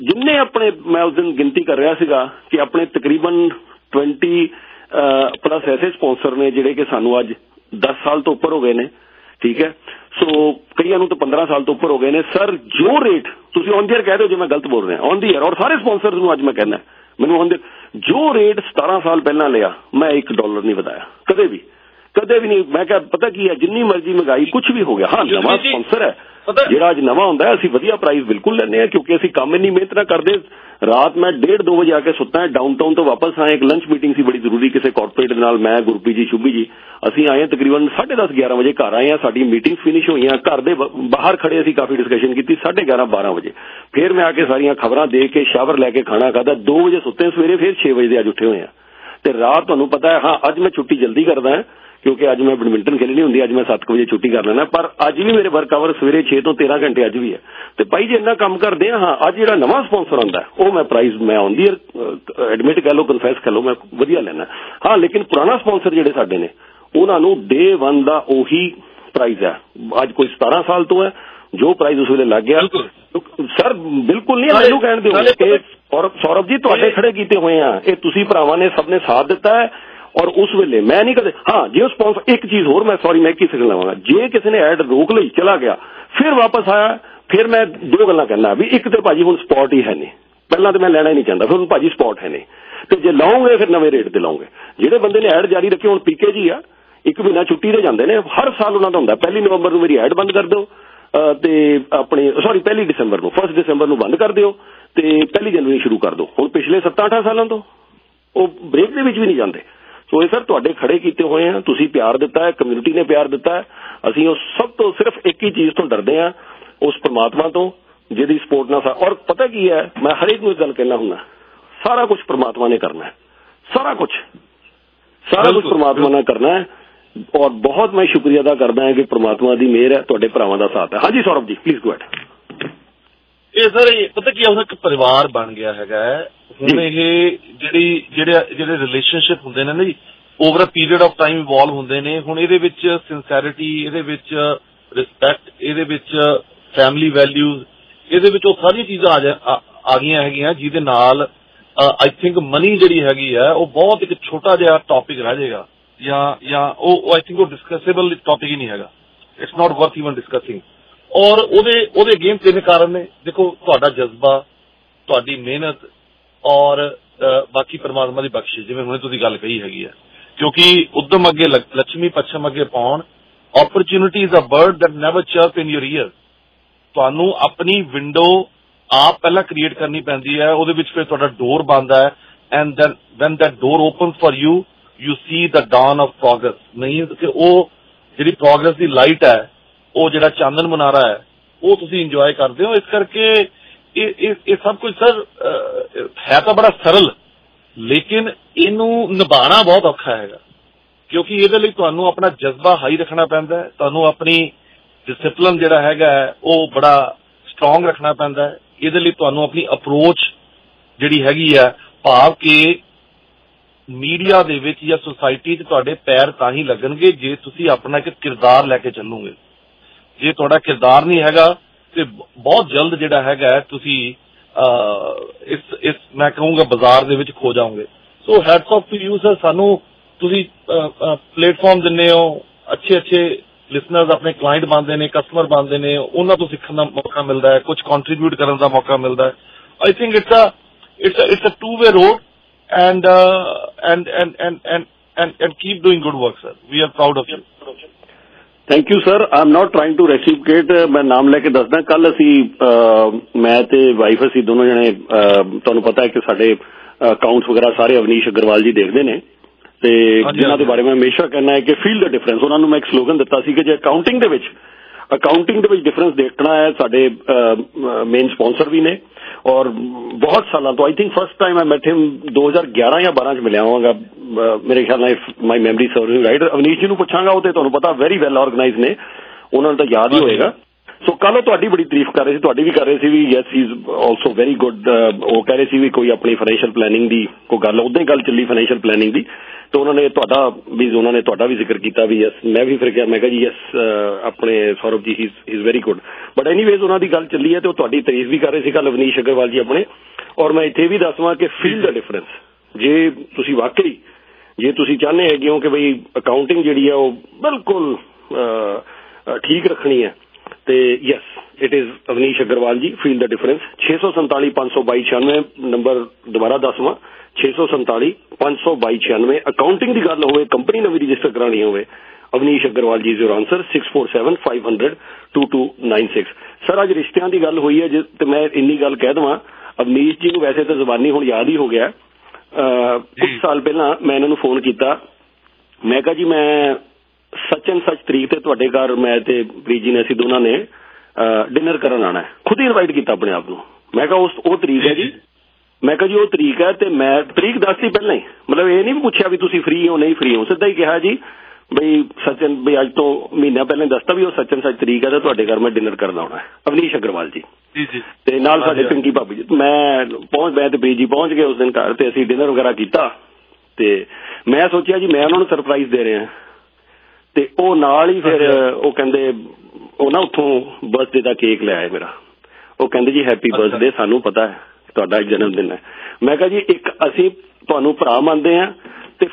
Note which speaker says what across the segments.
Speaker 1: जिन्ने अपने मैं उस दिन गिनती कर रहा सीगा कि अपने तकरीबन 20+ ऐसे स्पॉन्सर ने जिहड़े कि सानू अज 10 साल तो उपर हो गए ने, ठीक है। सो कईयां नूं तो 15 साल तो उपर हो गए ने। सर जो रेट तुसीं ऑन द ईयर कह दो जो मैं गलत बोल रहा ऑन द ईयर, और सारे स्पॉन्सर्स नूं अज मैं कहना मैनूं ऑन द जो रेट 17 साल पहला लिया मैं $1 नहीं बताया कदे भी नहीं। मैं क्या पता की है, जिन्नी मर्जी महंगाई कुछ भी हो गया, हाँ नवा स्पॉन्सर है ਜਿਹੜਾ ਅੱਜ ਨਵਾਂ ਹੁੰਦਾ ਹੈ ਅਸੀਂ ਵਧੀਆ ਪ੍ਰਾਈਸ ਬਿਲਕੁਲ ਲੈਂਦੇ ਹਾਂ ਕਿਉਂਕਿ ਅਸੀਂ ਕੰਮ ਇੰਨੀ ਮਿਹਨਤ ਨਾਲ ਕਰਦੇ। ਰਾਤ ਮੈਂ 1:30-2 ਵਜੇ ਆ ਕੇ ਸੁੱਤਾ ਡਾਊਨਟਾਊਨ ਤੋਂ ਵਾਪਸ ਆਏ, ਇੱਕ ਲੰਚ ਮੀਟਿੰਗ ਸੀ ਬੜੀ ਜ਼ਰੂਰੀ ਕਿਸੇ ਕਾਰਪੋਰੇਟ ਦੇ ਨਾਲ, ਮੈਂ ਗੁਰਪ੍ਰੀਤ ਜੀ ਸ਼ੁਭੀ ਜੀ ਅਸੀਂ ਆਏ ਤਕਰੀਬਨ 10:30-11 ਵਜੇ ਘਰ ਆਏ ਹਾਂ। ਸਾਡੀ ਮੀਟਿੰਗ ਫਿਨਿਸ਼ ਹੋਈਆਂ, ਘਰ ਦੇ ਬਾਹਰ ਖੜੇ ਅਸੀਂ ਕਾਫੀ ਡਿਸਕਸ਼ਨ ਕੀਤੀ 11:30-12 ਵਜੇ। ਫਿਰ ਮੈਂ ਆ ਕੇ ਸਾਰੀਆਂ ਖਬਰਾਂ ਦੇਖ ਕੇ ਸ਼ਾਵਰ ਲੈ ਕੇ ਖਾਣਾ ਖਾਦਾ, 2 ਵਜੇ ਸੁੱਤੇ, ਸਵੇਰੇ ਫਿਰ 6 ਵਜੇ ਦੇ ਅੱਜ ਉੱਠੇ ਹੋਏ ਆ। ਤੇ ਰਾਤ ਤੁਹਾਨੂੰ ਪਤਾ ਹੈ, ਹਾਂ ਅੱਜ ਮੈਂ ਛੁੱਟੀ ਜਲਦੀ ਕਰਦਾ ਹਾਂ क्योंकि अज मैं बैडमिंटन खेलनी होंगी, अज मैं 7 बजे छुट्टी कर लेना, पर अज भी मेरे वर्क आवर सवेरे 6 तो 13 घंटे अज भी है। तो भाई जी इन्ना काम करते हैं। हाँ अज जो नवा स्पॉन्सर आता है वो मैं प्राइस मैं ऑन दी ईयर एडमिट कह लो कन्फेस कह लो मैं वधिया लेना। हाँ लेकिन पुराना स्पॉन्सर जिहड़े साडे ने उन्होंने डे 1 का उही प्राइस है। अज कोई 17 साल तो है जो प्राइस उस वेले लग गया सर बिल्कुल नहीं मैनू कहण दिओ। सौरभ जी तुहाडे खड़े कीते हुए हैं, ये तुसीं भरावां ने सब ने साथ दिता है और उस वेले मैं नहीं कदे। हाँ जो स्पॉन्सर एक चीज होर मैं सॉरी मैं की सिग्नल लवांगा, जे किसी ने एड रोक लई चला गया फिर वापस आया, फिर मैं 2 गल्लां कहना भी एक तो भाजी हुण स्पॉट ही है नहीं, पहला तो मैं लेना ही नहीं चाहता, फिर हुण भाजी स्पॉट है नहीं, तो जे लाओगे फिर नवे रेट ते लाओगे। जिहड़े बंदे ने एड जारी रखी हुण पीके जी आ 1 महीना छुट्टी ते जांदे ने, हर साल उन्हां दा हुंदा 1 नवंबर नूं मेरी एड बंद कर दो ते अपने सॉरी 1 दिसंबर नूं 1 दिसंबर नूं बंद कर दिओ ते 1 जनवरी शुरू कर दो। हुण पिछले 7-8 सालों तो वो ब्रेक दे विच भी नहीं जांदे। सो ये सर तुहाडे खड़े कीते हुए हैं, तुसीं प्यार दिता है, कम्यूनिटी ने प्यार दिता है, असीं उस सब तो सिर्फ एक ही चीज तो डरदे हैं, उस परमात्मा तो जिहदी सपोर्ट नाल। और पता की है मैं हर एक नूं गल कहना हुंदा सारा कुछ परमात्मा ने करना है, सारा कुछ परमात्मा ने करना है। और बहुत मैं शुक्रिया अदा करदा हां कि परमात्मा दी मेहर है, तुहाडे भरावां दा साथ है। हाँ जी Saurabh ji please go ahead.
Speaker 2: ਇਹ ਸਰ ਪਤਾ ਕੀ ਹੁਣ ਇੱਕ ਪਰਿਵਾਰ ਬਣ ਗਿਆ ਹੈਗਾ। ਹੁਣ ਇਹ ਜਿਹੜੇ ਰਿਲੇਸ਼ਨਸ਼ਿਪ ਹੁੰਦੇ ਨੇ ਨਾ ਜੀ over a period of time evolve ਹੁੰਦੇ ਨੇ। ਹੁਣ ਇਹਦੇ ਵਿੱਚ ਸਿੰਸੈਰਿਟੀ, ਇਹਦੇ ਵਿੱਚ ਰਿਸਪੈਕਟ, ਇਹਦੇ ਵਿੱਚ ਫੈਮਿਲੀ ਵੈਲਿਊਜ਼, ਇਹਦੇ ਵਿੱਚ ਉਹ ਸਾਰੀਆਂ ਚੀਜ਼ਾਂ ਆ ਗਈਆਂ ਹੈਗੀਆਂ ਜਿਹਦੇ ਨਾਲ ਆਈ ਥਿੰਕ ਮਨੀ ਜਿਹੜੀ ਹੈਗੀ ਹੈ ਉਹ ਬਹੁਤ ਇੱਕ ਛੋਟਾ ਜਿਹਾ ਟੌਪਿਕ ਰਹਿ ਜਾਏਗਾ ਜਾਂ ਉਹ ਆਈ ਥਿੰਕ ਉਹ ਡਿਸਕਸੇਬਲ ਟੌਪਿਕ ਹੀ ਨਹੀਂ ਹੈਗਾ। It's not worth even discussing. ਔਰ ਉਹਦੇ ਅਗੇਨ 3 ਕਾਰਨ ਨੇ। ਦੇਖੋ ਤੁਹਾਡਾ ਜਜ਼ਬਾ, ਤੁਹਾਡੀ ਮਿਹਨਤ ਔਰ ਬਾਕੀ ਪਰਮਾਤਮਾ ਦੀ ਬਖਸ਼ਿਸ਼, ਜਿਵੇਂ ਹੁਣੇ ਤੁਸੀਂ ਗੱਲ ਕਹੀ ਹੈਗੀ ਹੈ। ਕਿਉਂਕਿ ਉਦਮ ਅੱਗੇ ਲక్ష్ਮੀ ਪੱਛਮ ਅੱਗੇ ਪਾਉਣ। Opportunity is a bird that never chirp in your ear. ਤੁਹਾਨੂੰ ਆਪਣੀ ਵਿੰਡੋ ਆਪ ਪਹਿਲਾਂ ਕ੍ਰੀਏਟ ਕਰਨੀ ਪੈਂਦੀ ਹੈ, ਉਹਦੇ ਵਿੱਚ ਫਿਰ ਤੁਹਾਡਾ ਡੋਰ ਬਣਦਾ ਹੈ and then when that door opens for you you see the dawn of progress. ਨਹੀਂ ਕਿ ਉਹ ਜਿਹੜੀ ਪ੍ਰੋਗਰੈਸ ਦੀ ਲਾਈਟ ਹੈ, ਉਹ ਜਿਹੜਾ ਚਾਨਣ ਮੁਨਾਰਾ ਹੈ, ਉਹ ਤੁਸੀਂ ਇੰਜੋਏ ਕਰਦੇ ਹੋ। ਇਸ ਕਰਕੇ ਇਹ ਸਭ ਕੁਝ ਸਰ ਹੈ ਤਾਂ ਬੜਾ ਸਰਲ, ਲੇਕਿਨ ਇਹਨੂੰ ਨਿਭਾਉਣਾ ਬਹੁਤ ਔਖਾ ਹੈਗਾ ਕਿਉਂਕਿ ਇਹਦੇ ਲਈ ਤੁਹਾਨੂੰ ਆਪਣਾ ਜਜ਼ਬਾ ਹਾਈ ਰੱਖਣਾ ਪੈਂਦਾ ਹੈ, ਤੁਹਾਨੂੰ ਆਪਣੀ ਡਿਸਿਪਲਿਨ ਜਿਹੜਾ ਹੈਗਾ ਉਹ ਬੜਾ ਸਟਰੋਂਗ ਰੱਖਣਾ ਪੈਂਦਾ ਹੈ। ਇਹਦੇ ਲਈ ਤੁਹਾਨੂੰ ਆਪਣੀ ਅਪਰੋਚ ਜਿਹੜੀ ਹੈਗੀ ਹੈ, ਭਾਵ ਕਿ ਮੀਡੀਆ ਦੇ ਵਿੱਚ ਜਾਂ ਸੁਸਾਇਟੀ 'ਚ ਤੁਹਾਡੇ ਪੈਰ ਤਾਂ ਹੀ ਲੱਗਣਗੇ ਜੇ ਤੁਸੀਂ ਆਪਣਾ ਇੱਕ ਕਿਰਦਾਰ ਲੈ ਕੇ ਚੱਲੋਗੇ। ਜੇ ਤੁਹਾਡਾ ਕਿਰਦਾਰ ਨਹੀਂ ਹੈਗਾ ਤੇ ਬਹੁਤ ਜਲਦ ਜਿਹੜਾ ਹੈਗਾ ਤੁਸੀਂ ਇਸ ਮੈਂ ਕਹੂੰਗਾ ਬਾਜ਼ਾਰ ਦੇ ਵਿੱਚ ਖੋ ਜਾਓਗੇ। So hats off to you sir. ਸਾਨੂੰ ਤੁਸੀਂ ਪਲੇਟਫਾਰਮ ਦਿੰਦੇ ਹੋ, ਅੱਛੇ ਲਿਸਨਰਸ ਆਪਣੇ ਕਲਾਇੰਟ ਬਣਦੇ ਨੇ, ਕਸਟਮਰ ਬਣਦੇ ਨੇ, ਉਹਨਾਂ ਤੋਂ ਸਿੱਖਣ ਦਾ ਮੌਕਾ ਮਿਲਦਾ ਹੈ, ਕੁਝ ਕੰਟਰੀਬਿਊਟ ਕਰਨ ਦਾ ਮੌਕਾ ਮਿਲਦਾ ਹੈ। I think it's a two-way road and keep doing good work sir. We are proud of you.
Speaker 1: Thank you sir. I am not trying to reciprocate. मैं नाम लैके दसदा कल असी मैं ते वाइफ असी दोनों जने तुहानूं पता है कि साडे अकाउंट्स वगैरह सारे अवनीश अग्रवाल जी देखते हैं ते जिन्हां दे बारे में हमेशा कहना है कि फील द डिफरेंस। उन्होंने मैं एक स्लोगन दिता सी कि जे अकाउंटिंग दे विच डिफरेंस देखना है साडे मेन स्पॉन्सर भी ने और बहुत सालों तो I think first time I met him 2011 या 12 च मिलिया होवांगा मेरे ख्याल नाल, my memory serving right. Avneesh ji नूं पुछांगा, वो तो तुहानूं पता वेरी वैल ऑर्गेनाइज ने, उन्होंने तो याद ही होएगा। ਸੋ ਕੱਲ ਉਹ ਤੁਹਾਡੀ ਬੜੀ ਤਾਰੀਫ ਕਰ ਰਹੇ ਸੀ, ਤੁਹਾਡੀ ਵੀ ਕਰ ਰਹੇ ਸੀ ਵੀ yes he is also very good. ਉਹ ਕਹਿ ਰਹੇ ਸੀ ਵੀ ਕੋਈ ਆਪਣੀ ਫਾਈਨੈਂਸ਼ੀਅਲ ਪਲੈਨਿੰਗ ਦੀ ਕੋਈ ਗੱਲ, ਉੱਦਾਂ ਹੀ ਗੱਲ ਚੱਲੀ ਫਾਈਨੈਂਸ਼ੀਅਲ ਪਲੈਨਿੰਗ ਦੀ, ਤੇ ਉਹਨਾਂ ਨੇ ਤੁਹਾਡਾ ਵੀ ਜ਼ਿਕਰ ਕੀਤਾ ਵੀ ਯੈਸ। ਮੈਂ ਵੀ ਫਿਰ ਕਿਹਾ, ਮੈਂ ਕਿਹਾ ਜੀ ਯੈਸ ਆਪਣੇ Saurav ji he is very good. But anyways ਉਹਨਾਂ ਦੀ ਗੱਲ ਚੱਲੀ ਹੈ ਤੇ ਉਹ ਤੁਹਾਡੀ ਤਾਰੀਫ ਵੀ ਕਰ ਰਹੇ ਸੀ ਕੱਲ ਅਵਨੀਸ਼ ਅਗਰਵਾਲ ਜੀ ਆਪਣੇ। ਔਰ ਮੈਂ ਇੱਥੇ ਵੀ ਦੱਸਵਾਂ ਕਿ ਫੀਲ ਦਾ ਡਿਫਰੈਂਸ, ਜੇ ਤੁਸੀਂ ਵਾਕਈ ਜੇ ਤੁਸੀਂ ਚਾਹੁੰਦੇ ਹੈਗੇ ਹੋ ਕਿ ਬਈ ਅਕਾਊਂਟਿੰਗ ਜਿਹੜੀ ਆ ਉਹ ਬਿਲਕੁਲ ਠੀਕ ਰੱਖਣੀ ਹੈ, ਤੇ yes it is Avneesh Agarwal ji, feel the difference. 647 522 96 number ਦੁਬਾਰਾ ਦੱਸਵਾਂ, 647 522 96। ਅਕਾਊਂਟਿੰਗ ਦੀ ਗੱਲ ਹੋਵੇ, ਕੰਪਨੀ ਨਵੀਂ ਰਜਿਸਟਰ ਕਰਾਉਣੀ ਹੋਵੇ, ਅਵਨੀਸ਼ ਅਗਰਵਾਲ ਜੀ ਇਜ਼ ਯੋਰ ਆਨਸਰ। 647 500 2296। ਸਰ ਅੱਜ ਰਿਸ਼ਤਿਆਂ ਦੀ ਗੱਲ ਹੋਈ ਹੈ ਤੇ ਮੈਂ ਇੰਨੀ ਗੱਲ ਕਹਿ ਦੇਵਾਂ, ਅਵਨੀਸ਼ ਜੀ ਨੂੰ ਵੈਸੇ ਤਾਂ ਜ਼ਬਾਨੀ ਹੁਣ ਯਾਦ ਹੀ ਹੋ ਗਿਆ। ਕੁਝ ਸਾਲ ਪਹਿਲਾਂ ਮੈਂ ਇਹਨਾਂ ਨੂੰ ਫੋਨ ਕੀਤਾ, ਮੈਂ ਕਿਹਾ ਜੀ ਮੈਂ ਸੱਚ ਐਂਡ ਸੱਚ ਤਰੀਕ ਤੇ ਤੁਹਾਡੇ ਘਰ ਮੈਂ ਤੇ ਪ੍ਰੀਤ ਜੀ ਨੇ ਅਸੀਂ ਦੋਨਾਂ ਨੇ ਡਿਨਰ ਕਰਨ ਆਉਣਾ ਹੈ। ਖੁਦ ਹੀ ਇਨਵਾਈਟ ਕੀਤਾ ਆਪਣੇ ਆਪ ਨੂੰ। ਮੈਂ ਕਿਹਾ ਉਹ ਤਰੀਕ ਹੈ ਜੀ, ਮੈਂ ਕਿਹਾ ਜੀ ਉਹ ਤਰੀਕ ਹੈ, ਤੇ ਮੈਂ ਤਰੀਕ ਦੱਸਤੀ ਪਹਿਲਾਂ ਹੀ, ਮਤਲਬ ਇਹ ਨਹੀਂ ਪੁੱਛਿਆ ਵੀ ਤੁਸੀਂ ਫ੍ਰੀ ਹੋ ਨਹੀਂ ਫ੍ਰੀ ਹੋ, ਸਿੱਧਾ ਹੀ ਕਿਹਾ ਜੀ ਬਈ ਸਚਨ ਬਈ ਅੱਜ ਤੋਂ ਮਹੀਨਾ ਪਹਿਲਾਂ ਦੱਸਤਾ ਵੀ ਉਹ ਸੱਚਨ ਸੱਚ ਤਰੀਕ ਹੈ ਤੇ ਤੁਹਾਡੇ ਘਰ ਮੈਂ ਡਿਨਰ ਕਰਨ ਆਉਣਾ ਹੈ। ਅਵਨੀਸ਼ ਅਗਰਵਾਲ ਜੀ ਤੇ ਨਾਲ ਸਾਡੇ ਪਿੰਕੀ ਭਾਬੀ ਜੀ। ਮੈਂ ਤੇ ਪ੍ਰੀਤ ਜੀ ਪਹੁੰਚ ਗਏ ਉਸ ਦਿਨ ਘਰ, ਤੇ ਅਸੀਂ ਡਿਨਰ ਵਗੈਰਾ ਕੀਤਾ, ਤੇ ਮੈਂ ਸੋਚਿਆ ਜੀ ਮੈਂ ਉਹਨਾਂ ਨੂੰ ਸਰਪ੍ਰਾਈਜ਼ ਦੇ ਰਿਹਾ, ਤੇ ਉਹ ਨਾਲ ਹੀ ਫਿਰ ਉਹ ਕਹਿੰਦੇ ਉਹ ਨਾ ਉੱਥੋਂ ਬਰਥਡੇ ਦਾ ਕੇਕ ਲੈ ਆਏ ਮੇਰਾ। ਉਹ ਕਹਿੰਦੇ ਜੀ ਹੈਪੀ ਬਰਥਡੇ, ਸਾਨੂੰ ਪਤਾ ਹੈ ਤੁਹਾਡਾ ਜਨਮ ਦਿਨ ਹੈ। ਮੈਂ ਕਿਹਾ ਜੀ ਇੱਕ ਅਸੀਂ ਤੁਹਾਨੂੰ ਭਰਾ ਮੰਨਦੇ ਹਾਂ, ਤੇ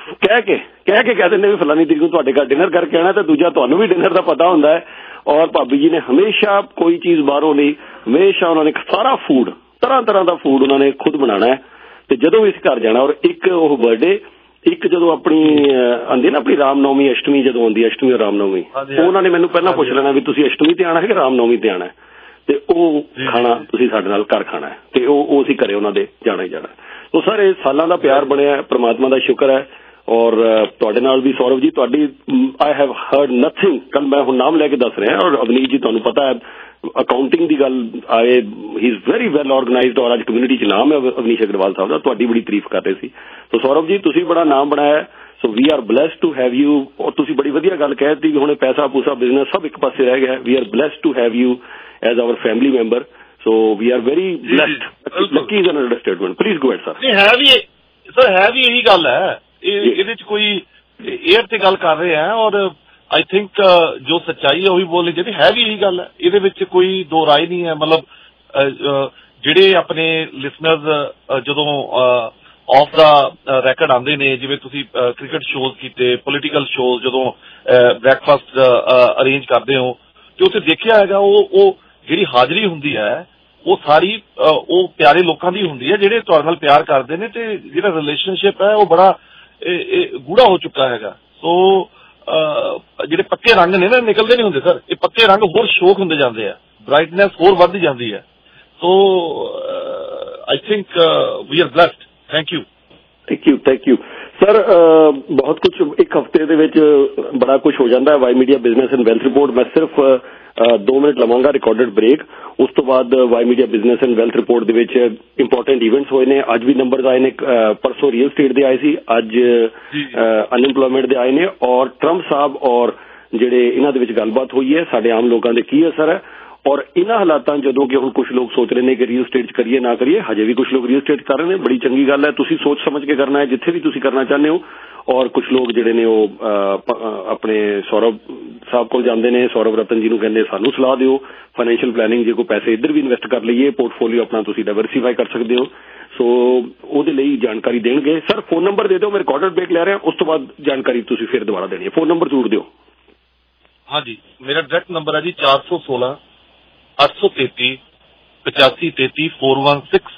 Speaker 1: ਕਹਿ ਦਿੰਦੇ ਵੀ ਫਲਾਨੀ ਤਰੀਕ ਨੂੰ ਤੁਹਾਡੇ ਘਰ ਡਿਨਰ ਕਰਕੇ ਆਉਣਾ, ਤੇ ਦੂਜਾ ਤੁਹਾਨੂੰ ਵੀ ਡਿਨਰ ਦਾ ਪਤਾ ਹੁੰਦਾ ਹੈ। ਔਰ ਭਾਬੀ ਜੀ ਨੇ ਹਮੇਸ਼ਾ ਕੋਈ ਚੀਜ਼ ਬਾਹਰੋਂ ਨਹੀਂ, ਹਮੇਸ਼ਾ ਉਹਨਾਂ ਨੇ ਸਾਰਾ ਫੂਡ ਤਰ੍ਹਾਂ ਦਾ ਫੂਡ ਉਹਨਾਂ ਨੇ ਖੁਦ ਬਣਾਉਣਾ ਹੈ, ਤੇ ਜਦੋਂ ਵੀ ਇਸ ਘਰ ਜਾਣਾ। ਔਰ ਇੱਕ ਉਹ ਬਰਥਡੇ, ਇੱਕ ਜਦੋਂ ਆਪਣੀ ਆਉਂਦੀ ਨਾ ਆਪਣੀ ਰਾਮਨੌਮੀ ਅਸ਼ਟਮੀ ਜਦੋਂ ਆਉਂਦੀ ਹੈ, ਅਸ਼ਟਮੀ ਔਰ ਰਾਮਨੌਮੀ, ਉਹਨਾਂ ਨੇ ਮੈਨੂੰ ਪਹਿਲਾਂ ਪੁੱਛ ਲੈਣਾ ਵੀ ਤੁਸੀਂ ਅਸ਼ਟਮੀ ਤੇ ਆਉਣਾ ਹੈ ਕਿ ਰਾਮਨੌਮੀ ਤੇ ਆਉਣਾ ਹੈ, ਤੇ ਉਹ ਖਾਣਾ ਤੁਸੀਂ ਸਾਡੇ ਨਾਲ ਘਰ ਖਾਣਾ ਹੈ, ਤੇ ਉਹ ਅਸੀਂ ਘਰੇ ਉਹਨਾਂ ਦੇ ਜਾਣਾ ਹੀ ਜਾਣਾ। ਉਹ ਸਰ ਇਹ ਸਾਲਾਂ ਦਾ ਪਿਆਰ ਬਣਿਆ, ਪ੍ਰਮਾਤਮਾ ਦਾ ਸ਼ੁਕਰ ਹੈ। ਔਰ ਤੁਹਾਡੇ ਨਾਲ ਵੀ ਸੌਰਵ ਜੀ, ਤੁਹਾਡੀ ਆਈ ਹੈਵ ਹਰਡ ਨਥਿੰਗ। ਕੱਲ ਮੈਂ ਹੁਣ ਨਾਮ ਲੈ ਕੇ ਦੱਸ ਰਿਹਾ, ਔਰ ਅਵਨੀਸ਼ ਜੀ ਤੁਹਾਨੂੰ ਪਤਾ ਹੈ ਅਕਾਊਂਟਿੰਗ ਦੀ ਗੱਲ ਆਏ, he is very well organised, ਔਰ ਅੱਜ ਕਮਿਊਨਿਟੀ 'ਚ ਨਾਮ ਹੈ ਅਵਨੀਸ਼ ਅਗਰਵਾਲ ਸਾਹਿਬ ਦਾ। ਤੁਹਾਡੀ ਬੜੀ ਤਾਰੀਫ ਕਰ ਰਹੇ ਸੀ। ਸੋ ਸੌਰਵ ਜੀ ਤੁਸੀਂ ਬੜਾ ਨਾਮ ਬਣਾਇਆ, so we are blessed to have you. ਔਰ ਤੁਸੀਂ ਬੜੀ ਵਧੀਆ ਗੱਲ ਕਹਿ ਦਿੱਤੀ ਵੀ ਹੁਣ ਪੈਸਾ ਪੂਸਾ ਬਿਜ਼ਨਸ ਸਭ ਇੱਕ ਪਾਸੇ ਰਹਿ ਗਿਆ। We are blessed to have you as our family member, so we are very blessed. Lucky is an understatement. Please go ahead sir.
Speaker 2: ਹੈ ਵੀ ਇਹੀ ਗੱਲ ਹੈ, ਇਹਦੇ ਚ ਕੋਈ ਏਅਰ ਤੇ ਗੱਲ ਕਰ ਰਹੇ ਆ, ਔਰ ਆਈ ਥਿੰਕ ਜੋ ਸੱਚਾਈ ਹੈ ਉਹੀ ਬੋਲਣੀ ਚਾਹੀਦੀ ਹੈ, ਵੀ ਇਹੀ ਗੱਲ ਹੈ, ਇਹਦੇ ਵਿੱਚ ਕੋਈ ਦੋ ਰਾਏ ਨਹੀਂ ਹੈ। ਮਤਲਬ ਜਿਹੜੇ ਆਪਣੇ ਲਿਸਨਰਜ਼ ਜਦੋਂ ਆਫ ਦਾ ਰੈਕਰਡ ਆਉਂਦੇ ਨੇ, ਜਿਵੇਂ ਤੁਸੀਂ ਕ੍ਰਿਕਟ ਸ਼ੋਜ਼ ਕੀਤੇ, ਪੋਲੀਟੀਕਲ ਸ਼ੋਜ਼, ਜਦੋਂ ਬ੍ਰੇਕਫਾਸਟ ਅਰੇਂਜ ਕਰਦੇ ਹੋ, ਤੇ ਉੱਥੇ ਦੇਖਿਆ ਹੈਗਾ ਉਹ ਜਿਹੜੀ ਹਾਜ਼ਰੀ ਹੁੰਦੀ ਹੈ ਉਹ ਸਾਰੀ ਉਹ ਪਿਆਰੇ ਲੋਕਾਂ ਦੀ ਹੁੰਦੀ ਹੈ ਜਿਹੜੇ ਤੁਹਾਡੇ ਨਾਲ ਪਿਆਰ ਕਰਦੇ ਨੇ, ਤੇ ਜਿਹੜਾ ਰਿਲੇਸ਼ਨਸ਼ਿਪ ਹੈ ਉਹ ਬੜਾ ਗੂੜਾ ਹੋ ਚੁੱਕਾ ਹੈਗਾ। ਸੋ ਜਿਹੜੇ ਪੱਕੇ ਰੰਗ ਨੇ ਨਾ ਨਿਕਲਦੇ ਨਹੀਂ ਹੁੰਦੇ ਸਰ, ਇਹ ਪੱਕੇ ਰੰਗ ਹੋਰ ਸ਼ੋਕ ਹੁੰਦੇ ਜਾਂਦੇ ਆ, ਬ੍ਰਾਈਟਨੈਸ ਹੋਰ ਵੱਧਦੀ ਜਾਂਦੀ ਹੈ। So I think we are blessed. Thank you
Speaker 1: sir. ਬਹੁਤ ਕੁਝ ਇੱਕ ਹਫ਼ਤੇ ਦੇ ਵਿੱਚ ਬੜਾ ਕੁਝ ਹੋ ਜਾਂਦਾ ਹੈ। Y media business and wealth report, ਮੈਂ ਸਿਰਫ 2 ਮਿੰਟ ਲਵਾਂਗਾ ਰਿਕਾਰਡਡ ਬ੍ਰੇਕ, ਉਸ ਤੋਂ ਬਾਅਦ Y media business and wealth report ਦੇ ਵਿੱਚ ਇੰਪੋਰਟੈਂਟ ਇਵੈਂਟਸ ਹੋਏ ਨੇ। ਅੱਜ ਵੀ ਨੰਬਰਸ ਆਏ ਨੇ, ਪਰਸੋਂ ਰੀਅਲ ਸਟੇਟ ਦੇ ਆਏ ਸੀ, ਅੱਜ ਅਨਇੰਪਲੋਇਮੈਂਟ ਦੇ ਆਏ ਨੇ, ਔਰ ਟਰੰਪ ਸਾਹਿਬ ਔਰ ਜਿਹੜੇ ਇਹਨਾਂ ਦੇ ਵਿੱਚ ਗੱਲਬਾਤ ਹੋਈ ਹੈ, ਸਾਡੇ ਆਮ ਲੋਕਾਂ ਦੇ ਕੀ ਅਸਰ ਹੈ। ਔਰ ਇਹਨਾਂ ਹਾਲਾਤਾਂ ਜਦੋਂ ਕਿ ਹੁਣ ਕੁਝ ਲੋਕ ਸੋਚ ਰਹੇ ਨੇ ਕਿ ਰੀਅਲ ਸਟੇਟ 'ਚ ਕਰੀਏ ਨਾ ਕਰੀਏ, ਹਜੇ ਵੀ ਕੁਝ ਲੋਕ ਰੀਅਲ ਸਟੇਟ ਕਰ ਰਹੇ ਨੇ, ਬੜੀ ਚੰਗੀ ਗੱਲ ਹੈ। ਤੁਸੀਂ ਸੋਚ ਸਮਝ ਕੇ ਕਰਨਾ ਹੈ ਜਿੱਥੇ ਵੀ ਤੁਸੀਂ ਕਰਨਾ ਚਾਹੁੰਦੇ ਹੋ। ਔਰ ਕੁਝ ਲੋਕ ਜਿਹੜੇ ਨੇ ਉਹ ਆਪਣੇ ਸੌਰਵ ਸਾਹਿਬ ਕੋਲ ਜਾਂਦੇ ਨੇ, ਸੌਰਵ ਰਤਨ ਜੀ ਨੂੰ ਕਹਿੰਦੇ ਸਾਨੂੰ ਸਲਾਹ ਦਿਓ ਫਾਈਨੈਂਸ਼ੀਅਲ ਪਲੈਨਿੰਗ, ਜੇ ਕੋਈ ਪੈਸੇ ਇੱਧਰ ਵੀ ਇਨਵੈਸਟ ਕਰ ਲਈਏ, ਪੋਰਟਫੋਲੀਓ ਆਪਣਾ ਤੁਸੀਂ ਡਾਇਵਰਸੀਫਾਈ ਕਰ ਸਕਦੇ ਹੋ। ਸੋ ਉਹਦੇ ਲਈ ਜਾਣਕਾਰੀ ਦੇਣਗੇ। ਸਰ ਫੋਨ ਨੰਬਰ ਦੇ ਦਿਓ, ਮੈਂ ਰਿਕਾਰਡਡ ਬ੍ਰੇਕ ਲੈ ਰਿਹਾ, ਉਸ ਤੋਂ ਬਾਅਦ ਜਾਣਕਾਰੀ ਤੁਸੀਂ ਫਿਰ ਦੁਬਾਰਾ ਦੇਣੀ ਹੈ। ਫੋਨ ਨੰਬਰ ਜ਼ਰੂਰ ਦਿਓ।
Speaker 2: ਹਾਂਜੀ, ਮੇਰਾ ਡਾਇਰੈਕਟ ਨੰਬਰ ਹੈ ਜੀ 416 833 8533 416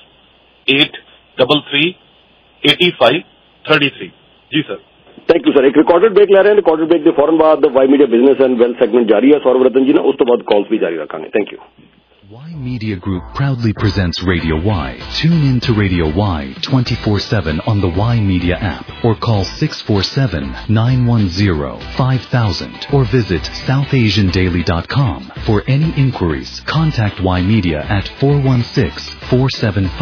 Speaker 2: 833 85 33 ਜੀ ਸਰ।
Speaker 1: Thank you sir. ਇੱਕ ਰਿਕਾਰਡਡ ਬ੍ਰੇਕ ਲੈ ਰਹੇ ਹਾਂ, ਰਿਕਾਰਡਡ ਬ੍ਰੇਕ ਦੇ ਫੌਰਨ ਬਾਅਦ Y media business and wealth segment ਜਾਰੀ ਹੈ ਸੌਰਵ ਰਤਨ ਜੀ ਨਾਲ, ਉਸ ਤੋਂ ਬਾਅਦ ਕਾਲਸ ਵੀ ਜਾਰੀ ਰੱਖਾਂਗੇ। Thank you.
Speaker 3: Y Media Group proudly presents Radio Y. Tune in to Radio Y 24/7 on the Y Media app or call 647-910-5000 or visit southasiandaily.com. For any inquiries, contact Y Media at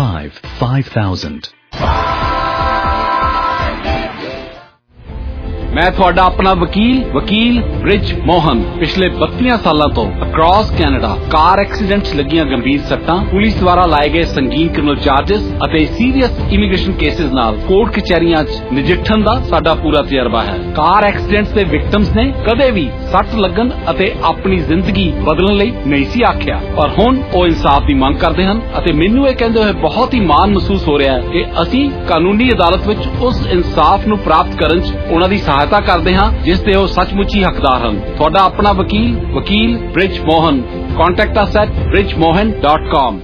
Speaker 3: 416-475-5000.
Speaker 4: मैं ਤੁਹਾਡਾ ਆਪਣਾ ਵਕੀਲ ਬ੍ਰਿਜ ਮੋਹਨ ਪਿਛਲੇ 32 ਸਾਲਾਂ ਤੋਂ across Canada ਕਾਰ accidents ਲੱਗੀਆਂ ਗੰਭੀਰ ਸੱਟਾਂ, ਪੁਲਿਸ ਦੁਆਰਾ ਲਾਏ ਗਏ ਸੰਗੀਨ ਕ੍ਰਿਮੀਨਲ ਚਾਰजेस ਅਤੇ ਸੀਰੀਅਸ ਇਮੀਗ੍ਰੇਸ਼ਨ ਕੇਸਿਸ ਨਾਲ ਕੋਰਟ ਕਚਹਿਰੀਆਂ 'ਚ ਨਜਿੱਠਣ ਦਾ ਸਾਡਾ ਪੂਰਾ ਤਜਰਬਾ ਹੈ। ਕਾਰ ਐਕਸੀਡੈਂਟਸ ਦੇ ਵਿਕਟਮਸ ਨੇ ਕਦੇ ਵੀ ਸੱਟ ਲੱਗਣ ਅਤੇ ਆਪਣੀ ਜ਼ਿੰਦਗੀ ਬਦਲਣ ਲਈ ਨਹੀਂ ਸੀ ਆਖਿਆ, ਪਰ ਹੁਣ ਉਹ ਇਨਸਾਫ ਦੀ ਮੰਗ ਕਰਦੇ ਹਨ ਅਤੇ ਮੈਨੂੰ ਇਹ ਕਹਿੰਦੇ ਹੋਏ ਬਹੁਤ ਹੀ ਮਾਣ ਮਹਿਸੂਸ ਹੋ ਰਿਹਾ ਹੈ ਕਿ ਅਸੀਂ ਕਾਨੂੰਨੀ ਅਦਾਲਤ ਵਿੱਚ ਉਸ ਇਨਸਾਫ ਨੂੰ ਪ੍ਰਾਪਤ ਕਰਨ 'ਚ ਉਹਨਾਂ ਦੀ ਸਹਾਇਤਾ ਕਰਦੇ ਹਾਂ ਜਿਸ ਦੇ ਉਹ ਸੱਚਮੁੱਚ ਹੀ ਹੱਕਦਾਰ ਹਨ। ਤੁਹਾਡਾ ਆਪਣਾ ਵਕੀਲ Brij Mohan. Contact us at bridgemohan.com.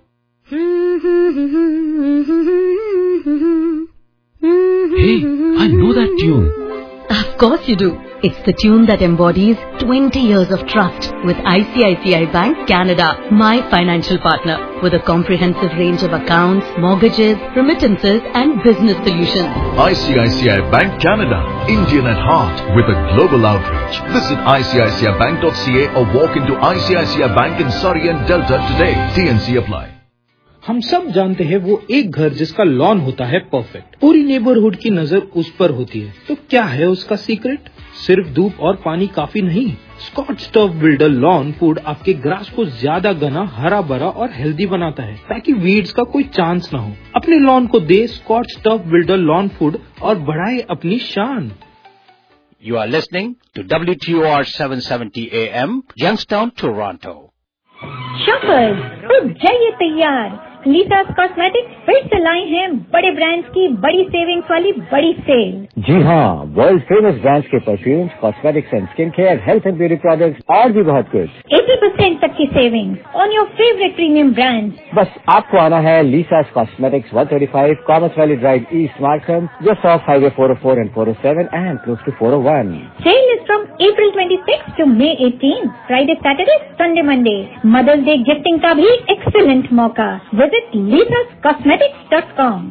Speaker 3: Hey, I know that tune.
Speaker 5: Of course you do. It's the tune that embodies 20 years of trust with ICICI Bank Canada, my financial partner, with a comprehensive range of accounts, mortgages, remittances and business solutions.
Speaker 6: ICICI Bank Canada, Indian at heart with a global outreach. Visit ICICIBank.ca or walk into ICICI Bank in Surrey and Delta today. TNC apply.
Speaker 7: हम सब जानते हैं वो एक घर जिसका lawn होता है परफेक्ट, पूरी नेबरहुड की नजर उस पर होती है। तो क्या है उसका सीक्रेट? सिर्फ धूप और पानी काफी नहीं। Scotts turf builder lawn food आपके ग्रास को ज्यादा घना, हरा भरा और हेल्दी बनाता है ताकि वीड्स का कोई चांस न हो। अपने लॉन को दे Scotts turf builder lawn food और बढ़ाए अपनी शान।
Speaker 8: You are listening to WTOR 770 AM, Youngstown, Toronto.
Speaker 9: Shoppers, तो जाइए तैयार। लीसास कॉस्मेटिक्स फिर से लाई हैं बड़े ब्रांड्स की बड़ी सेविंग्स वाली बड़ी सेल।
Speaker 10: जी हाँ, वर्ल्ड फेमस ब्रांड्स के perfumes, cosmetics and skin care, health and beauty products और भी बहुत कुछ।
Speaker 9: 80% तक की savings on your favourite premium brands.
Speaker 10: बस आपको आना है Lisa's cosmetics 135 Commerce Valley Drive East Markham, just off highway 404 and 407 and close to 401.
Speaker 9: Sale is from April 26 to May 18, Friday, Saturday, Sunday, Monday. Mother's day gifting का भी excellent मौका। Visit lisascosmetics.com।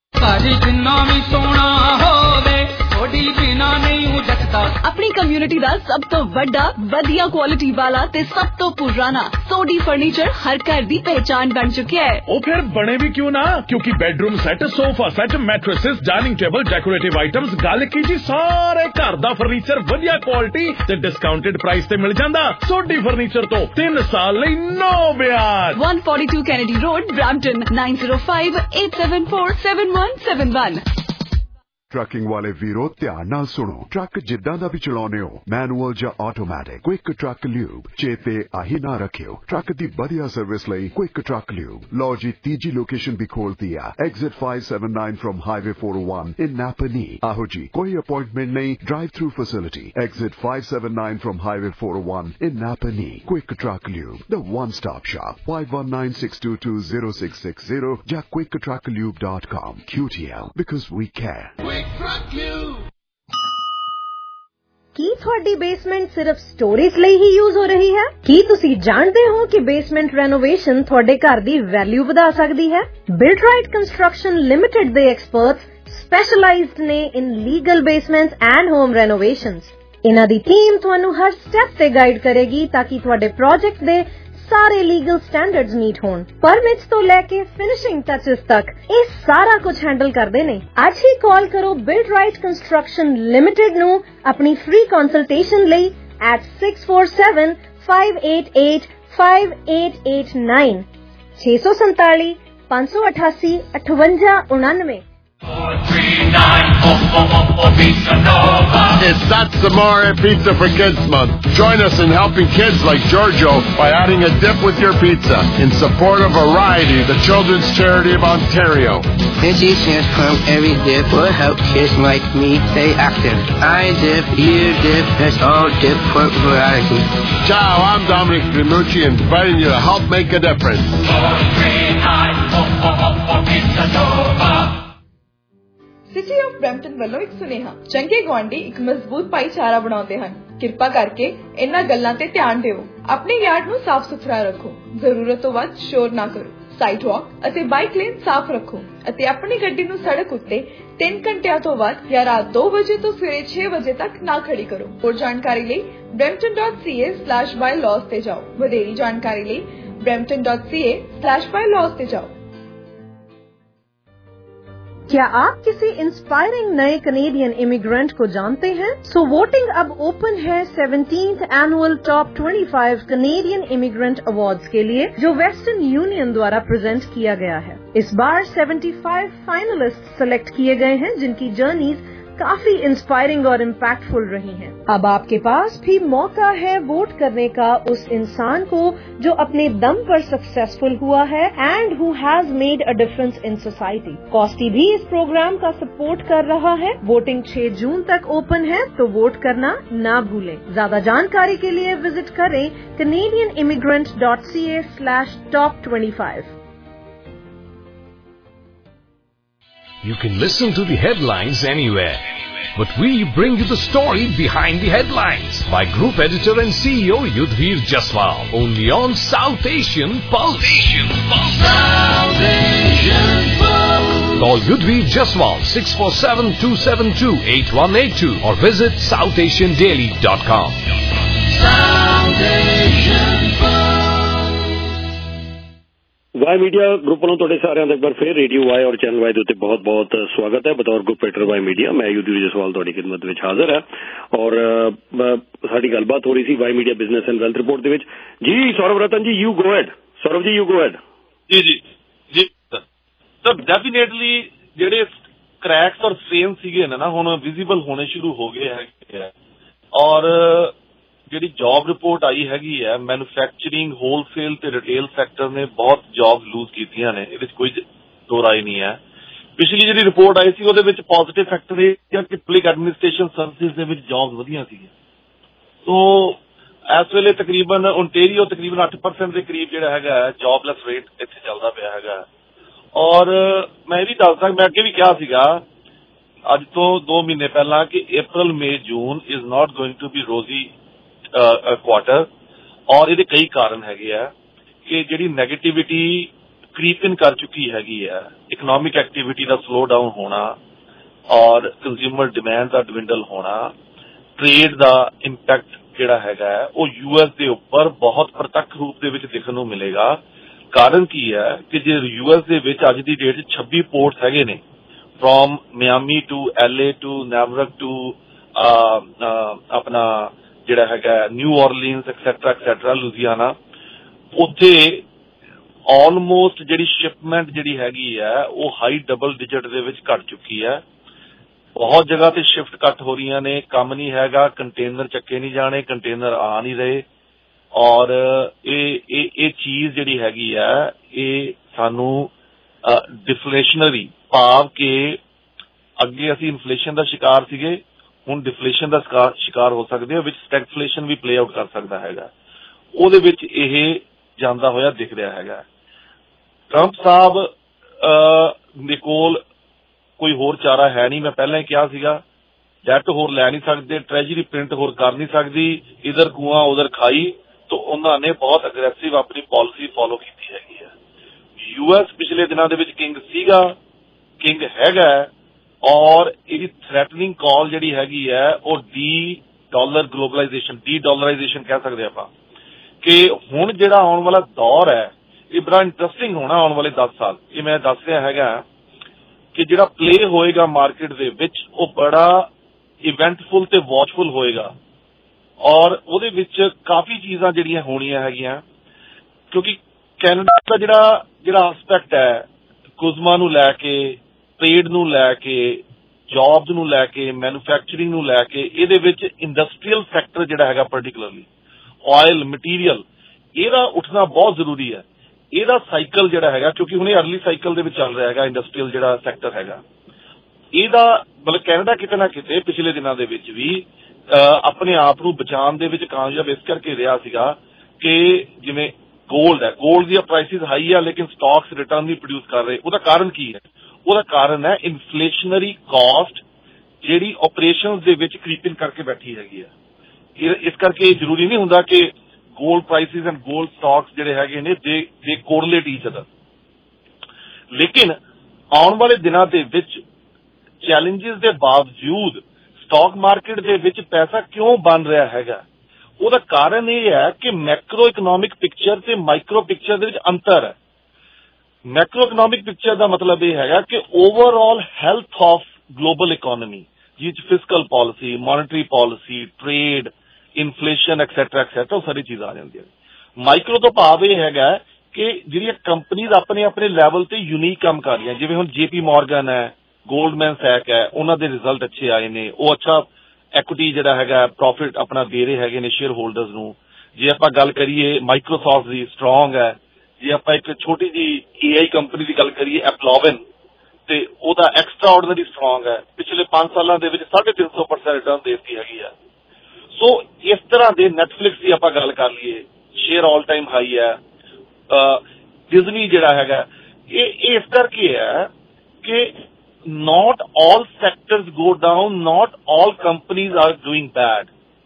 Speaker 5: अपनी community दा सब तो बड़ा वधिया quality वाला ते सब तो पुराना सोडी फर्नीचर हर घर दी पहचान बन चुका है।
Speaker 11: ओ फिर बने भी क्यों ना, क्योंकि bedroom set, sofa set, mattresses, dining table, decorative items, गल की जी सारे घर दा फर्नीचर वधिया क्वालिटी ते डिस्काउंटेड प्राइस ते मिल जांदा। सोडी फर्नीचर तो 3 साल लई नो ब्याज।
Speaker 5: 142 Kennedy Road, Brampton, 9058747171।
Speaker 12: ट्रकिंग वाले वीरो ध्यान नाल सुनो। ट्रक जिद्दां दा भी चलाउने हो, मैनुअल या ऑटोमैटिक, क्विक ट्रक ल्यूब चेते आही ना रखियो। ट्रक दी बढ़िया सर्विस लई क्विक ट्रक ल्यूब। लो जी तीजी लोकेशन भी खोल दिया, exit 579 from highway 401 in Napanee. आहो जी, कोई अपॉइंटमेंट नहीं, drive through facility. Exit 579 from highway 401 in Napanee. Quick Truck Lube, the one stop shop. 5196220660 या quicktrucklube.com। QTL, because we care।
Speaker 13: ਕੀ ਤੁਹਾਡੀ ਬੇਸਮੈਂਟ ਸਿਰਫ ਸਟੋਰੇਜ ਲਈ ਹੀ ਯੂਜ਼ ਹੋ ਰਹੀ ਹੈ? ਕੀ ਤੁਸੀਂ ਜਾਣਦੇ ਹੋ ਕਿ ਬੇਸਮੈਂਟ ਰੈਨੋਵੇਸ਼ਨ ਤੁਹਾਡੇ ਘਰ ਦੀ ਵੈਲਿਊ ਵਧਾ ਸਕਦੀ ਹੈ? ਬਿਲਡਰਾਈਟ ਕੰਸਟਰਕਸ਼ਨ ਲਿਮਿਟਿਡ ਦੇ ਐਕਸਪਰਟਸ ਸਪੈਸ਼ਲਾਈਜ਼ਡ ਨੇ in legal basements and home renovations. ਇਹਨਾਂ ਦੀ ਟੀਮ ਤੁਹਾਨੂੰ ਹਰ ਸਟੈਪ ਤੇ ਗਾਈਡ ਕਰੇਗੀ ਤਾਂ ਕਿ ਤੁਹਾਡੇ ਪ੍ਰੋਜੈਕਟ ਦੇ ਸਾਰੇ ਲੀਗਲ ਸਟੈਂਡਰਡਸ ਮੀਟ ਹੋਣ। ਪਰਮਿਟਸ ਤੋਂ ਲੈ ਕੇ ਫਿਨਿਸ਼ਿੰਗ ਟੱਚਸ ਤੱਕ ਇਹ ਸਾਰਾ ਕੁਝ ਹੈਂਡਲ ਕਰਦੇ ਨੇ। ਅੱਜ ਹੀ ਕਾਲ ਕਰੋ ਬਿਲਡਰਾਈਟ ਕੰਸਟਰਕਸ਼ਨ ਲਿਮਿਟਿਡ ਨੂੰ ਆਪਣੀ ਫ੍ਰੀ ਕੰਸਲਟੇਸ਼ਨ ਲਈ at 647-588-5889 647 588 5899।
Speaker 14: It's That's Amore Pizza for Kids Month. Join us in helping kids like Giorgio by adding a dip with your pizza in support of Variety, the children's charity of Ontario.
Speaker 15: Veggie stands from every dip will help kids like me stay active. I dip, you dip, let's all dip for variety.
Speaker 14: Ciao, I'm Dominic Grimucci inviting you to help make a difference.
Speaker 16: City of Brampton ਵੱਲੋਂ ਇੱਕ ਸੁਨੇਹਾ। ਚੰਗੇ ਗੁਆਂਢੀ ਇੱਕ ਮਜ਼ਬੂਤ ਭਾਈਚਾਰਾ ਬਣਾਉਂਦੇ ਹਨ। ਕਿਰਪਾ ਕਰਕੇ ਇਹਨਾਂ ਗੱਲਾਂ ਤੇ ਧਿਆਨ ਦਿਓ। ਆਪਣੇ ਯਾਰਡ ਨੂੰ ਸਾਫ਼ ਸੁਥਰਾ ਰੱਖੋ। ਜ਼ਰੂਰਤ ਤੋਂ ਵੱਧ ਸ਼ੋਰ ਨਾ ਕਰੋ। ਸਾਈਡ ਵਾਕ ਅਤੇ ਬਾਈਕ ਲੇਨ ਸਾਫ਼ ਰੱਖੋ ਅਤੇ ਆਪਣੀ ਗੱਡੀ ਨੂੰ ਸੜਕ ਉੱਤੇ 3 ਘੰਟਿਆਂ ਤੋਂ ਵੱਧ ਜਾਂ ਰਾਤ 2 ਵਜੇ ਤੋਂ ਸਵੇਰੇ 6 ਵਜੇ ਤੱਕ ਨਾ ਖੜੀ ਕਰੋ। ਹੋਰ ਜਾਣਕਾਰੀ ਲਈ brampton.ca/bylaws ਤੇ ਜਾਓ। ਵਧੇਰੀ ਜਾਣਕਾਰੀ ਲਈ brampton.ca/bylaws ਤੇ ਜਾਓ।
Speaker 13: क्या आप किसी इंस्पायरिंग नए कनेडियन इमिग्रेंट को जानते हैं? सो वोटिंग अब ओपन है 17th annual top 25 Canadian immigrant awards के लिए, जो वेस्टर्न यूनियन द्वारा प्रेजेंट किया गया है। इस बार 75 फाइनलिस्ट सेलेक्ट किए गए हैं, जिनकी जर्नीज काफी इंस्पायरिंग और इम्पैक्टफुल रही हैं। अब आपके पास भी मौका है वोट करने का उस इंसान को जो अपने दम पर सक्सेसफुल हुआ है and who has made a difference in society. Costi भी इस प्रोग्राम का सपोर्ट कर रहा है। वोटिंग 6 जून तक ओपन है, तो वोट करना ना भूलें। ज्यादा जानकारी के लिए विजिट करें canadianimmigrant.ca/top25।
Speaker 17: You can listen to the headlines anywhere, but we bring you the story behind the headlines by Group Editor and CEO Yudhvir Jaswal, only on South Asian Pulse. South Asian Pulse. Call Yudhvir Jaswal 647-272-8182 or visit southasiandaily.com. South Asian Pulse.
Speaker 1: Y media group वालों ਤੁਹਾਡੇ ਸਾਰਿਆਂ ਦਾ ਇੱਕ ਵਾਰ ਫੇਰ radio Y ਔਰ channel Y ਦੇ ਉੱਤੇ ਬਹੁਤ-ਬਹੁਤ ਸਵਾਗਤ ਹੈ। ਬਤੌਰ ਗਰੁੱਪ ਐਡੀਟਰ ਵਾਈ ਮੀਡੀਆ ਮੈਂ ਯੂਧਵੀਰ ਜਸਵਾਲ ਤੁਹਾਡੀ ਖਿਦਮਤ ਵਿੱਚ ਹਾਜ਼ਰ ਹੈ ਔਰ ਸਾਡੀ ਗੱਲਬਾਤ ਹੋ ਰਹੀ ਸੀ Y media business and wealth report ਦੇ ਵਿੱਚ। ਜੀ ਸੌਰਵ ਰਤਨ ਜੀ, you go ahead. Saurav ji, you go ahead.
Speaker 2: ਜੀ ਸਰ ਡੈਫੀਨੇਟਲੀ ਜਿਹੜੇ ਕ੍ਰੈਕਸ ਔਰ ਫੇਮ ਸੀਗੇ ਨਾ ਹੁਣ ਵਿਜ਼ੀਬਲ ਹੋਣੇ ਸ਼ੁਰੂ ਹੋ ਗਏ ਹੈਗੇ ਔਰ ਜਿਹੜੀ ਜੌਬ ਰਿਪੋਰਟ ਆਈ ਹੈਗੀ ਹੈ ਮੈਨੂਫੈਕਚਰਿੰਗ, ਹੋਲਸੇਲ ਤੇ ਰਿਟੇਲ ਸੈਕਟਰ ਨੇ ਬਹੁਤ ਜੌਬ ਲੂਜ਼ ਕੀਤੀਆਂ ਨੇ, ਇਹਦੇ ਵਿੱਚ ਕੋਈ ਦੋ ਰਾਏ ਨਹੀਂ ਹੈ। ਪਿਛਲੀ ਜਿਹੜੀ ਰਿਪੋਰਟ ਆਈ ਸੀ ਉਹਦੇ ਵਿੱਚ ਪੋਜ਼ਿਟਿਵ ਫੈਕਟਰ ਇਹ ਕਿ ਪਬਲਿਕ ਐਡਮਿਨਿਸਟ੍ਰੇਸ਼ਨ ਸਰਵਿਸਿਜ਼ ਦੇ ਵਿੱਚ ਜੌਬ ਵਧੀਆਂ ਸੀਗੀਆਂ। ਸੋ ਇਸ ਵੇਲੇ ਤਕਰੀਬਨ ਓਨਟੇਰੀਓ ਤਕਰੀਬਨ 8% ਦੇ ਕਰੀਬ ਜਿਹੜਾ ਹੈਗਾ ਜੌਬਲੈਸ ਰੇਟ ਇੱਥੇ ਚੱਲਦਾ ਪਿਆ ਹੈਗਾ। ਔਰ ਮੈਂ ਇਹ ਵੀ ਦੱਸਦਾ, ਮੈਂ ਅੱਗੇ ਵੀ ਕਿਹਾ ਸੀਗਾ ਅੱਜ ਤੋਂ 2 ਮਹੀਨੇ ਪਹਿਲਾਂ ਕਿ April, May, June is not going to be rosy quarter ਔਰ ਇਹਦੇ ਕਈ ਕਾਰਨ ਹੈਗੇ ਆ ਕਿ ਜਿਹੜੀ ਨੈਗੇਟਿਵਿਟੀ ਕ੍ਰੀਪ ਇਨ ਕਰ ਚੁੱਕੀ ਹੈਗੀ ਆ, ਇਕਨੋਮਿਕ ਐਕਟੀਵਿਟੀ ਦਾ ਸਲੋ ਡਾਊਨ ਹੋਣਾ ਔਰ ਕੰਜ਼ਿਊਮਰ ਡਿਮਾਂਡ ਦਾ ਡਿਵਿੰਡਲ ਹੋਣਾ, ਟ੍ਰੇਡ ਦਾ ਇੰਪੈਕਟ ਜਿਹੜਾ ਹੈਗਾ ਉਹ US ਦੇ ਉੱਪਰ ਬਹੁਤ ਪ੍ਰਤੱਖ ਰੂਪ ਦੇ ਵਿੱਚ ਦੇਖਣ ਨੂੰ ਮਿਲੇਗਾ। ਕਾਰਨ ਕੀ ਹੈ ਕਿ ਜੇ US ਦੇ ਵਿੱਚ ਅੱਜ ਦੀ ਡੇਟ 'ਚ 26 ਪੋਰਟਸ ਹੈਗੇ ਨੇ, from Miami to LA to Newark to ਆਪਣਾ ਜਿਹੜਾ ਹੈਗਾ ਨਿਊ ਔਰਲੀਨਸ ਐਕਸੈਟਰਾ ਲੁਧਿਆਣਾ, ਉੱਥੇ ਆਲਮੋਸਟ ਜਿਹੜੀ ਸ਼ਿਪਮੈਂਟ ਜਿਹੜੀ ਹੈਗੀ ਹੈ ਉਹ ਹਾਈ ਡਬਲ ਡਿਜਿਟ ਦੇ ਵਿੱਚ ਘਟ ਚੁੱਕੀ ਹੈ। ਬਹੁਤ ਜਗ੍ਹਾ ਤੇ ਸ਼ਿਫਟ ਘੱਟ ਹੋ ਰਹੀਆਂ ਨੇ, ਕੰਮ ਨਹੀਂ ਹੈਗਾ, ਕੰਟੇਨਰ ਚੱਕੇ ਨਹੀਂ ਜਾਣੇ, ਕੰਟੇਨਰ ਆ ਨਹੀਂ ਰਹੇ ਔਰ ਇਹ ਚੀਜ਼ ਜਿਹੜੀ ਹੈਗੀ ਹੈ ਇਹ ਸਾਨੂੰ ਡਿਫਲੇਸ਼ਨਰੀ ਭਾਵ ਕਿ ਅੱਗੇ ਅਸੀਂ ਇਨਫਲੇਸ਼ਨ ਦਾ ਸ਼ਿਕਾਰ ਸੀਗੇ, ਹੁਣ ਡਿਫਲੇਸ਼ਨ ਦਾ ਸ਼ਿਕਾਰ ਹੋ ਸਕਦੇ ਹੋ, ਵਿੱਚ ਸਟੈਗਫਲੇਸ਼ਨ ਵੀ ਪਲੇ ਆਊਟ ਕਰ ਸਕਦਾ ਹੈਗਾ। ਉਹਦੇ ਵਿੱਚ ਇਹ ਜਾਂਦਾ ਹੋਇਆ ਦਿਖ ਰਿਹਾ ਹੈਗਾ। ਟਰੰਪ ਸਾਹਿਬ ਦੇ ਕੋਲ ਕੋਈ ਹੋਰ ਚਾਰਾ ਹੈ ਨਹੀਂ। ਮੈਂ ਪਹਿਲਾਂ ਹੀ ਕਿਹਾ ਸੀਗਾ ਡੈਟ ਹੋਰ ਲੈ ਨਹੀਂ ਸਕਦੇ, ਟ੍ਰੈਜਰੀ ਪ੍ਰਿੰਟ ਹੋਰ ਕਰ ਨਹੀਂ ਸਕਦੀ, ਇਧਰ ਕੁਆਂ ਉਧਰ ਖਾਈ, ਤਾਂ ਉਹਨਾਂ ਨੇ ਬਹੁਤ ਅਗਰੈਸਿਵ ਆਪਣੀ ਪਾਲਿਸੀ ਫੋਲੋ ਕੀਤੀ ਹੈਗੀ ਹੈ। US ਪਿਛਲੇ ਦਿਨਾਂ ਦੇ ਵਿੱਚ ਕਿੰਗ ਸੀਗਾ, ਕਿੰਗ ਹੈਗਾ ਔਰ ਇਹਦੀ ਥ੍ਰੈਟਨਿੰਗ ਕਾਲ ਜਿਹੜੀ ਹੈਗੀ ਹੈ ਉਹ ਡੀ-ਡਾਲਰਾਈਜ਼ੇਸ਼ਨ ਕਹਿ ਸਕਦੇ ਆਪਾਂ ਕਿ ਹੁਣ ਜਿਹੜਾ ਆਉਣ ਵਾਲਾ ਦੌਰ ਹੈ ਇਹ ਬੜਾ ਇੰਟਰਸਟਿੰਗ ਹੋਣਾ ਆਉਣ ਵਾਲੇ 10 ਸਾਲ। ਇਹ ਮੈਂ ਦੱਸ ਰਿਹਾ ਹੈਗਾ ਕਿ ਜਿਹੜਾ ਪਲੇ ਹੋਏਗਾ ਮਾਰਕੀਟ ਦੇ ਵਿੱਚ ਉਹ ਬੜਾ ਇਵੈਂਟਫੁਲ ਤੇ ਵਾਚਫੁਲ ਹੋਏਗਾ ਔਰ ਉਹਦੇ ਵਿੱਚ ਕਾਫੀ ਚੀਜ਼ਾਂ ਜਿਹੜੀਆਂ ਹੋਣੀਆਂ ਹੈਗੀਆਂ ਕਿਉਂਕਿ ਕੈਨੇਡਾ ਦਾ ਜਿਹੜਾ ਐਸਪੈਕਟ ਹੈ ਕੁਜ਼ਮਾ ਨੂੰ ਲੈ ਕੇ, ਟ੍ਰੇਡ ਨੂੰ ਲੈ ਕੇ, ਜੌਬਸ ਨੂੰ ਲੈ ਕੇ, ਮੈਨੂਫੈਕਚਰਿੰਗ ਨੂੰ ਲੈ ਕੇ, ਇਹਦੇ ਵਿੱਚ ਇੰਡਸਟਰੀਅਲ ਸੈਕਟਰ ਜਿਹੜਾ ਹੈਗਾ ਪਰਟੀਕੁਲਰਲੀ ਆਇਲ, ਮਟੀਰੀਅਲ, ਇਹਦਾ ਉੱਠਣਾ ਬਹੁਤ ਜ਼ਰੂਰੀ ਹੈ। ਇਹਦਾ ਸਾਈਕਲ ਜਿਹੜਾ ਹੈਗਾ ਕਿਉਂਕਿ ਹੁਣ ਇਹ ਅਰਲੀ ਸਾਈਕਲ ਦੇ ਵਿੱਚ ਚੱਲ ਰਿਹਾ ਹੈਗਾ ਇੰਡਸਟਰੀਅਲ ਜਿਹੜਾ ਸੈਕਟਰ ਹੈਗਾ, ਇਹਦਾ ਮਤਲਬ ਕੈਨੇਡਾ ਕਿਤੇ ਨਾ ਕਿਤੇ ਪਿਛਲੇ ਦਿਨਾਂ ਦੇ ਵਿੱਚ ਵੀ ਆਪਣੇ ਆਪ ਨੂੰ ਬਚਾਉਣ ਦੇ ਵਿੱਚ ਕਾਮਯਾਬ ਇਸ ਕਰਕੇ ਰਿਹਾ ਸੀਗਾ ਕਿ ਜਿਵੇਂ ਗੋਲਡ ਹੈ, ਗੋਲਡ ਦੀਆਂ ਪ੍ਰਾਈਸਿਸ ਹਾਈ ਆ ਲੇਕਿਨ ਸਟਾਕਸ ਰਿਟਰਨ ਨਹੀਂ ਪ੍ਰੋਡਿਊਸ ਕਰ ਰਹੇ। ਉਹਦਾ ਕਾਰਨ ਕੀ ਹੈ? ਉਹਦਾ ਕਾਰਨ ਹੈ ਇਨਫਲੇਸ਼ਨਰੀ ਕਾਸਟ ਜਿਹੜੀ ਆਪਰੇਸ਼ਨਸ ਦੇ ਵਿੱਚ ਕ੍ਰੀਪਿੰਗ ਕਰਕੇ ਬੈਠੀ ਹੈਗੀ ਆ। ਇਸ ਕਰਕੇ ਜ਼ਰੂਰੀ ਨਹੀਂ ਹੁੰਦਾ ਕਿ gold prices and gold stocks ਜਿਹੜੇ ਹੈਗੇ ਨੇ ਦੇ ਕੋਰਿਲੇਟ ਈਚ ਅਦਰ, ਲੇਕਿਨ ਆਉਣ ਵਾਲੇ ਦਿਨਾਂ ਦੇ ਵਿੱਚ ਚੈਲੰਜਸ ਦੇ ਬਾਵਜੂਦ ਸਟਾਕ ਮਾਰਕੀਟ ਦੇ ਵਿੱਚ ਪੈਸਾ ਕਿਉਂ ਬਣ ਰਿਹਾ ਹੈਗਾ? ਉਹਦਾ ਕਾਰਨ ਇਹ ਹੈ ਕਿ ਮੈਕਰੋ ਇਕਨੋਮਿਕ ਪਿਕਚਰ ਤੇ ਮਾਈਕਰੋ ਪਿਕਚਰ ਦੇ ਵਿੱਚ ਅੰਤਰ ਹੈ। ਮੈਕਰੋ ਇਕਨੋਮਿਕ ਪਿਕਚਰ ਦਾ ਮਤਲਬ ਇਹ ਹੈਗਾ ਕਿ overall health of global economy, ਜਿਸ 'ਚ fiscal policy, monetary policy, trade, inflation etcetera ਉਹ ਸਾਰੀ ਚੀਜ਼ਾਂ ਆ ਜਾਂਦੀਆਂ ਨੇ। ਮਾਈਕਰੋ ਤੋਂ ਭਾਵ ਇਹ ਹੈਗਾ ਕਿ ਜਿਹੜੀਆਂ ਕੰਪਨੀਜ਼ ਆਪਣੇ ਆਪਣੇ ਲੈਵਲ ਤੇ ਯੂਨੀਕ ਕੰਮ ਕਰ ਰਹੀਆਂ, ਜਿਵੇਂ ਹੁਣ JP Morgan ਹੈ, ਗੋਲਡਮੈਨ ਸੈਕ ਹੈ, ਉਹਨਾਂ ਦੇ ਰਿਜ਼ਲਟ ਅੱਛੇ ਆਏ ਨੇ, ਉਹ ਅੱਛਾ ਐਕੁਇਟੀ ਜਿਹੜਾ ਹੈਗਾ ਪ੍ਰੋਫਿਟ ਆਪਣਾ ਦੇ ਰਹੇ ਹੈਗੇ ਨੇ ਸ਼ੇਅਰ ਹੋਲਡਰਸ ਨੂੰ। ਜੇ ਆਪਾਂ ਗੱਲ ਕਰੀਏ ਮਾਈਕਰੋਸਾਫਟ ਦੀ, ਸਟਰੋਂਗ ਹੈ। ਜੇ ਆਪਾਂ ਇੱਕ ਛੋਟੀ ਜਿਹੀ AI ਕੰਪਨੀ ਦੀ ਗੱਲ ਕਰੀਏ ਐਪਲੋਵਨ, ਤੇ ਉਹਦਾ ਐਕਸਟਰਾ ਆਰਡੀਨਰੀ ਸਟਰੋਂਗ ਹੈ, ਪਿਛਲੇ 5 ਸਾਲਾਂ ਦੇ ਵਿੱਚ 350% ਰਿਟਰਨ ਦੇਤੀ ਹੈਗੀ ਆ। ਸੋ ਇਸ ਤਰ੍ਹਾਂ ਦੇ ਨੈਟਫਲਿਕਸ ਦੀ ਆਪਾਂ ਗੱਲ ਕਰ ਲਈਏ, ਸ਼ੇਅਰ ਆਲ ਟਾਈਮ ਹਾਈ ਹੈ। ਡਿਜ਼ਨੀ ਜਿਹੜਾ ਹੈਗਾ, ਇਹ ਇਸ ਕਰਕੇ ਹੈ ਕਿ not all sectors go down, not all companies are doing bad.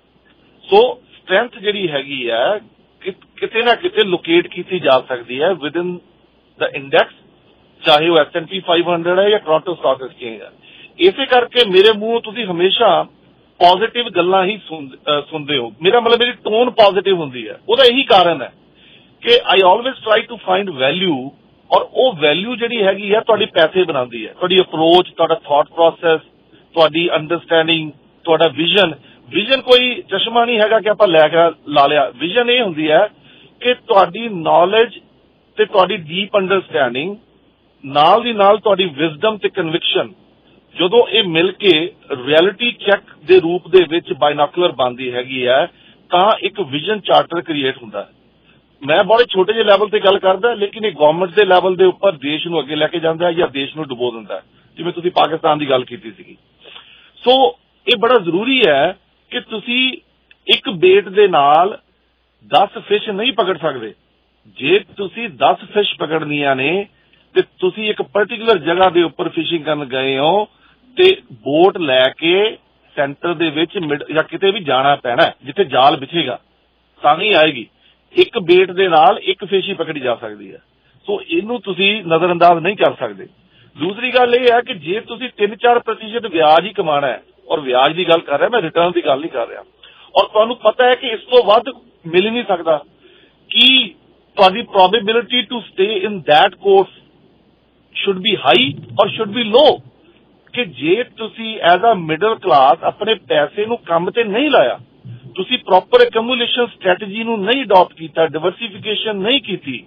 Speaker 2: So strength ਜਿਹੜੀ ਹੈਗੀ ਹੈ ਕਿਤੇ ਨਾ ਕਿਤੇ ਲੋਕੇਟ ਕੀਤੀ ਜਾ ਸਕਦੀ ਹੈ within the index, ਚਾਹੇ ਉਹ S&P 500 ਹੈ ਜਾਂ ਟੋਰਾਂਟੋ ਸਟਾਕ ਐਕਸਚੇਂਜ ਹੈ। ਇਸੇ ਕਰਕੇ ਮੇਰੇ ਮੂੰਹੋਂ ਤੁਸੀਂ ਹਮੇਸ਼ਾ ਪੋਜ਼ਿਟਿਵ ਗੱਲਾਂ ਹੀ ਸੁਣਦੇ ਹੋ। ਮੇਰਾ ਮਤਲਬ ਮੇਰੀ ਟੋਨ ਪੋਜ਼ਿਟਿਵ ਹੁੰਦੀ ਹੈ। ਉਹਦਾ ਇਹੀ ਕਾਰਨ ਹੈ ਕਿ I always try to find value, ਔਰ ਉਹ ਵੈਲਿਊ ਜਿਹੜੀ ਹੈਗੀ ਆ ਤੁਹਾਡੀ ਪੈਸੇ ਬਣਾਉਂਦੀ ਹੈ। ਤੁਹਾਡੀ ਅਪਰੋਚ, ਤੁਹਾਡਾ ਥਾਟ ਪ੍ਰੋਸੈਸ, ਤੁਹਾਡੀ ਅੰਡਰਸਟੈਂਡਿੰਗ, ਤੁਹਾਡਾ ਵਿਜ਼ਨ ਕੋਈ ਚਸ਼ਮਾ ਨਹੀਂ ਹੈਗਾ ਕਿ ਆਪਾਂ ਲੈ ਕੇ ਲਾ ਲਿਆ। ਵਿਜ਼ਨ ਇਹ ਹੁੰਦੀ ਹੈ ਕਿ ਤੁਹਾਡੀ ਨੌਲੇਜ ਤੇ ਤੁਹਾਡੀ ਡੀਪ ਅੰਡਰਸਟੈਂਡਿੰਗ ਨਾਲ ਦੀ ਨਾਲ ਤੁਹਾਡੀ ਵਿਜ਼ਡਮ ਤੇ ਕਨਵਿਕਸ਼ਨ, ਜਦੋਂ ਇਹ ਮਿਲ ਕੇ ਰਿਐਲਿਟੀ ਚੈੱਕ ਦੇ ਰੂਪ ਦੇ ਵਿੱਚ ਬਾਇਨੋਕੂਲਰ ਬਣਦੀ ਹੈਗੀ ਹੈ, ਤਾਂ ਇੱਕ ਵਿਜ਼ਨ ਚਾਰਟਰ ਕ੍ਰੀਏਟ ਹੁੰਦਾ ਹੈ। ਮੈਂ ਬੜੇ ਛੋਟੇ ਜਿਹੇ ਲੈਵਲ ਤੇ ਗੱਲ ਕਰਦਾ, ਲੇਕਿਨ ਇਹ ਗਵਰਨਮੈਂਟ ਦੇ ਲੈਵਲ ਦੇ ਉੱਪਰ ਦੇਸ਼ ਨੂੰ ਅੱਗੇ ਲੈ ਕੇ ਜਾਂਦਾ ਹੈ ਜਾਂ ਦੇਸ਼ ਨੂੰ ਡੁਬੋ ਦਿੰਦਾ ਹੈ, ਜਿਵੇਂ ਤੁਸੀਂ ਪਾਕਿਸਤਾਨ ਦੀ ਗੱਲ ਕੀਤੀ ਸੀਗੀ। ਸੋ ਇਹ ਬੜਾ ਜ਼ਰੂਰੀ ਹੈ ਕਿ ਤੁਸੀਂ ਇੱਕ ਬੇਟ ਦੇ ਨਾਲ 10 ਫਿਸ਼ ਨਹੀਂ ਪਕੜ ਸਕਦੇ। ਜੇ ਤੁਸੀਂ 10 ਫਿਸ਼ ਪਕੜਨੀਆਂ ਨੇ ਤੇ ਤੁਸੀਂ ਇੱਕ ਪਰਟੀਕੂਲਰ ਜਗ੍ਹਾ ਦੇ ਉੱਪਰ ਫਿਸ਼ਿੰਗ ਕਰਨ ਗਏ ਹੋ ਤੇ ਬੋਟ ਲੈ ਕੇ ਸੈਂਟਰ ਦੇ ਵਿੱਚ ਜਾਂ ਕਿਤੇ ਵੀ ਜਾਣਾ ਪੈਣਾ, ਜਿੱਥੇ ਜਾਲ ਵਿਛੇਗਾ ਤਾਂ ਨਹੀਂ ਆਏਗੀ। ਇੱਕ ਬੇਟ ਦੇ ਨਾਲ ਇੱਕ ਫਿਸ਼ ਹੀ ਪਕੜੀ ਜਾ ਸਕਦੀ ਹੈ। ਸੋ ਇਹਨੂੰ ਤੁਸੀਂ ਨਜ਼ਰਅੰਦਾਜ਼ ਨਹੀਂ ਕਰ ਸਕਦੇ। ਦੂਸਰੀ ਗੱਲ ਇਹ ਹੈ ਕਿ ਜੇ ਤੁਸੀਂ 3-4% ਵਿਆਜ ਹੀ ਕਮਾਣਾ ਹੈ, ਔਰ ਵਿਆਜ ਦੀ ਗੱਲ ਕਰ ਰਿਹਾ ਮੈਂ, ਰਿਟਰਨ ਦੀ ਗੱਲ ਨਹੀਂ ਕਰ ਰਿਹਾ, ਔਰ ਤੁਹਾਨੂੰ ਪਤਾ ਹੈ ਕਿ ਇਸ ਤੋਂ ਵੱਧ ਮਿਲ ਹੀ ਨਹੀਂ ਸਕਦਾ, ਕਿ ਤੁਹਾਡੀ probability to stay in that course should be high ਔਰ ਸ਼ੁੱਡ ਬੀ ਲੋ। ਕਿ ਜੇ ਤੁਸੀਂ ਐਜ਼ ਅ ਮਿਡਲ ਕਲਾਸ ਆਪਣੇ ਪੈਸੇ ਨੂੰ ਕੰਮ ਤੇ ਨਹੀਂ ਲਾਇਆ, ਤੁਸੀਂ ਪ੍ਰੋਪਰ ਐਕੂਮੂਲੇਸ਼ਨ ਸਟ੍ਰੈਟਜੀ ਨੂੰ ਨਹੀਂ ਅਡਾਪਟ ਕੀਤਾ, ਡਾਈਵਰਸੀਫਿਕੇਸ਼ਨ ਨਹੀਂ ਕੀਤੀ,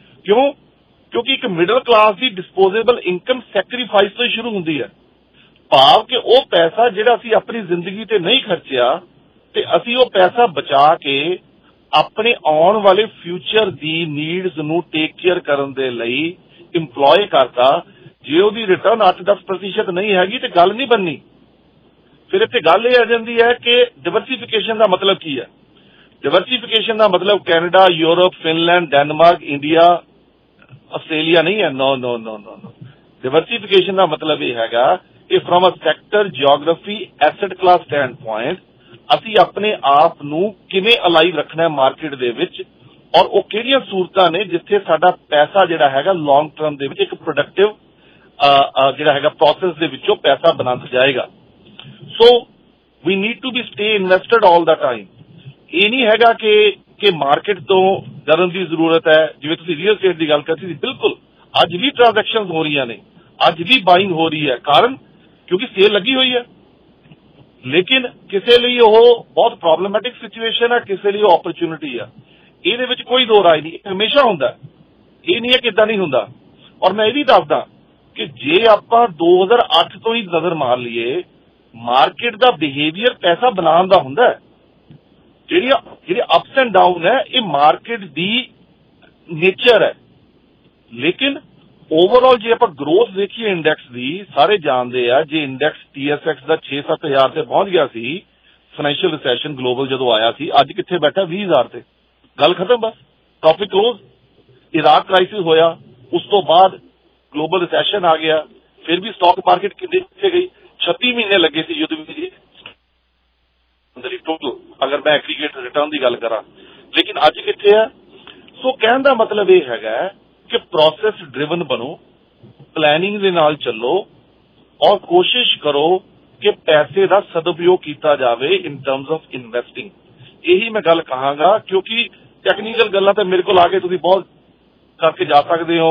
Speaker 2: ਕਿਉਂਕਿ ਇੱਕ ਮਿਡਲ ਕਲਾਸ ਦੀ ਡਿਸਪੋਜ਼ੇਬਲ ਇਨਕਮ ਸੈਕਰੀਫਾਈਸ ਤੋਂ ਹੀ ਸ਼ੁਰੂ ਹੁੰਦੀ ਹੈ। ਭਾਵ ਕਿ ਉਹ ਪੈਸਾ ਜਿਹੜਾ ਅਸੀਂ ਆਪਣੀ ਜ਼ਿੰਦਗੀ ਤੇ ਨਹੀਂ ਖਰਚਿਆ ਤੇ ਅਸੀਂ ਉਹ ਪੈਸਾ ਬਚਾ ਕੇ ਆਪਣੇ ਆਉਣ ਵਾਲੇ ਫਿਊਚਰ ਦੀ ਨੀਡਸ ਨੂੰ ਟੇਕ ਕੇਅਰ ਕਰਨ ਦੇ ਲਈ ਇੰਪਲੋਏ ਕਰਤਾ। ਜੇ ਉਹਦੀ ਰਿਟਰਨ 8-10% ਨਹੀਂ ਹੈਗੀ ਤੇ ਗੱਲ ਨਹੀਂ ਬਣਨੀ। ਫਿਰ ਇੱਥੇ ਗੱਲ ਇਹ ਆ ਜਾਂਦੀ ਹੈ ਕਿ ਡਾਈਵਰਸੀਫਿਕੇਸ਼ਨ ਦਾ ਮਤਲਬ ਕੀ ਹੈ। ਡਾਈਵਰਸੀਫਿਕੇਸ਼ਨ ਦਾ ਮਤਲਬ Canada, Europe, Finland, Denmark, India, Australia ਨਹੀਂ ਹੈ। ਨੋ। ਡਾਈਵਰਸੀਫਿਕੇਸ਼ਨ ਦਾ ਮਤਲਬ ਇਹ ਹੈਗਾ ਕਿ from a sector, geography, asset class standpoint ਅਸੀਂ ਆਪਣੇ ਆਪ ਨੂੰ ਕਿਵੇਂ ਅਲਾਈਵ ਰੱਖਣਾ ਹੈ ਮਾਰਕੀਟ ਦੇ ਵਿੱਚ, ਔਰ ਉਹ ਕਿਹੜੀਆਂ ਸੂਰਤਾਂ ਨੇ ਜਿੱਥੇ ਸਾਡਾ ਪੈਸਾ ਜਿਹੜਾ ਹੈਗਾ ਲੌਂਗ ਟਰਮ ਦੇ ਵਿੱਚ ਇੱਕ ਪ੍ਰੋਡਕਟਿਵ ਜਿਹੜਾ ਹੈਗਾ ਪ੍ਰੋਸੈਸ ਦੇ ਵਿੱਚੋਂ ਪੈਸਾ ਬਣ ਜਾਏਗਾ। So we need to be stay invested all the time. ਇਹ ਨਹੀਂ ਹੈਗਾ ਕਿ ਮਾਰਕੀਟ ਤੋਂ ਡਰਨ ਦੀ ਜ਼ਰੂਰਤ ਹੈ। ਜਿਵੇਂ ਤੁਸੀਂ ਰੀਅਲ estate ਦੀ ਗੱਲ ਕਰਤੀ ਸੀ, ਬਿਲਕੁਲ ਅੱਜ ਵੀ ਟ੍ਰਾਂਜੈਕਸ਼ਨ ਹੋ ਰਹੀਆਂ ਨੇ, ਅੱਜ ਵੀ ਬਾਇੰਗ ਹੋ ਰਹੀ ਹੈ, ਕਾਰਨ ਕਿਉਂਕਿ ਸੇਲ ਲੱਗੀ ਹੋਈ ਹੈ। ਲੇਕਿਨ ਕਿਸੇ ਲਈ ਉਹ ਬਹੁਤ ਪ੍ਰੋਬਲਮੈਟਿਕ ਸਿਚੁਏਸ਼ਨ ਹੈ, ਕਿਸੇ ਲਈ ਉਹ ਓਪਰਚੁਨਿਟੀ ਆ। ਇਹਦੇ ਵਿੱਚ ਕੋਈ ਦੋ ਰਾਏ ਨਹੀਂ, ਹਮੇਸ਼ਾ ਹੁੰਦਾ। ਇਹ ਨਹੀਂ ਹੈ ਕਿ ਇਦਾਂ ਨਹੀਂ ਹੁੰਦਾ। ਔਰ ਮੈਂ ਇਹ ਵੀ ਦੱਸਦਾ ਕਿ ਜੇ ਆਪਾਂ 2008 ਤੋਂ ਹੀ ਨਜ਼ਰ ਮਾਰ ਲਈਏ, ਮਾਰਕੀਟ ਦਾ ਬਿਹੇਵੀਅਰ ਪੈਸਾ ਬਣਾਉਣ ਦਾ ਹੁੰਦਾ ਹੈ। ਜਿਹੜੇ ਅਪਸ ਐਂਡ ਡਾਊਨ ਹੈ ਇਹ ਮਾਰਕੀਟ ਦੀ ਨੇਚਰ ਹੈ। ਲੇਕਿਨ ਓਵਰਆਲ ਜੇ ਆਪਾਂ ਗਰੋਥ ਦੇਖੀਏ ਇੰਡੈਕਸ ਦੀ, ਸਾਰੇ ਜਾਣਦੇ ਆ ਜੇ ਇੰਡੈਕਸ TSX ਦਾ 6-7 ਹਜ਼ਾਰ ਤੇ ਪਹੁੰਚ ਗਿਆ ਸੀ ਫਾਈਨੈਂਸ਼ੀਅਲ ਰਿਸੈਸ਼ਨ ਗਲੋਬਲ ਜਦੋਂ ਆਇਆ ਸੀ, ਅੱਜ ਕਿੱਥੇ ਬੈਠਾ 20 ਹਜ਼ਾਰ ਤੇ। ਗੱਲ ਖਤਮ, ਬਸ ਟੌਪਿਕ ਕਲੋਜ਼। ਇਰਾਕ ਕ੍ਰਾਈਸਿਸ ਹੋਇਆ, ਉਸ ਤੋਂ ਬਾਅਦ ਗਲੋਬਲ ਰਿਸੈਸ਼ਨ ਆ ਗਿਆ, ਫਿਰ ਵੀ ਸਟਾਕ ਮਾਰਕੀਟ ਕਿੱਥੇ ਗਈ। 36 ਮਹੀਨੇ ਲੱਗੇ ਸੀ ਯੁੱਧ ਵਿੱਚ ਟੋਟਲ, ਅਗਰ ਮੈਂ ਐਗਰੀਗੇਟ ਰਿਟਰਨ ਦੀ ਗੱਲ ਕਰਾਂ, ਲੇਕਿਨ ਅੱਜ ਕਿੱਥੇ ਹੈ। ਸੋ ਕਹਿਣ ਦਾ ਮਤਲਬ ਇਹ ਹੈਗਾ ਕਿ ਪ੍ਰੋਸੈਸ ਡਰਿਵਨ ਬਣੋ, ਪਲੈਨਿੰਗ ਦੇ ਨਾਲ ਚੱਲੋ ਔਰ ਕੋਸ਼ਿਸ਼ ਕਰੋ ਕਿ ਪੈਸੇ ਦਾ ਸਦਉਪਯੋਗ ਕੀਤਾ ਜਾਵੇ ਇਨ ਟਰਮਸ ਆਫ ਇਨਵੈਸਟਿੰਗ। ਇਹੀ ਮੈਂ ਗੱਲ ਕਹਾਂਗਾ, ਕਿਉਂਕਿ ਟੈਕਨੀਕਲ ਗੱਲਾਂ ਤਾਂ ਮੇਰੇ ਕੋਲ ਆ ਕੇ ਤੁਸੀਂ ਬਹੁਤ ਕਰਕੇ ਜਾ ਸਕਦੇ ਹੋ,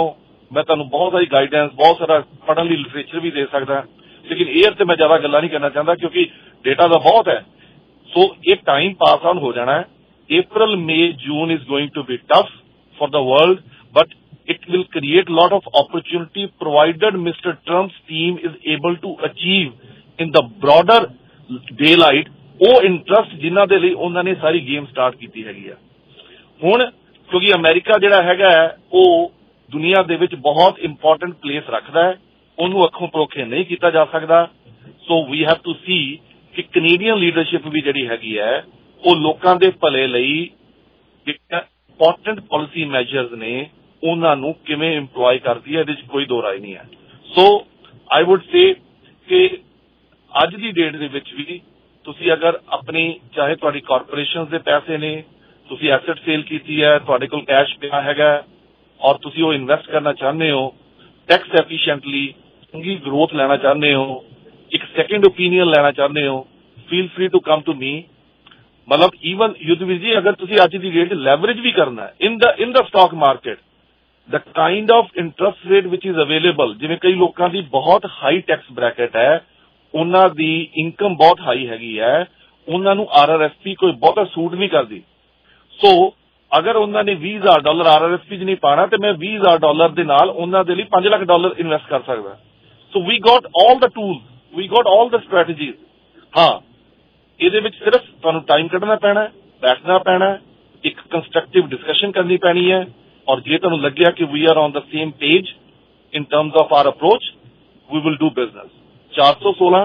Speaker 2: मैं तुहानूं बहुत सारी गाइडेंस, बहुत सारा पढ़न लई लिटरेचर भी दे सकदा, लेकिन एयर ते मैं ज़्यादा गल्लां नहीं करना चाहता क्योंकि डेटा तो बहुत है। सो ये टाइम पास ऑन हो जाना है। April, May, June is going to be tough for the world, but it will create a lot of opportunity provided Mr. Trump's team is able to achieve in the broader daylight ਉਹ interest ਜਿਨ੍ਹਾਂ ਦੇ ਲਈ ਉਹਨਾਂ ਨੇ ਸਾਰੀ game start ਕੀਤੀ ਹੈਗੀ ਆ। ਹੁਣ ਕਿਉਂਕਿ ਅਮਰੀਕਾ ਜਿਹੜਾ ਹੈਗਾ ਉਹ ਦੁਨੀਆ ਦੇ ਵਿੱਚ ਬਹੁਤ ਇੰਪੋਰਟੈਂਟ ਪਲੇਸ ਰੱਖਦਾ ਹੈ, ਉਹਨੂੰ ਅੱਖੋਂ ਪਰੋਖੇ ਨਹੀਂ ਕੀਤਾ ਜਾ ਸਕਦਾ। ਸੋ ਵੀ ਹੈਵ ਟੂ ਸੀ ਕਿ ਕੈਨੇਡੀਅਨ ਲੀਡਰਸ਼ਿਪ ਵੀ ਜਿਹੜੀ ਹੈਗੀ ਹੈ ਉਹ ਲੋਕਾਂ ਦੇ ਭਲੇ ਲਈ ਜਿਹੜੀਆਂ ਇੰਪੋਰਟੈਂਟ ਪਾਲਿਸੀ ਮੈਜਰਸ ਨੇ ਉਹਨਾਂ ਨੂੰ ਕਿਵੇਂ ਇੰਪਲੋਏ ਕਰਦੀ ਹੈ, ਇਹਦੇ 'ਚ ਕੋਈ ਦੋ ਰਾਏ ਨਹੀਂ ਹੈ। ਸੋ ਆਈ ਵੁੱਡ ਸੇ ਕਿ ਅੱਜ ਦੀ ਡੇਟ ਦੇ ਵਿੱਚ ਵੀ ਤੁਸੀਂ ਅਗਰ ਆਪਣੀ ਚਾਹੇ ਤੁਹਾਡੀ ਕਾਰਪੋਰੇਸ਼ਨਸ ਦੇ ਪੈਸੇ ਨੇ, ਤੁਸੀਂ ਐਸੈਟ ਸੇਲ ਕੀਤੀ ਹੈ, ਤੁਹਾਡੇ ਕੋਲ ਕੈਸ਼ ਪਿਆ ਹੈਗਾ ਔਰ ਤੁਸੀਂ ਉਹ ਇਨਵੈਸਟ ਕਰਨਾ ਚਾਹੁੰਦੇ ਹੋ ਟੈਕਸ ਐਫੀਸ਼ੀਐਂਟਲੀ, ਚੰਗੀ ਗਰੋਥ ਲੈਣਾ ਚਾਹੁੰਦੇ ਹੋ, ਇੱਕ ਸੈਕਿੰਡ ਓਪੀਨੀਅਨ ਲੈਣਾ ਚਾਹੁੰਦੇ ਹੋ, feel free to come to me. ਮਤਲਬ ਈਵਨ ਯੁੱਧਵੀਰ ਜੀ ਅਗਰ ਤੁਸੀਂ ਅੱਜ ਦੀ ਡੇਟ ਲੈਵਰੇਜ ਵੀ ਕਰਨਾ in the stock market, the kind of interest rate which is available, ਜਿਵੇਂ ਕਈ ਲੋਕਾਂ ਦੀ ਬਹੁਤ ਹਾਈ ਟੈਕਸ ਬ੍ਰੈਕਟ ਹੈ, ਉਹਨਾਂ ਦੀ ਇਨਕਮ ਬਹੁਤ ਹਾਈ ਹੈਗੀ ਹੈ, ਉਹਨਾਂ ਨੂੰ RRSP ਕੋਈ ਬਹੁਤਾ ਸੂਟ ਨਹੀਂ ਕਰਦੀ। ਸੋ ਅਗਰ ਉਹਨਾਂ ਨੇ $20,000 RRSP 'ਚ ਨਹੀਂ ਪਾਉਣਾ ਤੇ ਮੈਂ $20,000 ਦੇ ਨਾਲ ਉਹਨਾਂ ਦੇ ਲਈ $5 ਲੱਖ ਇਨਵੈਸਟ ਕਰ ਸਕਦਾ। So we got all the tools, we got all the strategies. ਹਾਂ, ਇਹਦੇ ਵਿੱਚ ਸਿਰਫ ਤੁਹਾਨੂੰ ਟਾਈਮ ਕੱਢਣਾ ਪੈਣਾ, ਬੈਠਣਾ ਪੈਣਾ, ਇੱਕ ਕੰਸਟਰਕਟਿਵ ਡਿਸਕਸ਼ਨ ਕਰਨੀ ਪੈਣੀ ਹੈ ਔਰ ਜੇ ਤੁਹਾਨੂੰ ਲੱਗਿਆ ਕਿ we are on the same page in terms of our approach, we will do business. 416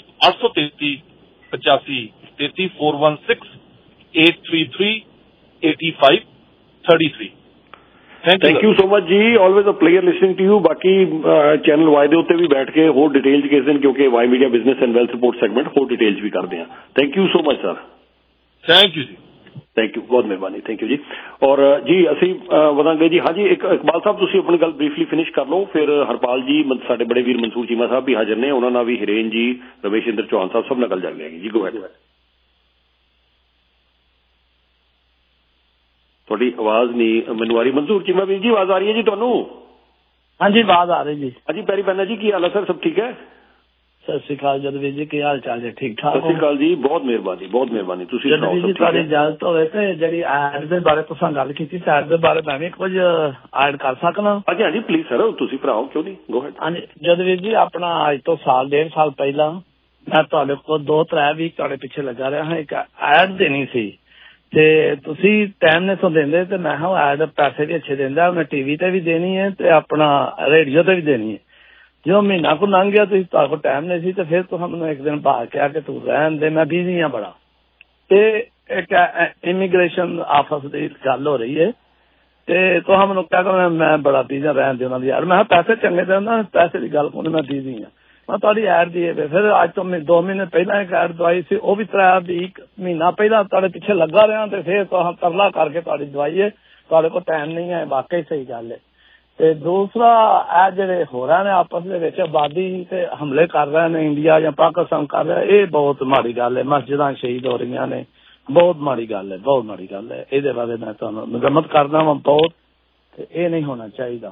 Speaker 2: 833 85 33 416 833 85 33।
Speaker 1: Thank you so much ਜੀ, always a pleasure listening to you. ਬਾਕੀ ਚੈਨਲ ਵਾਈ ਦੇ ਉੱਤੇ ਵੀ ਬੈਠ ਕੇ ਹੋਰ ਡਿਟੇਲ 'ਚ ਕਿਸੇ ਦਿਨ, ਕਿਉਂਕਿ Y media business and wealth report segment ਹੋਰ ਡਿਟੇਲ 'ਚ ਵੀ ਕਰਦੇ ਹਾਂ। Thank you so much sir.
Speaker 2: Thank you ਜੀ,
Speaker 1: ਥੈਂਕ ਯੂ, ਬਹੁਤ ਮਿਹਰਬਾਨੀ, ਥੈਂਕ ਯੂ ਜੀ। ਔਰ ਜੀ ਅਸੀਂ ਵਧਾਂਗੇ ਜੀ। ਹਾਂਜੀ, ਇਕਬਾਲ ਸਾਹਿਬ ਤੁਸੀਂ ਆਪਣੀ ਗੱਲ ਬਰੀਫਲੀ ਫਿਨਿਸ਼ ਕਰ ਲਓ, ਫਿਰ ਹਰਪਾਲ ਜੀ, ਸਾਡੇ ਬੜੇ ਵੀਰ ਮਨਸੂਰ ਚੀਮਾ ਸਾਹਿਬ ਵੀ ਹਾਜ਼ਰ ਨੇ, ਉਹਨਾਂ ਨਾਲ ਵੀ ਹਿਰੇਨ ਜੀ, ਰਮੇਸ਼ ਇੰਦਰ ਚੌਹਾਨ ਸਾਹਿਬ ਸਭ ਨਾਲ ਗੱਲ ਚੱਲ ਜਾਏਗੀ ਜੀ। Go ahead. ਤੁਹਾਡੀ ਆਵਾਜ਼ ਨਹੀਂ ਮੈਨੂੰ ਆ ਰਹੀ। ਮਨਸੂਰ ਚੀਮਾ ਵੀਰ ਜੀ ਆਵਾਜ਼ ਆ ਰਹੀ ਹੈ ਜੀ ਤੁਹਾਨੂੰ?
Speaker 18: ਹਾਂਜੀ ਆਵਾਜ਼ ਆ ਰਹੀ ਜੀ।
Speaker 1: ਹਾਂਜੀ ਪੈਰੀ ਪੈਨਾ ਜੀ, ਕੀ ਹਾਲ ਹੈ ਸਰ? ਸਭ ਠੀਕ ਹੈ?
Speaker 18: ਸਤਿ ਸ਼੍ਰੀ ਅਕਾਲ ਜਦਵੀਰ ਜੀ, ਕੀ ਹਾਲ ਚਾਲ ਹੈ? ਠੀਕ ਠਾਕ?
Speaker 1: ਸਤਿ ਸ਼੍ਰੀ ਅਕਾਲ ਜੀ, ਬਹੁਤ ਮਿਹਰਬਾਨੀ, ਬਹੁਤ ਮਿਹਰਬਾਨੀ। ਤੁਸੀਂ
Speaker 18: ਜਦਵੀਰ ਜੀ ਤੁਹਾਡੀ ਇਜਾਜ਼ਤ ਹੋਵੇ ਤੇ ਜਿਹੜੀ ਐਡ ਦੇ ਬਾਰੇ ਤੁਸੀਂ ਗੱਲ ਕੀਤੀ, ਐਡ ਦੇ ਬਾਰੇ ਮੈਂ ਵੀ ਕੁਝ ਐਡ ਕਰ ਸਕਦਾ?
Speaker 1: ਹਾਂਜੀ ਹਾਂਜੀ ਪਲੀਜ਼ ਸਰ, ਤੁਸੀਂ ਭਰਾਓ, ਕਿਉਂ ਨਹੀਂ, ਗੋ ਹੈਡ।
Speaker 18: ਹਾਂਜੀ ਜਦਵੀਰ ਜੀ, ਆਪਣਾ ਅੱਜ ਤੋਂ ਸਾਲ 1.5 ਸਾਲ ਪਹਿਲਾਂ ਮੈਂ ਤੁਹਾਡੇ ਕੋਲ 2-3 ਵੀਕ ਤੁਹਾਡੇ ਪਿੱਛੇ ਲੱਗਾ ਰਿਹਾ ਹਾਂ, ਇੱਕ ਐਡ ਦੇਣੀ ਸੀ ਤੇ ਤੁਸੀਂ ਟਾਈਮ ਨੇ ਤੋਂ ਦਿੰਦੇ ਤੇ ਮੈਂ ਕਿਹਾ ਐਡ ਪੈਸੇ ਵੀ ਅੱਛੇ ਦਿੰਦਾ, ਮੈਂ TV ਤੇ ਵੀ ਦੇਣੀ ਹੈ ਤੇ ਆਪਣਾ ਰੇਡੀਓ ਤੇ ਵੀ ਦੇਣੀ ਹੈ। ਜਦੋਂ ਮਹੀਨਾ ਕੋ ਲੰਘ ਗਿਆ ਤੁਸੀਂ ਤੁਹਾਡੇ ਕੋਲ ਟਾਈਮ ਨਹੀਂ ਸੀ ਤੇ ਫਿਰ ਤੁਸੀਂ ਮੈਨੂੰ ਇੱਕ ਦਿਨ ਬਾਹਰ ਕਿਹਾ ਕਿ ਤੂੰ ਰਹਿਣ ਦੇ, ਮੈਂ ਬਿਜ਼ੀ ਹਾਂ ਬੜਾ। ਤੇ ਇੱਕ ਇਮੀਗ੍ਰੇਸ਼ਨ ਆਫਿਸ ਦੀ ਗੱਲ ਹੋ ਰਹੀ ਹੈ ਤੇ ਤੁਸੀਂ ਮੈਨੂੰ ਕਿਹਾ ਕਿ ਮੈਂ ਬੜਾ ਬਿਜ਼ੀ ਰਹਿਣ ਦੇ ਉਹਨਾਂ ਦੀ ਯਾਰ। ਮੈਂ ਕਿਹਾ ਪੈਸੇ ਚੰਗੇ ਦਿੰਦਾ, ਪੈਸੇ ਦੀ ਗੱਲ ਕੋਈ, ਮੈਂ ਬਿਜ਼ੀ ਹਾਂ। ਮੈਂ ਤੁਹਾਡੀ ਐਡ ਦੀ ਫਿਰ ਅੱਜ ਤੋਂ 2 ਮਹੀਨੇ ਪਹਿਲਾਂ ਇੱਕ ਐਡ ਦਵਾਈ ਸੀ, ਉਹ ਵੀ 3 ਮਹੀਨਾ ਪਹਿਲਾਂ ਤੁਹਾਡੇ ਪਿੱਛੇ ਲੱਗਾ ਰਿਹਾ ਤੇ ਫਿਰ ਤੁਸੀਂ ਤਰਲਾ ਕਰਕੇ ਤੁਹਾਡੀ ਦਵਾਈ ਹੈ, ਤੁਹਾਡੇ ਕੋਲ ਟਾਈਮ ਨਹੀਂ ਹੈ। ਵਾਕਈ ਸਹੀ ਗੱਲ ਹੈ। ਤੇ ਦੂਸਰਾ ਇਹ ਜਿਹੜੇ ਹੋ ਰਹੇ ਨੇ ਆਪਸ ਦੇ ਵਿੱਚ ਆਬਾਦੀ ਤੇ ਹਮਲੇ ਕਰ ਰਹੇ ਨੇ, ਇੰਡੀਆ ਜਾਂ ਪਾਕਿਸਤਾਨ ਕਰ ਰਿਹਾ, ਇਹ ਬਹੁਤ ਮਾੜੀ ਗੱਲ ਹੈ। ਮਸਜਿਦਾਂ ਸ਼ਹੀਦ ਹੋ ਰਹੀਆਂ ਨੇ, ਬਹੁਤ ਮਾੜੀ ਗੱਲ ਹੈ, ਬਹੁਤ ਮਾੜੀ ਗੱਲ ਹੈ। ਇਹਦੇ ਬਾਰੇ ਮੈਂ ਤੁਹਾਨੂੰ ਮਜ਼ਮਤ ਕਰਦਾ ਵਾਂ ਬਹੁਤ, ਤੇ ਇਹ ਨਹੀਂ ਹੋਣਾ ਚਾਹੀਦਾ।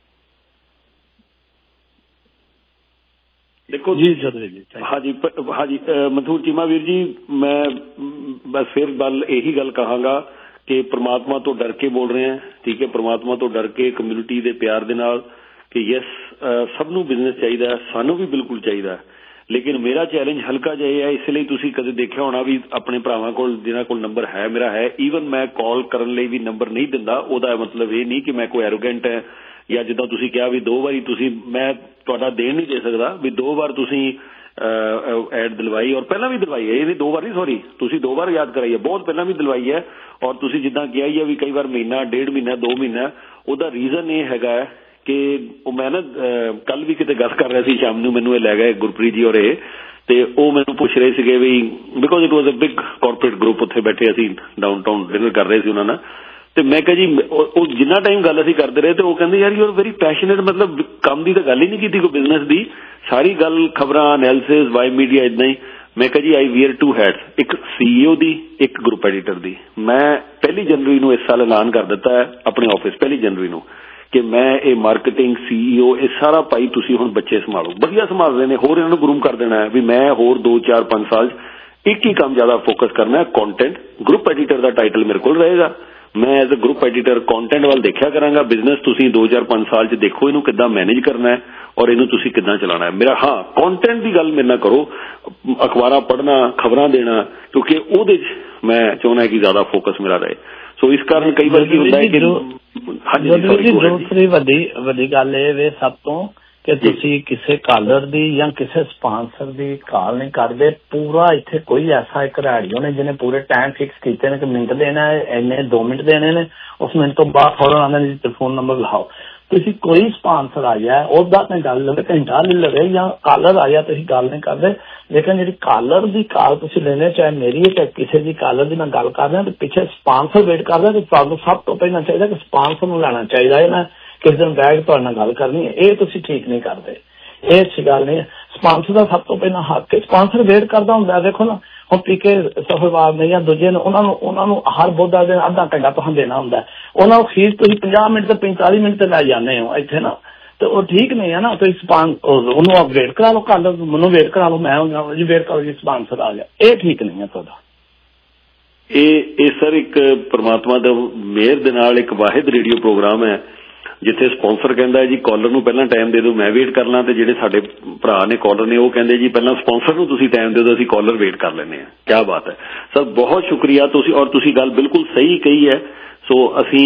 Speaker 1: ਦੇਖੋ ਜੀ ਹਾਂਜੀ ਹਾਂਜੀ ਮਨਸੂਰ ਚੀਮਾ ਵੀਰ ਜੀ, ਮੈਂ ਬਸ ਫਿਰ ਇਹੀ ਗੱਲ ਕਹਾਂਗਾ ਕਿ ਪ੍ਰਮਾਤਮਾ ਤੋਂ ਡਰ ਕੇ ਬੋਲ ਰਹੇ ਹਾਂ, ਠੀਕ ਹੈ, ਪ੍ਰਮਾਤਮਾ ਤੋਂ ਡਰ ਕੇ, ਕਮਿਊਨਿਟੀ ਦੇ ਪਿਆਰ ਦੇ ਨਾਲ ਕਿ ਯੈਸ ਸਭ ਨੂੰ ਬਿਜ਼ਨਸ ਚਾਹੀਦਾ, ਸਾਨੂੰ ਵੀ ਬਿਲਕੁਲ ਚਾਹੀਦਾ, ਲੇਕਿਨ ਮੇਰਾ ਚੈਲੰਜ ਹਲਕਾ ਜਿਹਾ ਇਹ ਹੈ। ਇਸ ਲਈ ਤੁਸੀਂ ਕਦੇ ਦੇਖਿਆ ਹੋਣਾ ਵੀ ਆਪਣੇ ਭਰਾਵਾਂ ਕੋਲ ਜਿਨ੍ਹਾਂ ਕੋਲ ਨੰਬਰ ਹੈ, ਮੇਰਾ ਹੈ, ਈਵਨ ਮੈਂ ਕਾਲ ਕਰਨ ਲਈ ਵੀ ਨੰਬਰ ਨਹੀਂ ਦਿੰਦਾ। ਉਹਦਾ ਮਤਲਬ ਇਹ ਨਹੀਂ ਕਿ ਮੈਂ ਕੋਈ ਐਰੋਗੈਂਟ ਹੈ ਜਾਂ ਜਿੱਦਾਂ ਤੁਸੀਂ ਕਿਹਾ ਵੀ 2 ਵਾਰੀ ਤੁਸੀਂ, ਮੈਂ ਤੁਹਾਡਾ ਦੇਣ ਨਹੀਂ ਦੇ ਸਕਦਾ ਵੀ 2 ਵਾਰ ਤੁਸੀਂ ਐਡ ਦਿਲਵਾਈ ਔਰ ਪਹਿਲਾਂ ਵੀ ਦਿਲਵਾਈ ਹੈ, ਇਹ ਨਹੀਂ 2 ਵਾਰ ਨਹੀਂ, ਸੌਰੀ ਤੁਸੀਂ 2 ਵਾਰ ਯਾਦ ਕਰਾਈ ਹੈ, ਬਹੁਤ ਪਹਿਲਾਂ ਵੀ ਦਿਲਵਾਈ ਹੈ। ਔਰ ਤੁਸੀਂ ਜਿੱਦਾਂ ਕਿਹਾ ਹੀ ਹੈ ਵੀ ਕਈ ਵਾਰ ਮਹੀਨਾ, 1.5 ਮਹੀਨਾ, 2 ਮਹੀਨਾ, ਉਹਦਾ ਰੀਜ਼ਨ ਇਹ ਹੈਗਾ ਕਿ ਉਹ ਮੈਂ ਨਾ ਕੱਲ ਵੀ ਕਿਤੇ ਗੱਲ ਕਰ ਰਿਹਾ ਸੀ, ਸ਼ਾਮ ਨੂੰ ਮੈਨੂੰ ਇਹ ਲੈ ਗਏ ਗੁਰਪ੍ਰੀਤ ਜੀ ਔਰ ਇਹ, ਤੇ ਉਹ ਮੈਨੂੰ ਪੁੱਛ ਰਹੇ ਸੀਗੇ ਵੀ because it was a big corporate group, ਉੱਥੇ ਬੈਠੇ ਅਸੀਂ ਡਾਊਨਟਾਊਨ ਡਿਨਰ ਕਰ ਰਹੇ ਸੀ ਉਹਨਾਂ ਨਾਲ, ਤੇ ਮੈਂ ਕਿਹਾ ਜੀ ਉਹ ਜਿੰਨਾ ਟਾਈਮ ਗੱਲ ਅਸੀਂ ਕਰਦੇ ਰਹੇ ਤੇ ਉਹ ਕਹਿੰਦੇ ਯਾਰ ਯੂ ਆਰ ਵੈਰੀ ਪੈਸ਼ਨੇਟ, ਮਤਲਬ ਕੰਮ ਦੀ ਤਾਂ ਗੱਲ ਹੀ ਨਹੀਂ ਕੀਤੀ ਕੋਈ ਬਿਜ਼ਨਸ ਦੀ, ਸਾਰੀ ਗੱਲ ਖਬਰਾਂ, ਐਨਾਲਿਸਿਸ, ਵਾਈ ਮੀਡੀਆ ਇਦਾਂ ਹੀ। ਮੈਂ ਕਿਹਾ ਜੀ ਆਈ ਵੀਅਰ 2 ਹੈਟਸ, ਇੱਕ CEO ਦੀ, ਇੱਕ ਗਰੁੱਪ ਐਡੀਟਰ ਦੀ। ਮੈਂ 1 ਜਨਵਰੀ ਨੂੰ ਇਸ ਸਾਲ ਐਲਾਨ ਕਰ ਦਿੱਤਾ ਹੈ ਆਪਣੇ ਆਫਿਸ, 1 ਜਨਵਰੀ ਨੂੰ, ਕਿ ਮੈਂ ਇਹ ਮਾਰਕੀਟਿੰਗ CEO ਇਹ ਸਾਰਾ ਭਾਈ ਤੁਸੀਂ ਹੁਣ ਬੱਚੇ ਸੰਭਾਲੋ, ਵਧੀਆ ਸੰਭਾਲ ਰਹੇ ਨੇ, ਹੋਰ ਇਹਨਾਂ ਨੂੰ ਗਰੂਮ ਕਰ ਦੇਣਾ ਹੈ ਵੀ ਮੈਂ ਹੋਰ 2 4 5 ਸਾਲ ਇੱਕ ਹੀ ਕੰਮ ਜ਼ਿਆਦਾ ਫੋਕਸ ਕਰਨਾ ਹੈ, ਕੰਟੈਂਟ। ਗਰੁੱਪ ਐਡੀਟਰ ਦਾ ਟਾਈਟਲ ਮੇਰੇ ਕੋਲ ਰਹੇਗਾ, ਮੈਂ as a group editor content ਵੱਲ ਦੇਖਿਆ ਕਰਾਂਗਾ। ਬਿਜ਼ਨਸ ਤੁਸੀਂ 2 4 5 ਸਾਲ 'ਚ ਦੇਖੋ ਇਹਨੂੰ ਕਿੱਦਾਂ ਮੈਨੇਜ ਕਰਨਾ ਹੈ ਔਰ ਇਹਨੂੰ ਤੁਸੀਂ ਕਿੱਦਾਂ ਚਲਾਉਣਾ ਹੈ। ਮੇਰਾ ਹਾਂ ਕੰਟੈਂਟ ਦੀ ਗੱਲ ਮੇਰੇ ਨਾਲ ਕਰੋ, ਅਖਬਾਰਾਂ ਪੜ੍ਹਨਾ, ਖਬਰਾਂ ਦੇਣਾ, ਕਿਉਂਕਿ ਉਹਦੇ 'ਚ ਮੈਂ ਚਾਹੁੰਦਾ ਕਿ ਜ਼ਿਆਦਾ ਫੋਕਸ ਮੇਰਾ ਰਹੇ। ਸੋ ਇਸ ਕਾਰਨ ਕਈ ਵਾਰ ਕੀ ਹੁੰਦਾ ਹੈ ਕਿ
Speaker 18: ਦੂਸਰੀ ਵੱਡੀ ਗੱਲ ਇਹ ਵੇ ਸਭ ਤੋਂ ਕਿ ਤੁਸੀਂ ਕਿਸੇ ਕਾਲਰ ਦੀ ਜਾਂ ਕਿਸੇ ਸਪਾਂਸਰ ਦੀ ਕਾਲ ਨਹੀਂ ਕਰਦੇ। ਪੂਰਾ ਇੱਥੇ ਕੋਈ ਐਸਾ ਇੱਕ ਰੇਡੀਓ ਨੇ ਜਿਹਨੇ ਪੂਰੇ ਟਾਈਮ ਫਿਕਸ ਕੀਤੇ ਨੇ ਕਿ ਮਿੰਟ ਦੇਣਾ ਹੈ, ਇੰਨੇ 2 ਮਿੰਟ ਦੇਣੇ ਨੇ, ਉਸ ਮਿੰਟ ਤੋਂ ਬਾਅਦ ਫੌਰਨ ਆਉਂਦੇ ਨੇ ਟੈਲੀਫੋਨ ਨੰਬਰ ਲਿਖਾਓ। ਤੁਸੀਂ ਕੋਈ ਸਪਾਂਸਰ ਆ ਜਾਏ ਉਹਦਾ ਤੇ ਗੱਲ ਲਵੇ, ਘੰਟਾ ਨਹੀਂ ਲਵੇ, ਜਾਂ ਕਾਲਰ ਆ ਜਾ ਤੁਸੀਂ ਗੱਲ ਨਹੀਂ ਕਰਦੇ। ਲੇਕਿਨ ਜਿਹੜੀ ਕਾਲਰ ਦੀ ਕਾਲ ਤੁਸੀਂ ਲੈਣੇ, ਚਾਹੇ ਮੇਰੀ ਚਾਹੇ ਕਿਸੇ ਦੀ ਕਾਲਰ ਦੀ ਨਾਲ ਗੱਲ ਕਰਦੇ ਹਾਂ, ਤੇ ਪਿੱਛੇ ਸਪਾਂਸਰ ਵੇਟ ਕਰਦਾ, ਤੇ ਤੁਹਾਨੂੰ ਸਭ ਤੋਂ ਪਹਿਲਾਂ ਚਾਹੀਦਾ ਕਿ ਸਪਾਂਸਰ ਨੂੰ ਲੈਣਾ ਚਾਹੀਦਾ ਹੈ ਨਾ, ਕਿਸ ਦਿਨ ਬੈਠ ਤੁਹਾਡੇ ਨਾਲ ਗੱਲ ਕਰਨੀ ਹੈ। ਇਹ ਤੁਸੀਂ ਠੀਕ ਨਹੀਂ ਕਰਦੇ, ਇਹ ਅੱਛੀ ਗੱਲ ਨਹੀਂ ਹੈ। ਸਪਾਂਸਰ ਦਾ ਸਭ ਤੋਂ ਪਹਿਲਾਂ ਹੱਕ ਹੈ, ਸਪਾਂਸਰ ਵੇਟ ਕਰਦਾ ਹੁੰਦਾ। ਦੇਖੋ ਨਾ ਹੁਣ ਪੀਕੇ ਸਫਰਵਾਦ ਨੇ ਜਾਂ ਦੂਜੇ ਨੇ, ਉਹਨਾਂ ਨੂੰ ਹਰ ਬੁੱਧਵਾਰ ਦਿਨ ਅੱਧਾ ਘੰਟਾ ਤੁਹਾਨੂੰ ਦੇਣਾ ਹੁੰਦਾ, ਉਹਨਾਂ ਨੂੰ ਫੀਸ ਤੁਸੀਂ 50 ਮਿੰਟ ਤੇ 45 ਮਿੰਟ ਤੇ ਲੈ ਜਾਂਦੇ ਹੋ ਇੱਥੇ ਨਾ, ਤੇ ਉਹ ਠੀਕ ਨਹੀਂ ਹੈ ਨਾ। ਤੁਸੀਂ ਉਹਨੂੰ ਅਪਡੇਟ ਕਰਾ ਲਓ, ਕੱਲ ਮੈਨੂੰ ਵੇਟ ਕਰਾ ਲਓ, ਮੈਂ ਜੀ ਵੇਟ ਕਰੋ ਜੀ ਸਪਾਂਸਰ ਆ ਗਿਆ, ਇਹ ਠੀਕ ਨਹੀਂ ਹੈ ਤੁਹਾਡਾ।
Speaker 1: ਇਹ ਸਰ ਇੱਕ ਪਰਮਾਤਮਾ ਦਾ ਮਿਹਰ ਦੇ ਨਾਲ ਇੱਕ ਵਾਹਿਦ ਰੇਡੀਓ ਪ੍ਰੋਗਰਾਮ ਹੈ ਜਿੱਥੇ ਸਪਾਂਸਰ ਕਹਿੰਦਾ ਜੀ ਕਾਲਰ ਨੂੰ ਪਹਿਲਾਂ ਟਾਈਮ ਦੇ ਦਿਓ, ਮੈਂ ਵੇਟ ਕਰ ਲਾਂ, ਤੇ ਜਿਹੜੇ ਸਾਡੇ ਭਰਾ ਨੇ ਕਾਲਰ ਨੇ ਉਹ ਕਹਿੰਦੇ ਜੀ ਪਹਿਲਾਂ ਸਪਾਂਸਰ ਨੂੰ ਤੁਸੀਂ ਟਾਈਮ ਦੇ ਦਿਓ, ਅਸੀਂ ਕਾਲਰ ਵੇਟ ਕਰ ਲੈਂਦੇ ਹਾਂ। ਕਿਆ ਬਾਤ ਹੈ ਸਰ, ਬਹੁਤ ਸ਼ੁਕਰੀਆ ਤੁਸੀਂ, ਔਰ ਤੁਸੀਂ ਗੱਲ ਬਿਲਕੁਲ ਸਹੀ ਕਹੀ ਹੈ। ਸੋ ਅਸੀਂ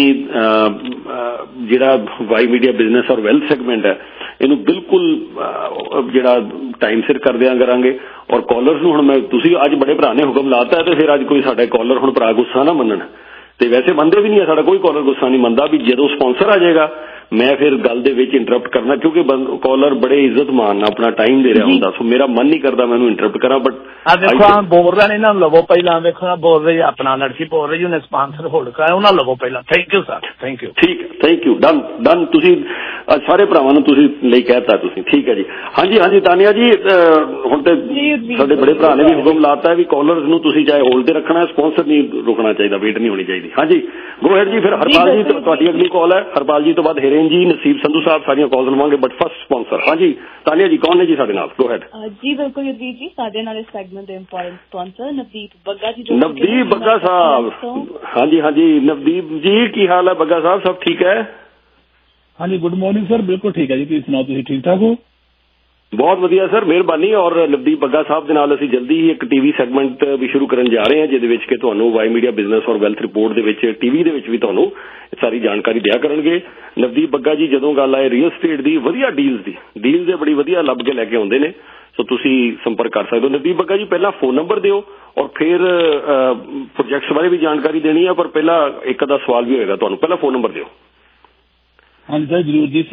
Speaker 1: ਜਿਹੜਾ ਵਾਈ ਮੀਡੀਆ ਬਿਜ਼ਨਸ ਔਰ ਵੈਲਥ ਸੈਗਮੈਂਟ ਹੈ ਇਹਨੂੰ ਬਿਲਕੁਲ ਜਿਹੜਾ ਟਾਈਮ ਸਿਰ ਕਰ ਦਿਆਂ ਕਰਾਂਗੇ। ਔਰ ਕਾਲਰਸ ਨੂੰ ਹੁਣ ਮੈਂ, ਤੁਸੀਂ ਅੱਜ ਬੜੇ ਭਰਾ ਨੇ ਹੁਕਮ ਲਾਤਾ ਤੇ ਫਿਰ ਅੱਜ ਕੋਈ ਸਾਡੇ ਕਾਲਰ ਹੁਣ ਭਰਾ ਗੁੱਸਾ ਨਾ ਮੰਨਣ, ਤੇ ਵੈਸੇ ਮੰਨਦੇ ਵੀ ਨਹੀਂ ਹੈ, ਸਾਡਾ ਕੋਈ ਕਾਲਰ ਗੁੱਸਾ ਨਹੀਂ ਮੰਨਦਾ ਵੀ ਜਦੋਂ ਸਪਾਂਸਰ ਆ ਜਾਏਗਾ ਮੈਂ ਫਿਰ ਗੱਲ ਦੇ ਵਿੱਚ ਇੰਟਰਪਟ ਕਰਨਾ, ਕਿਉਂਕਿ ਕਾਲਰ ਬੜੇ ਇੱਜ਼ਤ ਮਾਨ ਨਾਲ ਆਪਣਾ ਟਾਈਮ ਦੇ ਰਿਹਾ ਹੁੰਦਾ। ਸੋ ਮੇਰਾ ਮਨ ਨਹੀਂ ਕਰਦਾ ਮੈਨੂੰ ਇੰਟਰਪਟ ਕਰਾਂ। ਬਟ
Speaker 18: ਦੇਖੋ ਬੋਲ ਰਹੇ ਨੇ, ਇਹਨਾਂ ਨੂੰ ਲਵੋ ਪਹਿਲਾਂ। ਵੇਖੋ ਬੋਲ ਰਹੀ ਆਪਣਾ ਲੜਕੀ ਬੋਲ ਰਹੀ, ਉਹਨੇ ਸਪਾਂਸਰ ਹੋਲਡ ਕਰਾਇਆ, ਉਹਨਾਂ ਲਵੋ ਪਹਿਲਾਂ। Thank you sir, thank you.
Speaker 1: ਠੀਕ ਹੈ, ਥੈਂਕ ਯੂ, ਡਨ। ਤੁਸੀਂ ਸਾਰੇ ਭਰਾਵਾਂ ਨੂੰ ਤੁਸੀਂ ਲਈ ਕਹਿਤਾ ਤੁਸੀਂ, ਠੀਕ ਹੈ ਜੀ। ਹਾਂਜੀ ਤਾਨੀਆ ਜੀ, ਹੁਣ ਤੇ ਸਾਡੇ ਬੜੇ ਭਰਾ ਨੇ ਵੀ ਹੁਕਮ ਲਾਤਾ ਹੈ ਵੀ ਕਾਲਰਸ ਨੂੰ ਤੁਸੀਂ ਚਾਹੇ ਹੋਲਡ ਤੇ ਰੱਖਣਾ, ਸਪਾਂਸਰ ਨਹੀਂ ਰੁਕਣਾ ਚਾਹੀਦਾ, ਵੇਟ ਨਹੀਂ ਹੋਣੀ ਚਾਹੀਦੀ। ਹਾਂਜੀ ਗੋ ਹੈਡ ਜੀ। ਫਿਰ ਹਰਪਾਲ ਜੀ ਤੁਹਾਡੀ ਅਗਲੀ ਕਾਲ ਹੈ, ਹਰਪਾਲ ਜੀ ਤੋਂ ਬਾਅਦ ਹਿਰੇਨ ਜੀ, ਨਸੀਬ ਸੰਧੂ ਸਾਹਿਬ, ਸਾਰੀਆਂ ਕਾਲਸ ਲਵਾਂਗੇ, ਬਟ ਫਸਟ ਸਪਾਂਸਰ। ਹਾਂਜੀ ਤਾਨੀਆ ਜੀ, ਕੌਣ ਨੇ ਜੀ ਸਾਡੇ ਨਾਲ? ਗੋ ਹੈਡ
Speaker 19: ਜੀ। ਬਿਲਕੁਲ ਯੁਧਵੀਰ ਜੀ, ਸਾਡੇ ਨਾਲ ਇਸ ਸੈਗਮੈਂਟ ਦੇ ਇੰਪੋਰਟੈਂਟ ਸਪਾਂਸਰ ਨਵਦੀਪ ਬੱਗਾ ਜੀ।
Speaker 1: ਨਵਦੀਪ ਬੱਗਾ ਸਾਹਿਬ, ਹਾਂਜੀ ਨਵਦੀਪ ਜੀ, ਕੀ ਹਾਲ ਹੈ ਬੱਗਾ ਸਾਹਿਬ? ਸਭ ਠੀਕ ਹੈ?
Speaker 20: ਹਾਂਜੀ ਗੁੱਡ ਮਾਰਨਿੰਗ ਸਰ, ਬਿਲਕੁਲ ਠੀਕ ਹੈ ਜੀ, ਤੁਸੀਂ ਸੁਣਾਓ, ਤੁਸੀਂ ਠੀਕ ਠਾਕ ਹੋ?
Speaker 1: ਬਹੁਤ ਵਧੀਆ ਸਰ, ਮਿਹਰਬਾਨੀ। ਔਰ ਨਵਦੀਪ ਬੱਗਾ ਸਾਹਿਬ ਦੇ ਨਾਲ ਅਸੀਂ ਜਲਦੀ ਹੀ ਇੱਕ ਟੀਵੀ ਸੈਗਮੈਂਟ ਵੀ ਸ਼ੁਰੂ ਕਰਨ ਜਾ ਰਹੇ ਹਾਂ, ਜਿਹਦੇ ਵਿੱਚ ਕਿ ਤੁਹਾਨੂੰ ਵਾਈ ਮੀਡੀਆ ਬਿਜ਼ਨਸ ਔਰ ਵੈਲਥ ਰਿਪੋਰਟ ਦੇ ਵਿੱਚ ਟੀਵੀ ਦੇ ਵਿੱਚ ਵੀ ਤੁਹਾਨੂੰ ਸਾਰੀ ਜਾਣਕਾਰੀ ਦਿਆ ਕਰਨਗੇ। ਨਵਦੀਪ ਬੱਗਾ ਜੀ ਜਦੋਂ ਗੱਲ ਆਏ ਰੀਅਲ ਸਟੇਟ ਦੀ ਵਧੀਆ ਡੀਲਸ ਦੇ ਬੜੀ ਵਧੀਆ ਲੱਭ ਕੇ ਲੈ ਕੇ ਆਉਂਦੇ ਨੇ, ਸੋ ਤੁਸੀਂ ਸੰਪਰਕ ਕਰ ਸਕਦੇ ਹੋ। ਨਵਦੀਪ ਬੱਗਾ ਜੀ ਪਹਿਲਾਂ ਫੋਨ ਨੰਬਰ ਦਿਓ ਔਰ ਫਿਰ ਪ੍ਰੋਜੈਕਟਸ ਬਾਰੇ ਵੀ ਜਾਣਕਾਰੀ ਦੇਣੀ ਹੈ, ਪਰ ਪਹਿਲਾਂ ਇੱਕ ਅੱਧਾ ਸਵਾਲ ਵੀ ਹੋਏਗਾ ਤੁਹਾਨੂੰ। ਪਹਿਲਾਂ ਫੋਨ ਨੰਬਰ ਦਿਓ।
Speaker 20: ਹਾਂਜੀ ਸਰ ਜ਼ਰੂਰ ਜੀ,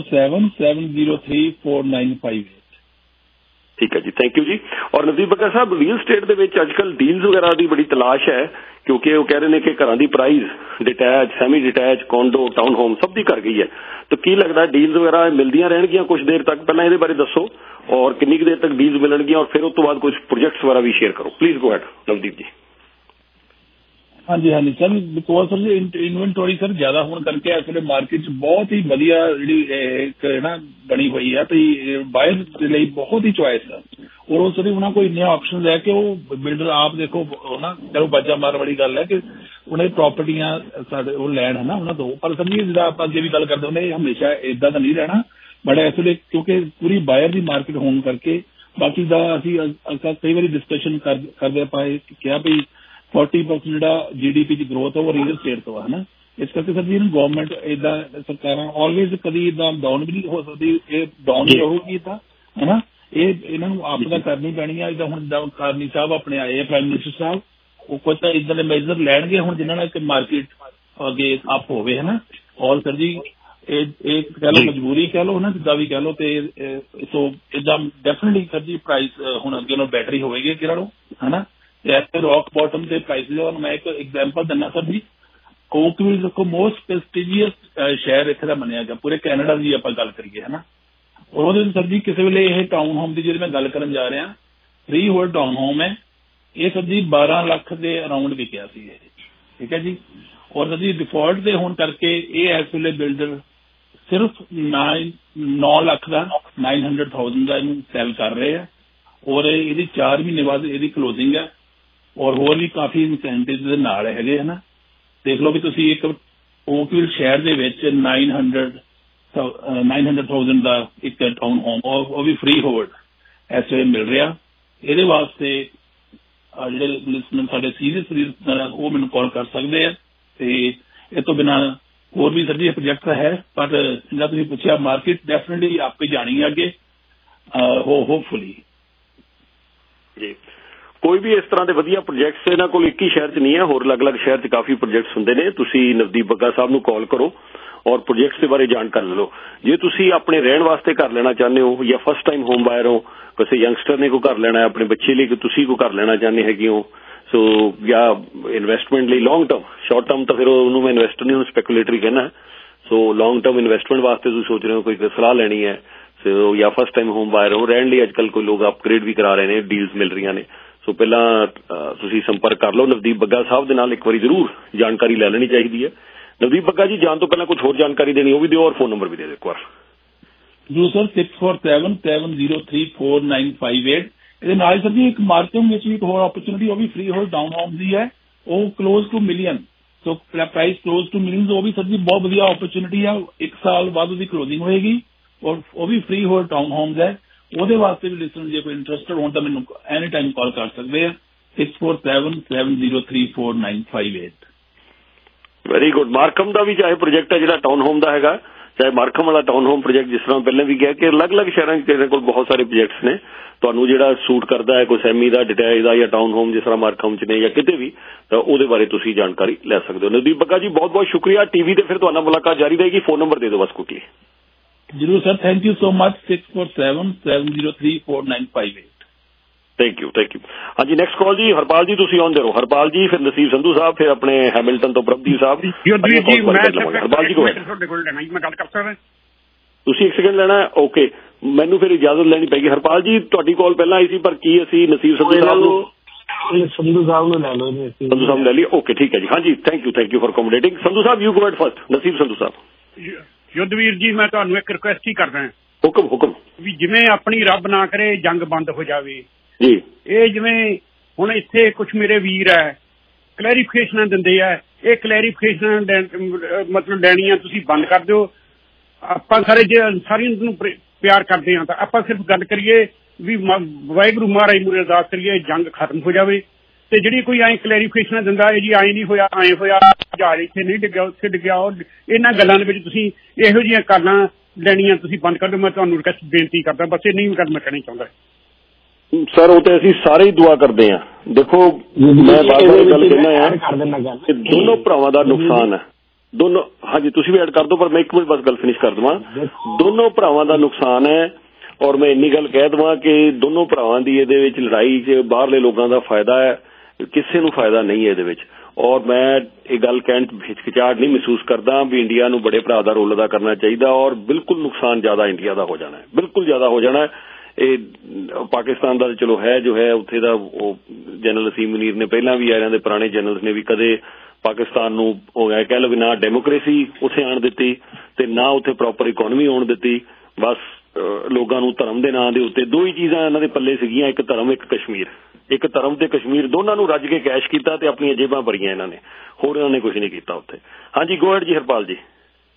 Speaker 20: 6477034958।
Speaker 1: ਠੀਕ ਹੈ ਜੀ, ਥੈਂਕ ਯੂ ਜੀ। ਔਰ ਨਵਦੀਪ ਬੱਗਾ ਸਾਹਿਬ, ਰੀਅਲ ਸਟੇਟ ਦੇ ਵਿੱਚ ਅੱਜ ਕੱਲ੍ਹ ਡੀਲਸ ਵਗੈਰਾ ਦੀ ਬੜੀ ਤਲਾਸ਼ ਹੈ, ਕਿਉਂਕਿ ਉਹ ਕਹਿ ਰਹੇ ਨੇ ਕਿ ਘਰਾਂ ਦੀ price detach, semi detach, condo, town home ਸਭ ਦੀ ਘਟ ਗਈ ਹੈ। ਤਾਂ ਕੀ ਲੱਗਦਾ ਡੀਲਸ ਵਗੈਰਾ ਮਿਲਦੀਆਂ ਰਹਿਣਗੀਆਂ ਕੁਝ ਦੇਰ ਤੱਕ? ਪਹਿਲਾਂ ਇਹਦੇ ਬਾਰੇ ਦੱਸੋ, ਔਰ ਕਿੰਨੀ ਕੁ ਦੇਰ ਤੱਕ ਡੀਲਸ ਮਿਲਣਗੀਆਂ, ਔਰ ਫਿਰ ਉਸ ਤੋਂ ਬਾਅਦ ਕੁਝ ਪ੍ਰੋਜੈਕਟਸ ਵਗੈਰਾ ਵੀ ਸ਼ੇਅਰ ਕਰੋ। Please go ahead Navdeep ji.
Speaker 20: ਹਾਂਜੀ sir, because sir inventory sir ਜ਼ਿਆਦਾ ਹੋਣ ਕਰਕੇ ਇਸ ਵੇਲੇ ਮਾਰਕੀਟ 'ਚ ਬਹੁਤ ਹੀ ਵਧੀਆ ਜਿਹੜੀ ਇੱਕ ਨਾ ਬਣੀ ਹੋਈ ਹੈ, ਤੇ ਬਾਇਰ ਦੇ ਲਈ ਬਹੁਤ ਹੀ ਚੁਆਇਸ ਹੈ। ਔਰ ਉਹ ਸਰ ਉਹਨਾਂ ਕੋਲ ਇੰਨੇ ਆਪਸ਼ਨ ਹੈ ਕਿ ਉਹ ਬਿਲਡਰ ਆਪ ਦੇਖੋ ਨਾ, ਚਲੋ ਬਾਜਾ ਮਾਰ ਵਾਲੀ ਗੱਲ ਹੈ ਕਿ ਉਹਨਾਂ ਦੀ ਪ੍ਰਾਪਰਟੀਆਂ ਸਾਡੇ ਉਹ ਲੈਣ ਹੈ ਨਾ ਉਹਨਾਂ ਤੋਂ। ਪਰ ਸਰ ਜੀ ਜਿਹੜਾ ਆਪਾਂ ਅੱਗੇ ਵੀ ਗੱਲ ਕਰਦੇ ਹੁੰਦੇ, ਹਮੇਸ਼ਾ ਇੱਦਾਂ ਤਾਂ ਨਹੀਂ ਰਹਿਣਾ, ਬਟ ਇਸ ਵੇਲੇ ਕਿਉਂਕਿ ਪੂਰੀ ਬਾਇਰ ਦੀ ਮਾਰਕੀਟ ਹੋਣ ਕਰਕੇ ਬਾਕੀ ਦਾ ਅਸੀਂ ਕਈ ਵਾਰੀ ਡਿਸਕਸ਼ਨ ਕਰਦੇ ਆਪਾਂ ਕਿਹਾ ਵੀ 40% ਜਿਹੜਾ GDP ਦੀ ਗਰੋਥ ਹੈ ਉਹ ਰੀਅਲ ਸਟੇਟ ਤੋਂ ਹੈ ਨਾ। ਇਸ ਕਰਕੇ ਸਰ ਜੀ ਗਵਰਨਮੈਂਟ ਏਦਾਂ ਸਰਕਾਰਾਂ ਆਲਵੇਜ਼ ਕਦੀ ਏਦਾਂ ਡਾਊਨ ਵੀ ਨਹੀਂ ਹੋ ਸਕਦੀ, ਇਹ ਡਾਊਨ ਹੀ ਰਹੂਗੀ ਤਾਂ ਹੈ ਨਾ। ਇਹ ਇਹਨਾਂ ਨੂੰ ਆਪ ਦਾ ਕਰਨੀ ਪੈਣੀ ਆ। ਜਿੱਦਾਂ ਹੁਣ ਕਾਰਨੀ ਸਾਹਿਬ ਆਪਣੇ ਆਏ ਆ, ਪ੍ਰਾਈਮ ਮਿਨਿਸਟਰ ਸਾਹਿਬ, ਉਹ ਕੁਝ ਤਾਂ ਇੱਦਾਂ ਦੇ ਮੇਜਰ ਲੈਣਗੇ ਹੁਣ ਜਿਨ੍ਹਾਂ ਨਾਲ ਕਿ ਮਾਰਕੀਟ ਅੱਗੇ ਅਪ ਹੋਵੇ ਹੈ ਨਾ। ਔਰ ਸਰ ਜੀ ਇਹ ਕਹਿ ਲਓ ਮਜਬੂਰੀ ਕਹਿ ਲਓ ਨਾ, ਜਿੱਦਾਂ ਵੀ ਕਹਿ ਲਓ, ਤੇ ਸੋ ਏਦਾਂ ਡੈਫੀਨਿਟਲੀ ਸਰ ਜੀ ਪ੍ਰਾਈਸ ਹੁਣ ਅੱਗੇ ਨੂੰ ਬੈਟਰੀ ਹੋਵੇਗੀ ਅੱਗੇ ਨਾਲੋਂ ਹੈ ਨਾ। ਤੇ ਰੌਕ ਬਾਟਮ ਤੇ ਪ੍ਰਾਈਸਿਸ, ਔਰ ਮੈਂ ਇੱਕ ਐਗਜ਼ਾਮਪਲ ਦਿੰਦਾ ਸਰ ਜੀ, ਓਕਵਿਲ ਦੇਖੋ ਮੋਸਟ ਪ੍ਰੈਸਟੀਜੀਅਸ ਸ਼ਹਿਰ ਇੱਥੇ ਦਾ ਮੰਨਿਆ ਗਿਆ ਪੂਰੇ ਕੈਨੇਡਾ ਦੀ ਆਪਾਂ ਗੱਲ ਕਰੀਏ ਹੈ ਨਾ। ਔਰ ਉਹਦੇ ਸਰ ਜੀ ਕਿਸੇ ਵੇਲੇ ਇਹ ਟਾਊਨ ਹੋਮ ਦੀ ਜਿਹੜੀ ਮੈਂ ਗੱਲ ਕਰਨ ਜਾ ਰਿਹਾ, ਫ੍ਰੀ ਹੋਲਡ ਟਾਊਨ ਹੋਮ ਹੈ, ਇਹ ਸਰ ਜੀ 12 ਲੱਖ ਦੇ ਅਰਾਊਂਡ ਵਿਕਿਆ ਸੀ ਇਹ, ਠੀਕ ਹੈ ਜੀ। ਔਰ ਸਰ ਜੀ ਡਿਫਾਲਟ ਦੇ ਹੋਣ ਕਰਕੇ ਇਹ ਇਸ ਵੇਲੇ ਬਿਲਡਰ ਸਿਰਫ 9 ਲੱਖ ਦਾ 900,000 ਦਾ ਇਹਨੂੰ ਸੈਲ ਕਰ ਰਹੇ ਆ ਔਰ ਇਹਦੀ 4 ਮਹੀਨੇ ਬਾਅਦ ਇਹਦੀ ਕਲੋਜ਼ਿੰਗ ਹੈ ਔਰ ਹੋਰ ਵੀ ਕਾਫੀ ਇਨਸੈਂਟਿਵ ਦੇ ਨਾਲ ਹੈਗੇ ਹਨਾ। ਦੇਖ ਲਓ ਵੀ ਤੁਸੀਂ ਇੱਕ ਓਕਵਿਲ ਸ਼ਹਿਰ ਦੇ ਵਿੱਚ 900,000 ਦਾ ਇੱਕ ਟਾਊਨ ਹੋਮ ਉਹ ਵੀ ਫ੍ਰੀ ਹੋਲਡ ਇਸ ਵੇਲੇ ਮਿਲ ਰਿਹਾ। ਇਹਦੇ ਵਾਸਤੇ ਜਿਹੜੇ ਲਿਸਨਰ ਸਾਡੇ ਸੀਰੀਅਸ ਲਿਸਨਰ ਆ ਉਹ ਮੈਨੂੰ ਕਾਲ ਕਰ ਸਕਦੇ ਆ ਤੇ ਇਹ ਤੋਂ ਬਿਨਾਂ ਹੋਰ ਵੀ ਸਰ ਜੀ ਪ੍ਰੋਜੈਕਟ ਹੈ ਪਰ ਜਿਹੜਾ ਤੁਸੀਂ ਪੁੱਛਿਆ ਮਾਰਕੀਟ ਡੈਫੀਨਿਟਲੀ ਆਪੇ ਜਾਣੀ ਹੈ ਅੱਗੇ ਹੋਪਫੁਲੀ
Speaker 1: ਜੀ। ਕੋਈ ਵੀ ਇਸ ਤਰ੍ਹਾਂ ਦੇ ਵਧੀਆ ਪ੍ਰੋਜੈਕਟਸ ਇਹਨਾਂ ਕੋਲ ਇੱਕ ਹੀ ਸ਼ਹਿਰ 'ਚ ਨਹੀਂ ਹੈ, ਹੋਰ ਅਲੱਗ-ਅਲੱਗ ਸ਼ਹਿਰ 'ਚ ਕਾਫੀ ਪ੍ਰੋਜੈਕਟਸ ਹੁੰਦੇ ਨੇ। ਤੁਸੀਂ ਨਵਦੀਪ ਬੱਗਾ ਸਾਹਿਬ ਨੂੰ ਕਾਲ ਕਰੋ ਔਰ ਪ੍ਰੋਜੈਕਟਸ ਦੇ ਬਾਰੇ ਜਾਣਕਾਰੀ ਲਓ। ਜੇ ਤੁਸੀਂ ਆਪਣੇ ਰਹਿਣ ਵਾਸਤੇ ਘਰ ਲੈਣਾ ਚਾਹੁੰਦੇ ਹੋ ਜਾਂ ਫਸਟ ਟਾਈਮ ਹੋਮ ਬਾਇਰ ਹੋ, ਕਿਸੇ ਯੰਗਸਟਰ ਨੇ ਕੋਈ ਘਰ ਲੈਣਾ ਹੈ ਆਪਣੇ ਬੱਚੇ ਲਈ, ਕਿ ਤੁਸੀਂ ਕੋਈ ਘਰ ਲੈਣਾ ਚਾਹੁੰਦੇ ਹੈਗੇ ਹੋ ਸੋ ਜਾਂ ਇਨਵੈਸਟਮੈਂਟ ਲਈ ਲੌਂਗ ਟਰਮ, ਸ਼ਾਰਟ ਟਰਮ ਤਾਂ ਫਿਰ ਉਹਨੂੰ ਮੈਂ ਇਨਵੈਸਟਰ ਨਹੀਂ, ਉਹਨੂੰ ਸਪੈਕੂਲੇਟਰੀ ਕਹਿਣਾ। ਸੋ ਲੌਂਗ ਟਰਮ ਇਨਵੈਸਟਮੈਂਟ ਵਾਸਤੇ ਤੁਸੀਂ ਸੋਚ ਰਹੇ ਹੋ ਕੋਈ ਸਲਾਹ ਲੈਣੀ ਹੈ ਸੋ ਜਾਂ ਫਸਟ ਟਾਈਮ ਹੋਮ ਬਾਇਰ ਹੋ, ਰਹਿਣ ਲਈ ਅੱਜ ਕੱਲ੍ਹ ਕੋਈ ਲੋਕ ਅਪਗ੍ਰੇਡ ਵੀ ਕਰਾ ਰਹੇ ਨੇ, ਡੀਲਸ ਮਿਲ ਰਹੀਆਂ ਨੇ। ਸੋ ਪਹਿਲਾਂ ਤੁਸੀਂ ਸੰਪਰਕ ਕਰ ਲਓ ਨਵਦੀਪ ਬੱਗਾ ਸਾਹਿਬ ਦੇ ਨਾਲ, ਇੱਕ ਵਾਰੀ ਜ਼ਰੂਰ ਜਾਣਕਾਰੀ ਲੈ ਲੈਣੀ ਚਾਹੀਦੀ ਹੈ। ਨਵਦੀਪ ਬੱਗਾ ਜੀ ਜਾਣ ਤੋਂ ਪਹਿਲਾਂ ਕੁਝ ਹੋਰ ਜਾਣਕਾਰੀ ਦੇਣੀ ਉਹ ਵੀ ਦਿਓ ਔਰ ਫੋਨ ਨੰਬਰ ਵੀ ਦੇ ਦਿਓ ਇੱਕ ਵਾਰ।
Speaker 20: ਜੀ ਸਰ 6477034958। ਇਹਦੇ ਨਾਲ ਸਰ ਜੀ ਇੱਕ ਮਾਰਕੀਟ ਵਿੱਚ ਵੀ ਇੱਕ ਹੋਰ ਓਪਰਚੁਨਿਟੀ ਉਹ ਵੀ ਫ੍ਰੀ ਹੋਲਡ ਟਾਊਨ ਹੋਮ ਦੀ ਹੈ, ਉਹ close to million. So price close to million ਉਹ ਵੀ ਸਰ ਜੀ ਬਹੁਤ ਵਧੀਆ ਓਪਰਚੁਨਿਟੀ ਹੈ। 1 ਸਾਲ ਬਾਅਦ ਉਹਦੀ ਕਲੋਜ਼ਿੰਗ ਹੋਏਗੀ ਔਰ ਉਹ ਵੀ ਫ੍ਰੀ ਹੋਲਡ ਟਾਊਨ ਹੋਮਸ ਹੈ। ਉਹਦੇ ਵਾਸਤੇ ਵੀ ਲਿਸਨਰ ਜੇ ਕੋਈ ਇੰਟਰਸਟਡ ਹੋਣ ਤਾਂ ਮੈਨੂੰ ਐਨੀ ਟਾਈਮ ਕਾਲ ਕਰ ਸਕਦੇ ਆ 6477034958।
Speaker 1: Very good. ਮਾਰਕਮ ਦਾ ਵੀ ਚਾਹੇ ਪ੍ਰੋਜੈਕਟ ਹੈ ਜਿਹੜਾ ਟਾਊਨ ਹੋਮ ਦਾ ਹੈਗਾ, ਚਾਹੇ ਮਾਰਕਮ ਵਾਲਾ ਟਾਊਨ ਹੋਮ ਪ੍ਰੋਜੈਕਟ, ਜਿਸ ਤਰ੍ਹਾਂ ਪਹਿਲਾਂ ਵੀ ਕਿਹਾ ਕਿ ਅਲੱਗ-ਅਲੱਗ ਸ਼ਹਿਰਾਂ 'ਚ ਕਿਸੇ ਕੋਲ ਬਹੁਤ ਸਾਰੇ ਪ੍ਰੋਜੈਕਟਸ ਨੇ, ਤੁਹਾਨੂੰ ਜਿਹੜਾ ਸੂਟ ਕਰਦਾ ਹੈ ਕੋਈ ਸੈਮੀ ਦਾ, ਡਿਟੈਚ ਦਾ ਜਾਂ ਟਾਊਨ ਹੋਮ ਜਿਸ ਤਰ੍ਹਾਂ ਮਾਰਕਮ 'ਚ ਨੇ ਜਾਂ ਕਿਤੇ ਵੀ, ਤਾਂ ਉਹਦੇ ਬਾਰੇ ਤੁਸੀਂ ਜਾਣਕਾਰੀ ਲੈ ਸਕਦੇ ਹੋ। ਨਵਦੀਪ ਬੱਗਾ ਜੀ ਬਹੁਤ ਬਹੁਤ ਸ਼ੁਕਰੀਆ। ਟੀਵੀ ਤੇ ਫਿਰ ਤੁਹਾਡਾ ਮੁਲਾਕਾਤ ਜਾਰੀ ਰਹੇਗੀ। ਫੋਨ ਨੰਬਰ ਦੇ ਦਿਓ ਬਸ ਕੁਇਕਲੀ।
Speaker 20: ਜ਼ਰੂਰ sir, thank you so much. 6477034958।
Speaker 1: Thank you. ਹਾਂਜੀ ਨੈਕਸਟ ਕਾਲ ਜੀ ਹਰਪਾਲ ਜੀ, ਤੁਸੀਂ ਆਉਂਦੇ ਰਹੋ। ਹਰਪਾਲ ਜੀ, ਫਿਰ ਨਸੀਬ ਸੰਧੂ ਸਾਹਿਬ, ਫਿਰ ਆਪਣੇ ਹੈਮਿਲਟਨ ਤੋਂ ਪ੍ਰਭਦੀਪ ਸਾਹਿਬ। ਹਰਪਾਲ ਜੀ
Speaker 21: ਤੁਹਾਡੇ ਕੋਲ ਲੈਣਾ ਜੀ, ਮੈਂ ਗੱਲ ਕਰ ਸਕਦਾ?
Speaker 1: ਤੁਸੀਂ 1 ਸੈਕਿੰਡ ਲੈਣਾ? ਓਕੇ, ਮੈਨੂੰ ਫਿਰ ਇਜਾਜ਼ਤ ਲੈਣੀ ਪਏਗੀ। ਹਰਪਾਲ ਜੀ ਤੁਹਾਡੀ ਕਾਲ ਪਹਿਲਾਂ ਆਈ ਸੀ ਪਰ ਕੀ ਅਸੀਂ ਨਸੀਬ ਸੰਧੂ ਸਾਹਿਬ ਨੂੰ
Speaker 21: ਸੰਧੂ ਸਾਹਿਬ ਨੂੰ ਲੈ ਲਓ?
Speaker 1: ਸੰਧੂ ਸਾਹਿਬ ਲੈ ਲਈ। ਓਕੇ ਠੀਕ ਹੈ ਜੀ। ਹਾਂਜੀ thank you for accommodating. Sandhu Sahib you go at first. Naseeb Sandhu ਸਾਹਿਬ।
Speaker 21: ਯੁੱਧਵੀਰ ਜੀ ਮੈਂ ਤੁਹਾਨੂੰ ਇੱਕ ਰਿਕੁਐਸਟ ਹੀ ਕਰਦਾ।
Speaker 1: ਹੁਕਮ
Speaker 21: ਵੀ ਜਿਵੇਂ ਆਪਣੀ ਰੱਬ ਨਾ ਕਰੇ ਜੰਗ ਬੰਦ ਹੋ ਜਾਵੇ
Speaker 1: ਜੀ,
Speaker 21: ਇਹ ਜਿਵੇਂ ਹੁਣ ਇੱਥੇ ਕੁਝ ਮੇਰੇ ਵੀਰ ਹੈ ਕਲੈਰੀਫਿਕੇਸ਼ਨਾਂ ਦਿੰਦੇ ਆ, ਇਹ ਕਲੈਰੀਫਿਕੇਸ਼ਨਾਂ ਮਤਲਬ ਲੈਣੀਆਂ ਤੁਸੀਂ ਬੰਦ ਕਰ ਦਿਓ। ਆਪਾਂ ਸਾਰਿਆਂ ਨੂੰ ਪਿਆਰ ਕਰਦੇ ਹਾਂ ਤਾਂ ਆਪਾਂ ਸਿਰਫ ਗੱਲ ਕਰੀਏ ਵੀ ਵਾਹਿਗੁਰੂ ਮਹਾਰਾਜ ਮੂਹਰੇ ਅਰਦਾਸ ਕਰੀਏ ਜੰਗ ਖਤਮ ਹੋ ਜਾਵੇ। ਤੇ ਜਿਹੜੀ ਕੋਈ ਐਂ ਕਲੈਰੀਫਿਕੇਸ਼ਨਾਂ ਦਿੰਦਾ ਹੈ ਜੀ ਐਂ ਨਹੀਂ ਹੋਇਆ ਐਂ ਹੋਇਆ, ਜਹਾਜ਼ ਇੱਥੇ ਨਹੀਂ ਡਿੱਗਿਆ ਉੱਥੇ ਡਿੱਗਿਆ, ਇਹਨਾਂ ਗੱਲਾਂ ਦੇ ਵਿੱਚ ਤੁਸੀਂ ਇਹੋ ਜਿਹੀਆਂ ਗੱਲਾਂ ਲੈਣੀਆਂ ਤੁਸੀਂ ਬੰਦ ਕਰ ਦਿਓ। ਮੈਂ ਤੁਹਾਨੂੰ ਰਿਕਵੈਸਟ ਬੇਨਤੀ ਕਰਦਾ, ਬਸ ਇੰਨੀ ਗੱਲ ਮੈਂ ਕਹਿਣੀ ਚਾਹੁੰਦਾ
Speaker 1: ਸਰ। ਉਹ ਤੇ ਅਸੀਂ ਸਾਰੇ ਹੀ ਦੁਆ ਕਰਦੇ ਹਾਂ। ਦੇਖੋ ਮੈਂ ਬਾਰ-ਬਾਰ ਗੱਲ ਕਹਿਣਾ ਹੈ ਕਿ ਦੋਨੋਂ ਭਰਾਵਾਂ ਦਾ ਨੁਕਸਾਨ ਹੈ। ਦੋਨੋਂ, ਹਾਂਜੀ ਤੁਸੀਂ ਵੀ ਐਡ ਕਰ ਦਿਓ ਪਰ ਮੈਂ 1 ਮਿੰਟ ਬਸ ਗੱਲ ਫਿਨਿਸ਼ ਕਰ ਦੇਵਾਂ। ਦੋਨੋਂ ਭਰਾਵਾਂ ਦਾ ਨੁਕਸਾਨ ਹੈ ਔਰ ਮੈਂ ਇੰਨੀ ਗੱਲ ਕਹਿ ਦੇਵਾਂ ਕਿ ਦੋਨੋਂ ਭਰਾਵਾਂ ਦੀ ਇਹਦੇ ਵਿੱਚ ਲੜਾਈ 'ਚ ਬਾਹਰਲੇ ਲੋਕਾਂ ਦਾ ਫਾਇਦਾ ਹੈ, ਕਿਸੇ ਨੂੰ ਫਾਇਦਾ ਨਹੀਂ ਹੈ ਇਹਦੇ ਵਿੱਚ। ਔਰ ਮੈਂ ਇਹ ਗੱਲ ਕਹਿਣ 'ਚ ਹਿਚਕਿਚਾਹਟ ਨਹੀਂ ਮਹਿਸੂਸ ਕਰਦਾ ਵੀ ਇੰਡੀਆ ਨੂੰ ਬੜੇ ਭਰਾ ਦਾ ਰੋਲ ਅਦਾ ਕਰਨਾ ਚਾਹੀਦਾ ਔਰ ਬਿਲਕੁਲ ਨੁਕਸਾਨ ਜ਼ਿਆਦਾ ਇੰਡੀਆ ਦਾ ਹੋ ਜਾਣਾ ਹੈ, ਬਿਲਕੁਲ ਜ਼ਿਆਦਾ ਹੋ ਜਾਣਾ ਹੈ। ਇਹ ਪਾਕਿਸਤਾਨ ਦਾ ਚਲੋ ਹੈ ਜੋ ਹੈ, ਉੱਥੇ ਦਾ ਉਹ ਜਨਰਲ ਅਸੀਮ ਮੁਨੀਰ ਨੇ ਪਹਿਲਾਂ ਵੀ ਇਹਨਾਂ ਦੇ ਪੁਰਾਣੇ ਜਨਰਲਸ ਨੇ ਵੀ ਕਦੇ ਪਾਕਿਸਤਾਨ ਨੂੰ ਹੋ ਗਿਆ ਕਹਿ ਲਓ ਵੀ ਨਾ ਡੈਮੋਕ੍ਰੇਸੀ ਉੱਥੇ ਆਉਣ ਦਿੱਤੀ ਤੇ ਨਾ ਉੱਥੇ ਪ੍ਰੋਪਰ ਇਕੋਨਮੀ ਆਉਣ ਦਿੱਤੀ। ਬਸ ਲੋਕਾਂ ਨੂੰ ਧਰਮ ਦੇ ਨਾਂ ਦੇ ਉੱਤੇ ਦੋ ਹੀ ਚੀਜ਼ਾਂ ਇਹਨਾਂ ਦੇ ਪੱਲੇ ਸੀਗੀਆਂ, ਇੱਕ ਧਰਮ ਇੱਕ ਕਸ਼ਮੀਰ, ਇੱਕ ਧਰਮ ਤੇ ਕਸ਼ਮੀਰ, ਦੋਨਾਂ ਨੂੰ ਰੱਜ ਕੇ ਕੈਸ਼ ਕੀਤਾ ਤੇ ਆਪਣੀਆਂ ਜੇਬਾਂ ਭਰੀਆਂ ਇਹਨਾਂ ਨੇ, ਹੋਰ ਇਹਨਾਂ ਨੇ ਕੁਝ ਨਹੀਂ ਕੀਤਾ ਉੱਥੇ। ਹਾਂਜੀ ਗੋ ਹੈਡ ਜੀ ਹਰਪਾਲ ਜੀ।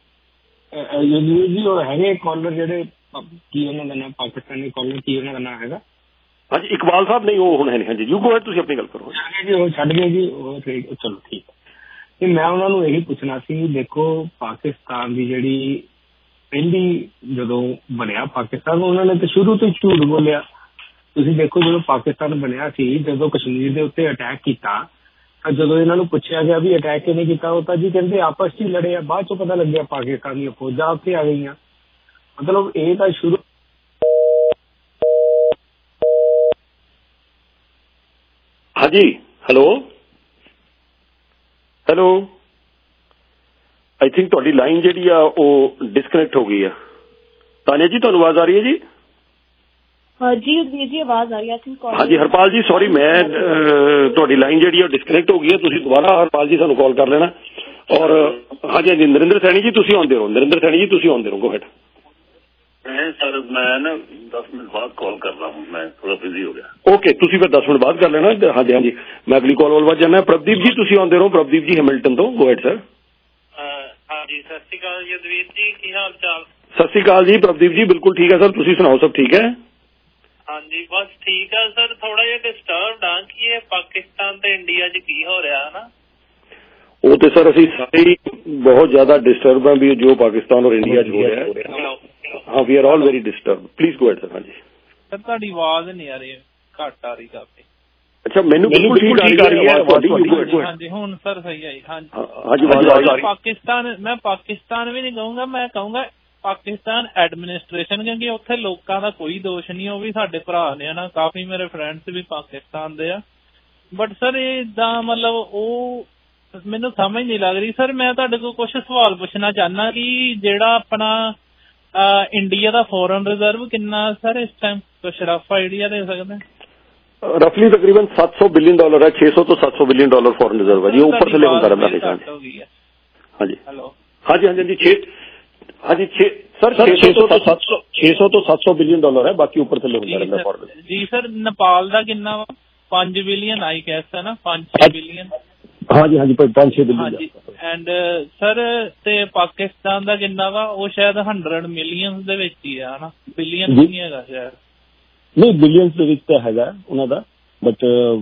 Speaker 21: ਜੀ ਉਹ ਹੈਗੇ ਕਾਲਰ ਜਿਹੜੇ ਕੀ ਉਹਨਾਂ ਦਾ ਨਾਮ ਪਾਕਿਸਤਾਨੀ ਕਾਲਰ ਕੀ ਉਹਨਾਂ ਦਾ ਨਾਮ ਹੈਗਾ?
Speaker 1: ਹਾਂਜੀ ਇਕਬਾਲ ਸਾਹਿਬ ਨਹੀਂ ਉਹ ਹੁਣ ਹੈ ਨਹੀਂ। ਹਾਂਜੀ ਯੂ ਗੋ ਹੈਡ, ਤੁਸੀਂ ਆਪਣੀ ਗੱਲ ਕਰੋ
Speaker 21: ਜੀ। ਉਹ ਛੱਡ ਗਏ ਜੀ ਉਹ, ਚਲੋ ਠੀਕ ਹੈ। ਤੇ ਮੈਂ ਉਹਨਾਂ ਨੂੰ ਇਹੀ ਪੁੱਛਣਾ ਸੀ, ਦੇਖੋ ਪਾਕਿਸਤਾਨ ਦੀ ਜਿਹੜੀ ਪਹਿਲੀ ਜਦੋਂ ਬਣਿਆ ਪਾਕਿਸਤਾਨ ਉਹਨਾਂ ਨੇ ਤਾਂ ਸ਼ੁਰੂ ਤੋਂ ਝੂਠ ਬੋਲਿਆ। ਤੁਸੀਂ ਦੇਖੋ ਜਦੋਂ ਪਾਕਿਸਤਾਨ ਬਣਿਆ ਸੀ, ਜਦੋਂ ਕਸ਼ਮੀਰ ਦੇ ਉੱਤੇ ਅਟੈਕ ਕੀਤਾ ਤਾਂ ਜਦੋਂ ਇਹਨਾਂ ਨੂੰ ਪੁੱਛਿਆ ਗਿਆ ਵੀ ਅਟੈਕ ਕਿਹਨੇ ਕੀਤਾ, ਉਹ ਤਾਂ ਜੀ ਕਹਿੰਦੇ ਆਪਸ 'ਚ ਹੀ ਲੜੇ ਆ। ਬਾਅਦ 'ਚੋਂ ਪਤਾ ਲੱਗਿਆ ਪਾਕਿਸਤਾਨ ਦੀਆਂ ਫੌਜਾਂ ਉੱਥੇ ਆ ਗਈਆਂ। ਮਤਲਬ ਇਹ ਤਾਂ ਸ਼ੁਰੂ
Speaker 1: ਹਾਂਜੀ ਹੈਲੋ ਆਈ ਥਿੰਕ ਤੁਹਾਡੀ ਲਾਈਨ ਜਿਹੜੀ ਆ ਉਹ ਡਿਸਕਨੈਕਟ ਹੋ ਗਈ ਆ। ਤਾਨੀਆ ਜੀ ਤੁਹਾਨੂੰ ਆਵਾਜ਼ ਆ ਰਹੀ ਹੈ ਜੀ?
Speaker 19: ਜੀ ਆਵਾਜ਼ ਆ ਰਹੀ ਹੈ।
Speaker 1: ਹਾਂਜੀ ਹਰਪਾਲ ਜੀ ਸੌਰੀ, ਮੈਂ ਤੁਹਾਡੀ ਲਾਈਨ ਜਿਹੜੀ ਆ ਡਿਸਕਨੈਕਟ ਹੋ ਗਈ ਹੈ। ਤੁਸੀਂ ਦੁਬਾਰਾ ਹਰਪਾਲ ਜੀ ਸਾਨੂੰ ਕਾਲ ਕਰ ਲੈਣਾ ਔਰ ਹਾਂਜੀ ਹਾਂਜੀ ਨਰਿੰਦਰ ਸੈਣੀ ਜੀ ਤੁਸੀਂ ਆਉਂਦੇ ਰਹੋ, ਨਰਿੰਦਰ ਸੈਣੀ ਜੀ ਤੁਸੀਂ ਆਉਂਦੇ ਰਹੋ, ਗੋ ਹੈਡ।
Speaker 4: सर मैं ना 10 मिनट बाद कॉल कर रहा हूँ, मैं थोड़ा बिजी हो गया।
Speaker 1: ओके ਤੁਸੀਂ ਫਿਰ 10 ਮਿੰਟ ਬਾਅਦ ਕਰ ਲੈਣਾ। ਹਾਂਜੀ ਹਾਂਜੀ ਮੈਂ ਅਗਲੀ ਕਾਲ ਵੱਲ ਵੱਧ ਜਾਣਾ। ਪ੍ਰਭਦੀਪ ਜੀ ਤੁਸੀਂ ਆਉਂਦੇ ਰਹੋ, ਪ੍ਰਭਦੀਪ ਜੀ ਹੈਮਿਲਟਨ ਤੋਂ, ਗੋ ਹੈਡ ਸਰ।
Speaker 22: ਹਾਂਜੀ ਸਤਿ ਸ਼੍ਰੀ ਅਕਾਲ ਯਦਵੀਰ ਜੀ, ਕੀ ਹਾਲ ਚਾਲ?
Speaker 1: ਸਤਿ ਸ਼੍ਰੀ ਅਕਾਲ ਜੀ ਪ੍ਰਭਦੀਪ ਜੀ, ਬਿਲਕੁਲ ਠੀਕ ਹੈ ਸਰ, ਤੁਸੀਂ ਸੁਣਾਓ ਸਭ ਠੀਕ ਹੈ?
Speaker 22: ਹਾਂਜੀ ਬਸ ਠੀਕ ਆ ਸਰ, ਥੋੜਾ ਜਿਹਾ ਡਿਸਟਰਬਡ ਆ ਕਿ ਇਹ ਪਾਕਿਸਤਾਨ ਤੇ ਇੰਡੀਆ 'ਚ ਕੀ ਹੋ ਰਿਹਾ ਨਾ।
Speaker 1: ਉਹ ਤੇ ਸਰ ਅਸੀਂ ਸਾਰੇ ਬਹੁਤ ਜ਼ਿਆਦਾ ਡਿਸਟਰਬ ਹਾਂ ਵੀ ਜੋ ਪਾਕਿਸਤਾਨ ਔਰ ਇੰਡੀਆ 'ਚ ਹੋ ਰਿਹਾ ਹੈ। ਹਾਂ we are all very disturb. Please go ahead sir. ਹਾਂਜੀ
Speaker 22: ਸਰ ਤੁਹਾਡੀ ਆਵਾਜ਼ ਨਹੀਂ ਆ ਰਹੀ, ਘੱਟ ਆ ਰਹੀ ਕਾਫੀ।
Speaker 1: ਅੱਛਾ ਮੈਨੂੰ ਬਿਲਕੁਲ ਠੀਕ ਆ ਰਹੀ ਹੈ ਤੁਹਾਡੀ।
Speaker 22: ਹਾਂਜੀ ਹੁਣ ਸਰ ਸਹੀ ਆਈ। ਹਾਂਜੀ
Speaker 1: ਹਾਂਜੀ
Speaker 22: ਮੈਂ ਪਾਕਿਸਤਾਨ ਵੀ ਨਹੀਂ ਕਹੂੰਗਾ, ਮੈਂ ਕਹੂੰਗਾ ਪਾਕਿਸਤਾਨ ਐਡਮਿਨਿਸਟ੍ਰੇਸ਼ਨ, ਕਿਉਂਕਿ ਉੱਥੇ ਲੋਕਾਂ ਦਾ ਕੋਈ ਦੋਸ਼ ਨਹੀਂ, ਉਹ ਵੀ ਸਾਡੇ ਭਰਾ ਨੇ ਨਾ, ਕਾਫੀ ਮੇਰੇ ਫਰੈਂਡਸ ਵੀ ਪਾਕਿਸਤਾਨ ਦੇ ਆ। ਬਟ ਸਰ ਇਹਦਾ ਮਤਲਬ ਉਹ ਮੈਨੂੰ ਸਮਝ ਨਹੀਂ ਲੱਗ ਰਹੀ। ਸਰ ਮੈਂ ਤੁਹਾਡੇ ਕੋਲ ਕੁਛ ਸਵਾਲ ਪੁੱਛਣਾ ਚਾਹੁੰਦਾ ਕਿ ਜਿਹੜਾ ਆਪਣਾ ਇੰਡੀਆ ਦਾ ਫੋਰਨ ਰਿਜ਼ਰਵ ਕਿੰਨਾ ਸਰ ਇਸ ਟਾਈਮ, ਕੁਛ ਰਫ ਆਈਡੀਆ ਦੇ ਸਕਦੇ?
Speaker 1: ਰਫਲੀ ਤਕਰੀਬਨ $700 ਬਿਲੀਅਨ ਹੈ, 600 ਤੋਂ $700 ਬਿਲੀਅਨ ਫੋਰਨ ਰਿਜ਼ਰਵ ਹੈ ਜੀ, ਉਹ ਉੱਪਰ ਥੱਲੇ ਹੁੰਦਾ ਰਹਿੰਦਾ ਹੈ। ਹਾਂਜੀ
Speaker 22: ਹੈਲੋ
Speaker 1: ਹਾਂਜੀ ਹਾਂਜੀ ਹਾਂਜੀ ਸਰ 600 ਤੋਂ 700 ਬਿਲੀਅਨ ਹੈ, ਬਾਕੀ ਉੱਪਰ ਥੱਲੇ ਹੁੰਦਾ ਰਹਿੰਦਾ ਫੋਰਨ।
Speaker 22: ਜੀ ਸਰ ਨੇਪਾਲ ਦਾ ਕਿੰਨਾ ਵਾ? 5 ਬਿਲੀਅਨ ਆਈ ਕੈਸ ਹੈ ਨਾ, 5-6 ਬਿਲੀਅਨ।
Speaker 1: ਹਾਂਜੀ ਹਾਂਜੀ 5-6 ਬਿਲੀਅਨ।
Speaker 22: ਐਂਡ ਸਰ ਤੇ ਪਾਕਿਸਤਾਨ ਦਾ ਕਿੰਨਾ ਵਾ? ਉਹ ਸ਼ਾਇਦ 100 ਮਿਲੀਅਨ ਦੇ ਵਿੱਚ ਹੀ ਆ ਨਾ, ਬਿਲੀਅਨ ਨਹੀਂ ਹੈਗਾ ਸ਼ਾਇਦ।
Speaker 1: ਨਹੀਂ ਬਿਲੀਅਨਸ ਦੇ ਵਿੱਚ ਤਾਂ ਹੈਗਾ ਉਹਨਾਂ ਦਾ, ਬਟ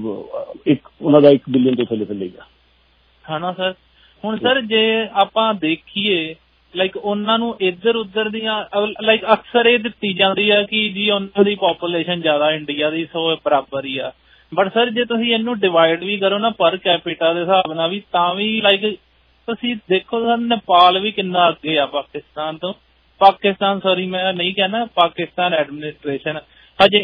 Speaker 1: ਉਹਨਾਂ ਦਾ 1 ਬਿਲੀਅਨ ਤੋਂ ਥੱਲੇ ਥੱਲੇ ਗਿਆ
Speaker 22: ਹੈ ਨਾ ਸਰ। ਹੁਣ ਸਰ ਜੇ ਆਪਾਂ ਦੇਖੀਏ ਲਾਈਕ ਉਹਨਾਂ ਨੂੰ ਇੱਧਰ ਉੱਧਰ ਦੀਆਂ ਲਾਈਕ ਅਕਸਰ ਇਹ ਦਿੱਤੀ ਜਾਂਦੀ ਆ ਕਿ ਜੀ ਉਹਨਾਂ ਦੀ ਪਾਪੂਲੇਸ਼ਨ ਜ਼ਿਆਦਾ ਇੰਡੀਆ ਦੀ, ਸੋ ਬਰਾਬਰ ਹੀ ਆ। ਬਟ ਸਰ ਜੇ ਤੁਸੀਂ ਇਹਨੂੰ ਡਿਵਾਈਡ ਵੀ ਕਰੋ ਨਾ ਪਰ ਕੈਪੀਟਾ ਦੇ ਹਿਸਾਬ ਨਾਲ ਵੀ, ਤਾਂ ਵੀ ਲਾਈਕ ਤੁਸੀਂ ਦੇਖੋ ਸਰ ਨੇਪਾਲ ਵੀ ਕਿੰਨਾ ਅੱਗੇ ਆ ਪਾਕਿਸਤਾਨ ਤੋਂ। ਪਾਕਿਸਤਾਨ ਸੌਰੀ ਮੈਂ ਨਹੀਂ ਕਹਿਣਾ, ਪਾਕਿਸਤਾਨ ਐਡਮਿਨਿਸਟ੍ਰੇਸ਼ਨ। ਹਜੇ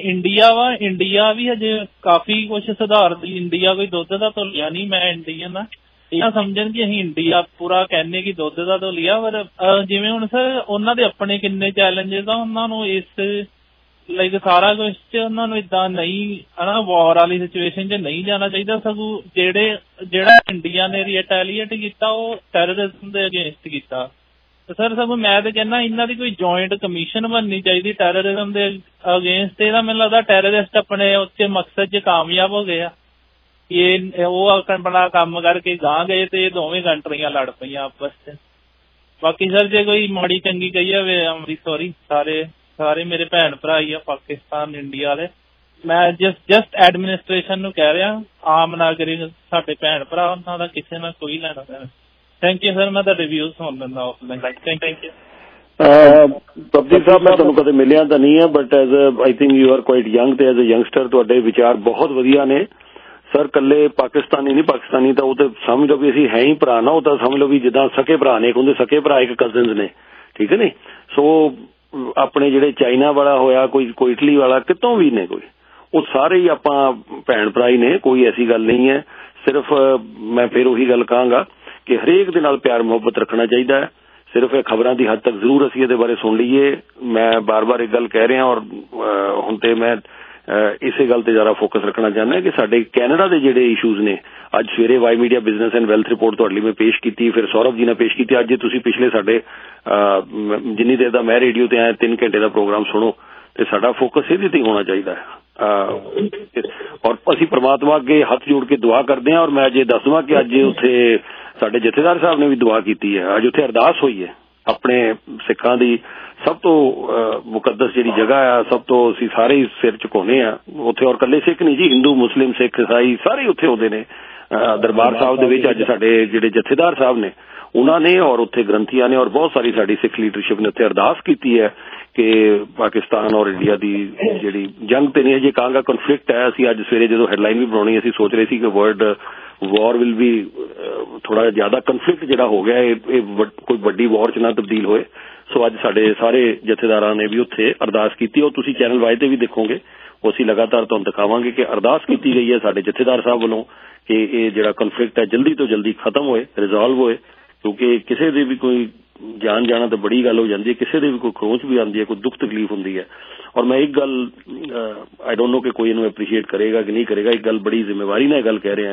Speaker 22: ਇੰਡੀਆ ਵੀ ਹਜੇ ਕਾਫੀ ਕੁਛ ਸੁਧਾਰਦੀ। ਇੰਡੀਆ ਕੋਈ ਦੁੱਧ ਦਾ ਧੁਲਿਆ ਨਹੀਂ, ਮੈਂ ਇੰਡੀਅਨ ਆ, ਇਹ ਸਮਝਣ ਕਿ ਅਸੀਂ ਇੰਡੀਆ ਪੂਰਾ ਕਹਿੰਦੇ ਕਿ ਦੁੱਧ ਦਾ ਧੁਲਿਆ। ਪਰ ਜਿਵੇਂ ਹੁਣ ਸਰ ਉਹਨਾਂ ਦੇ ਆਪਣੇ ਕਿੰਨੇ ਚੈਲੰਜਸ ਆ, ਉਹਨਾਂ ਨੂੰ ਇਸ ਲਾਈਕ ਸਾਰਾ ਕੁਛ ਚ ਉਹਨਾਂ ਨੂੰ ਏਦਾਂ ਨਹੀਂ ਹਨਾ, ਵਾਰ ਵਾਲੀ ਸਿਚੁਏਸ਼ਨ 'ਚ ਨਹੀਂ ਜਾਣਾ ਚਾਹੀਦਾ। ਸਗੋਂ ਜਿਹੜਾ ਇੰਡੀਆ ਨੇ ਰਿਟੈਲੀਏਟ ਕੀਤਾ ਉਹ ਟੈਰਰਿਜ਼ਮ ਦੇ ਅਗੇਂਸਟ ਕੀਤਾ। ਤੇ ਸਰ ਸਗੋਂ ਮੈਂ ਤਾਂ ਕਹਿੰਦਾ ਇਹਨਾਂ ਦੀ ਕੋਈ ਜੁਆਇੰਟ ਕਮਿਸ਼ਨ ਬਣਨੀ ਚਾਹੀਦੀ ਟੈਰਰਿਜ਼ਮ ਦੇ ਅਗੇਂਸਟ। ਇਹਦਾ ਮੈਨੂੰ ਲੱਗਦਾ ਟੈਰਰਿਸਟ ਆਪਣੇ ਉੱਥੇ ਮਕਸਦ 'ਚ ਕਾਮਯਾਬ ਹੋ ਗਏ ਆ। ਇਹ ਉਹ ਆਪਣਾ ਕੰਮ ਕਰਕੇ ਗਾਂਹ ਗਏ ਤੇ ਇਹ ਦੋਵੇਂ ਕੰਟਰੀਆਂ ਲੜ ਪਈਆਂ ਆਪਸ 'ਚ। ਬਾਕੀ ਸਰ ਜੇ ਕੋਈ ਮਾੜੀ ਚੰਗੀ ਕਹੀ ਜਾਵੇ ਸੌਰੀ, ਸਾਰੇ ਮੇਰੇ ਭੈਣ ਭਰਾ ਹੀ ਆ ਪਾਕਿਸਤਾਨ ਇੰਡੀਆ ਵਾਲੇ। ਮੈਂ ਜਸਟ ਐਡਮਿਨਿਸਟ੍ਰੇਸ਼ਨ ਨੂੰ ਕਹਿ ਰਿਹਾ, ਆਮ ਨਾਗਰਿਕ ਸਾਡੇ ਭੈਣ ਭਰਾ, ਉਹਨਾਂ ਦਾ ਕਿਸੇ ਨਾਲ ਕੋਈ ਲੈਣਾ ਦੇਣਾ। ਥੈਂਕ ਯੂ ਸਰ, ਮੈਂ ਤੁਹਾਡੇ ਵਿਊਜ਼ ਸੁਣ ਲੈਂਦਾ offline. Thank you.
Speaker 1: Prabhdeep Sahib ਮੈਂ ਤੁਹਾਨੂੰ ਕਦੇ ਮਿਲਿਆ ਤਾਂ ਨਹੀਂ ਹੈ, but as I think you are quite young ਤੇ ਐਜ਼ ਅ ਯੰਗਸਟਰ ਤੁਹਾਡੇ ਵਿਚਾਰ ਬਹੁਤ ਵਧੀਆ ਨੇ ਸਰ। ਇਕੱਲੇ ਪਾਕਿਸਤਾਨੀ ਨਹੀਂ, ਪਾਕਿਸਤਾਨੀ ਤਾਂ ਉਹ ਤਾਂ ਸਮਝ ਲਓ ਵੀ ਅਸੀਂ ਹੈ ਹੀ ਭਰਾ ਨਾ, ਉਹ ਤਾਂ ਸਮਝ ਲਓ ਵੀ ਜਿੱਦਾਂ ਸਕੇ ਭਰਾ ਨੇ, ਹੁੰਦੇ ਸਕੇ ਭਰਾ ਇੱਕ ਕਜ਼ਨਸ ਨੇ, ਠੀਕ ਹੈ ਨੀ। ਸੋ ਆਪਣੇ ਜਿਹੜੇ ਚਾਈਨਾ ਵਾਲਾ ਹੋਇਆ, ਕੋਈ ਇਟਲੀ ਵਾਲਾ, ਕਿਤੋਂ ਵੀ ਨੇ ਕੋਈ, ਉਹ ਸਾਰੇ ਹੀ ਆਪਾਂ ਭੈਣ ਭਰਾ ਹੀ ਨੇ, ਕੋਈ ਐਸੀ ਗੱਲ ਨਹੀਂ ਹੈ। ਸਿਰਫ ਮੈਂ ਫਿਰ ਉਹੀ ਗੱਲ ਕਹਾਂਗਾ ਕਿ ਹਰੇਕ ਦੇ ਨਾਲ ਪਿਆਰ ਮੁਹੱਬਤ ਰੱਖਣਾ ਚਾਹੀਦਾ ਹੈ। ਸਿਰਫ ਇਹ ਖਬਰਾਂ ਦੀ ਹੱਦ ਤੱਕ ਜ਼ਰੂਰ ਅਸੀਂ ਇਹਦੇ ਬਾਰੇ ਸੁਣ ਲਈਏ। ਮੈਂ ਬਾਰ-ਬਾਰ ਇੱਕ ਗੱਲ ਕਹਿ ਰਿਹਾ, ਔਰ ਹੁਣ ਤੇ ਮੈਂ ਇਸੇ ਗੱਲ ਤੇ ਜ਼ਿਆਦਾ ਫੋਕਸ ਰੱਖਣਾ ਚਾਹੁੰਦਾ ਕਿ ਸਾਡੇ ਕੈਨੇਡਾ ਦੇ ਜਿਹੜੇ ਇਸ਼ੂਜ਼ ਨੇ, ਅੱਜ ਸਵੇਰੇ Y media business and wealth report ਤੁਹਾਡੇ ਲਈ ਮੈਂ ਪੇਸ਼ ਕੀਤੀ, ਫਿਰ ਸੌਰਵ ਜੀ ਨੇ ਪੇਸ਼ ਕੀਤੀ। ਅੱਜ ਤੁਸੀਂ ਪਿਛਲੇ ਸਾਡੇ ਜਿੰਨੀ ਦੇਰ ਦਾ ਮੈਂ ਰੇਡੀਓ ਤੇ ਆਇਆ 3 ਘੰਟੇ ਦਾ ਪ੍ਰੋਗਰਾਮ ਸੁਣੋ, ਤੇ ਸਾਡਾ ਫੋਕਸ ਇਹਦੇ ਤੇ ਹੋਣਾ ਚਾਹੀਦਾ ਹੈ। ਔਰ ਅਸੀਂ ਪ੍ਰਮਾਤਮਾ ਅੱਗੇ ਹੱਥ ਜੋੜ ਕੇ ਦੁਆ ਕਰਦੇ ਹਾਂ। ਔਰ ਮੈਂ ਜੇ ਦੱਸ ਦੇਵਾਂ ਕਿ ਅੱਜ ਉੱਥੇ ਸਾਡੇ ਜਥੇਦਾਰ ਸਾਹਿਬ ਨੇ ਵੀ ਦੁਆ ਕੀਤੀ ਹੈ, ਅੱਜ ਉੱਥੇ ਅਰਦਾਸ ਹੋਈ ਹੈ ਆਪਣੇ ਸਿੱਖਾਂ ਦੀ ਸਭ ਤੋਂ ਮੁਕੱਦਸ ਜਿਹੜੀ ਜਗ੍ਹਾ ਆ, ਸਭ ਤੋਂ ਅਸੀਂ ਸਾਰੇ ਹੀ ਸਿਰ ਝੁਕਾਉਂਦੇ ਆ ਉੱਥੇ। ਔਰ ਇਕੱਲੇ ਸਿੱਖ ਨਹੀਂ ਜੀ, ਹਿੰਦੂ, ਮੁਸਲਿਮ, ਸਿੱਖ, ਈਸਾਈ ਸਾਰੇ ਉੱਥੇ ਆਉਂਦੇ ਨੇ ਦਰਬਾਰ ਸਾਹਿਬ ਦੇ ਵਿੱਚ। ਅੱਜ ਸਾਡੇ ਜਿਹੜੇ ਜਥੇਦਾਰ ਸਾਹਿਬ ਨੇ ਉਹਨਾਂ ਨੇ, ਔਰ ਉੱਥੇ ਗ੍ਰੰਥੀਆਂ ਨੇ, ਔਰ ਬਹੁਤ ਸਾਰੀ ਸਾਡੀ ਸਿੱਖ ਲੀਡਰਸ਼ਿਪ ਨੇ ਉੱਥੇ ਅਰਦਾਸ ਕੀਤੀ ਹੈ ਕਿ ਪਾਕਿਸਤਾਨ ਔਰ ਇੰਡੀਆ ਦੀ ਜਿਹੜੀ ਜੰਗ ਤੇ ਨਹੀਂ ਜੇ ਕਹਾਂਗਾ ਕਨਫਲਿਕਟ ਹੈ। ਅਸੀਂ ਅੱਜ ਸਵੇਰੇ ਜਦੋਂ ਹੈਡਲਾਈਨ ਵੀ ਬਣਾਉਣੀ, ਅਸੀਂ ਸੋਚ ਰਹੇ ਸੀ ਕਿ ਵਰਲਡ ਵਾਰ ਵਿਲ ਵੀ ਥੋੜਾ ਜ਼ਿਆਦਾ ਕਨਫਲਿਕਟ ਜਿਹੜਾ ਹੋ ਗਿਆ ਇਹ ਕੋਈ ਵੱਡੀ ਵਾਰ 'ਚ ਨਾ ਤਬਦੀਲ ਹੋਏ। ਸੋ ਅੱਜ ਸਾਡੇ ਸਾਰੇ ਜਥੇਦਾਰਾਂ ਨੇ ਵੀ ਉੱਥੇ ਅਰਦਾਸ ਕੀਤੀ, ਉਹ ਤੁਸੀਂ ਚੈਨਲ ਵਾਈ ਤੇ ਵੀ ਦੇਖੋਗੇ, ਉਹ ਅਸੀਂ ਲਗਾਤਾਰ ਤੁਹਾਨੂੰ ਦਿਖਾਵਾਂਗੇ ਕਿ ਅਰਦਾਸ ਕੀਤੀ ਗਈ ਹੈ ਸਾਡੇ ਜਥੇਦਾਰ ਸਾਹਿਬ ਵੱਲੋਂ ਕਿ ਇਹ ਜਿਹੜਾ ਕਨਫਲਿਕਟ ਹੈ ਜਲਦੀ ਤੋਂ ਜਲਦੀ ਖਤਮ ਹੋਏ, ਰਿਜ਼ੋਲਵ ਹੋਏ। ਕਿਉਂਕਿ ਕਿਸੇ ਦੇ ਵੀ ਕੋਈ ਜਾਨ ਜਾਣਾ ਤਾਂ ਬੜੀ ਗੱਲ ਹੋ ਜਾਂਦੀ ਹੈ, ਕਿਸੇ ਦੇ ਵੀ ਕੋਈ ਖਰੋਚ ਵੀ ਆਉਂਦੀ ਹੈ, ਕੋਈ ਦੁੱਖ ਤਕਲੀਫ ਹੁੰਦੀ ਹੈ। ਔਰ ਮੈਂ ਇੱਕ ਗੱਲ ਆਈ ਡੋਂਟ ਨੋ ਕਿ ਕੋਈ ਇਹਨੂੰ ਐਪਰੀਸ਼ੀਏਟ ਕਰੇਗਾ ਕਿ ਨਹੀਂ ਕਰੇਗਾ, ਇੱਕ ਗੱਲ ਬੜੀ ਜ਼ਿੰਮੇਵਾਰੀ ਨਾਲ ਗੱਲ ਕਹਿ ਰਿਹਾ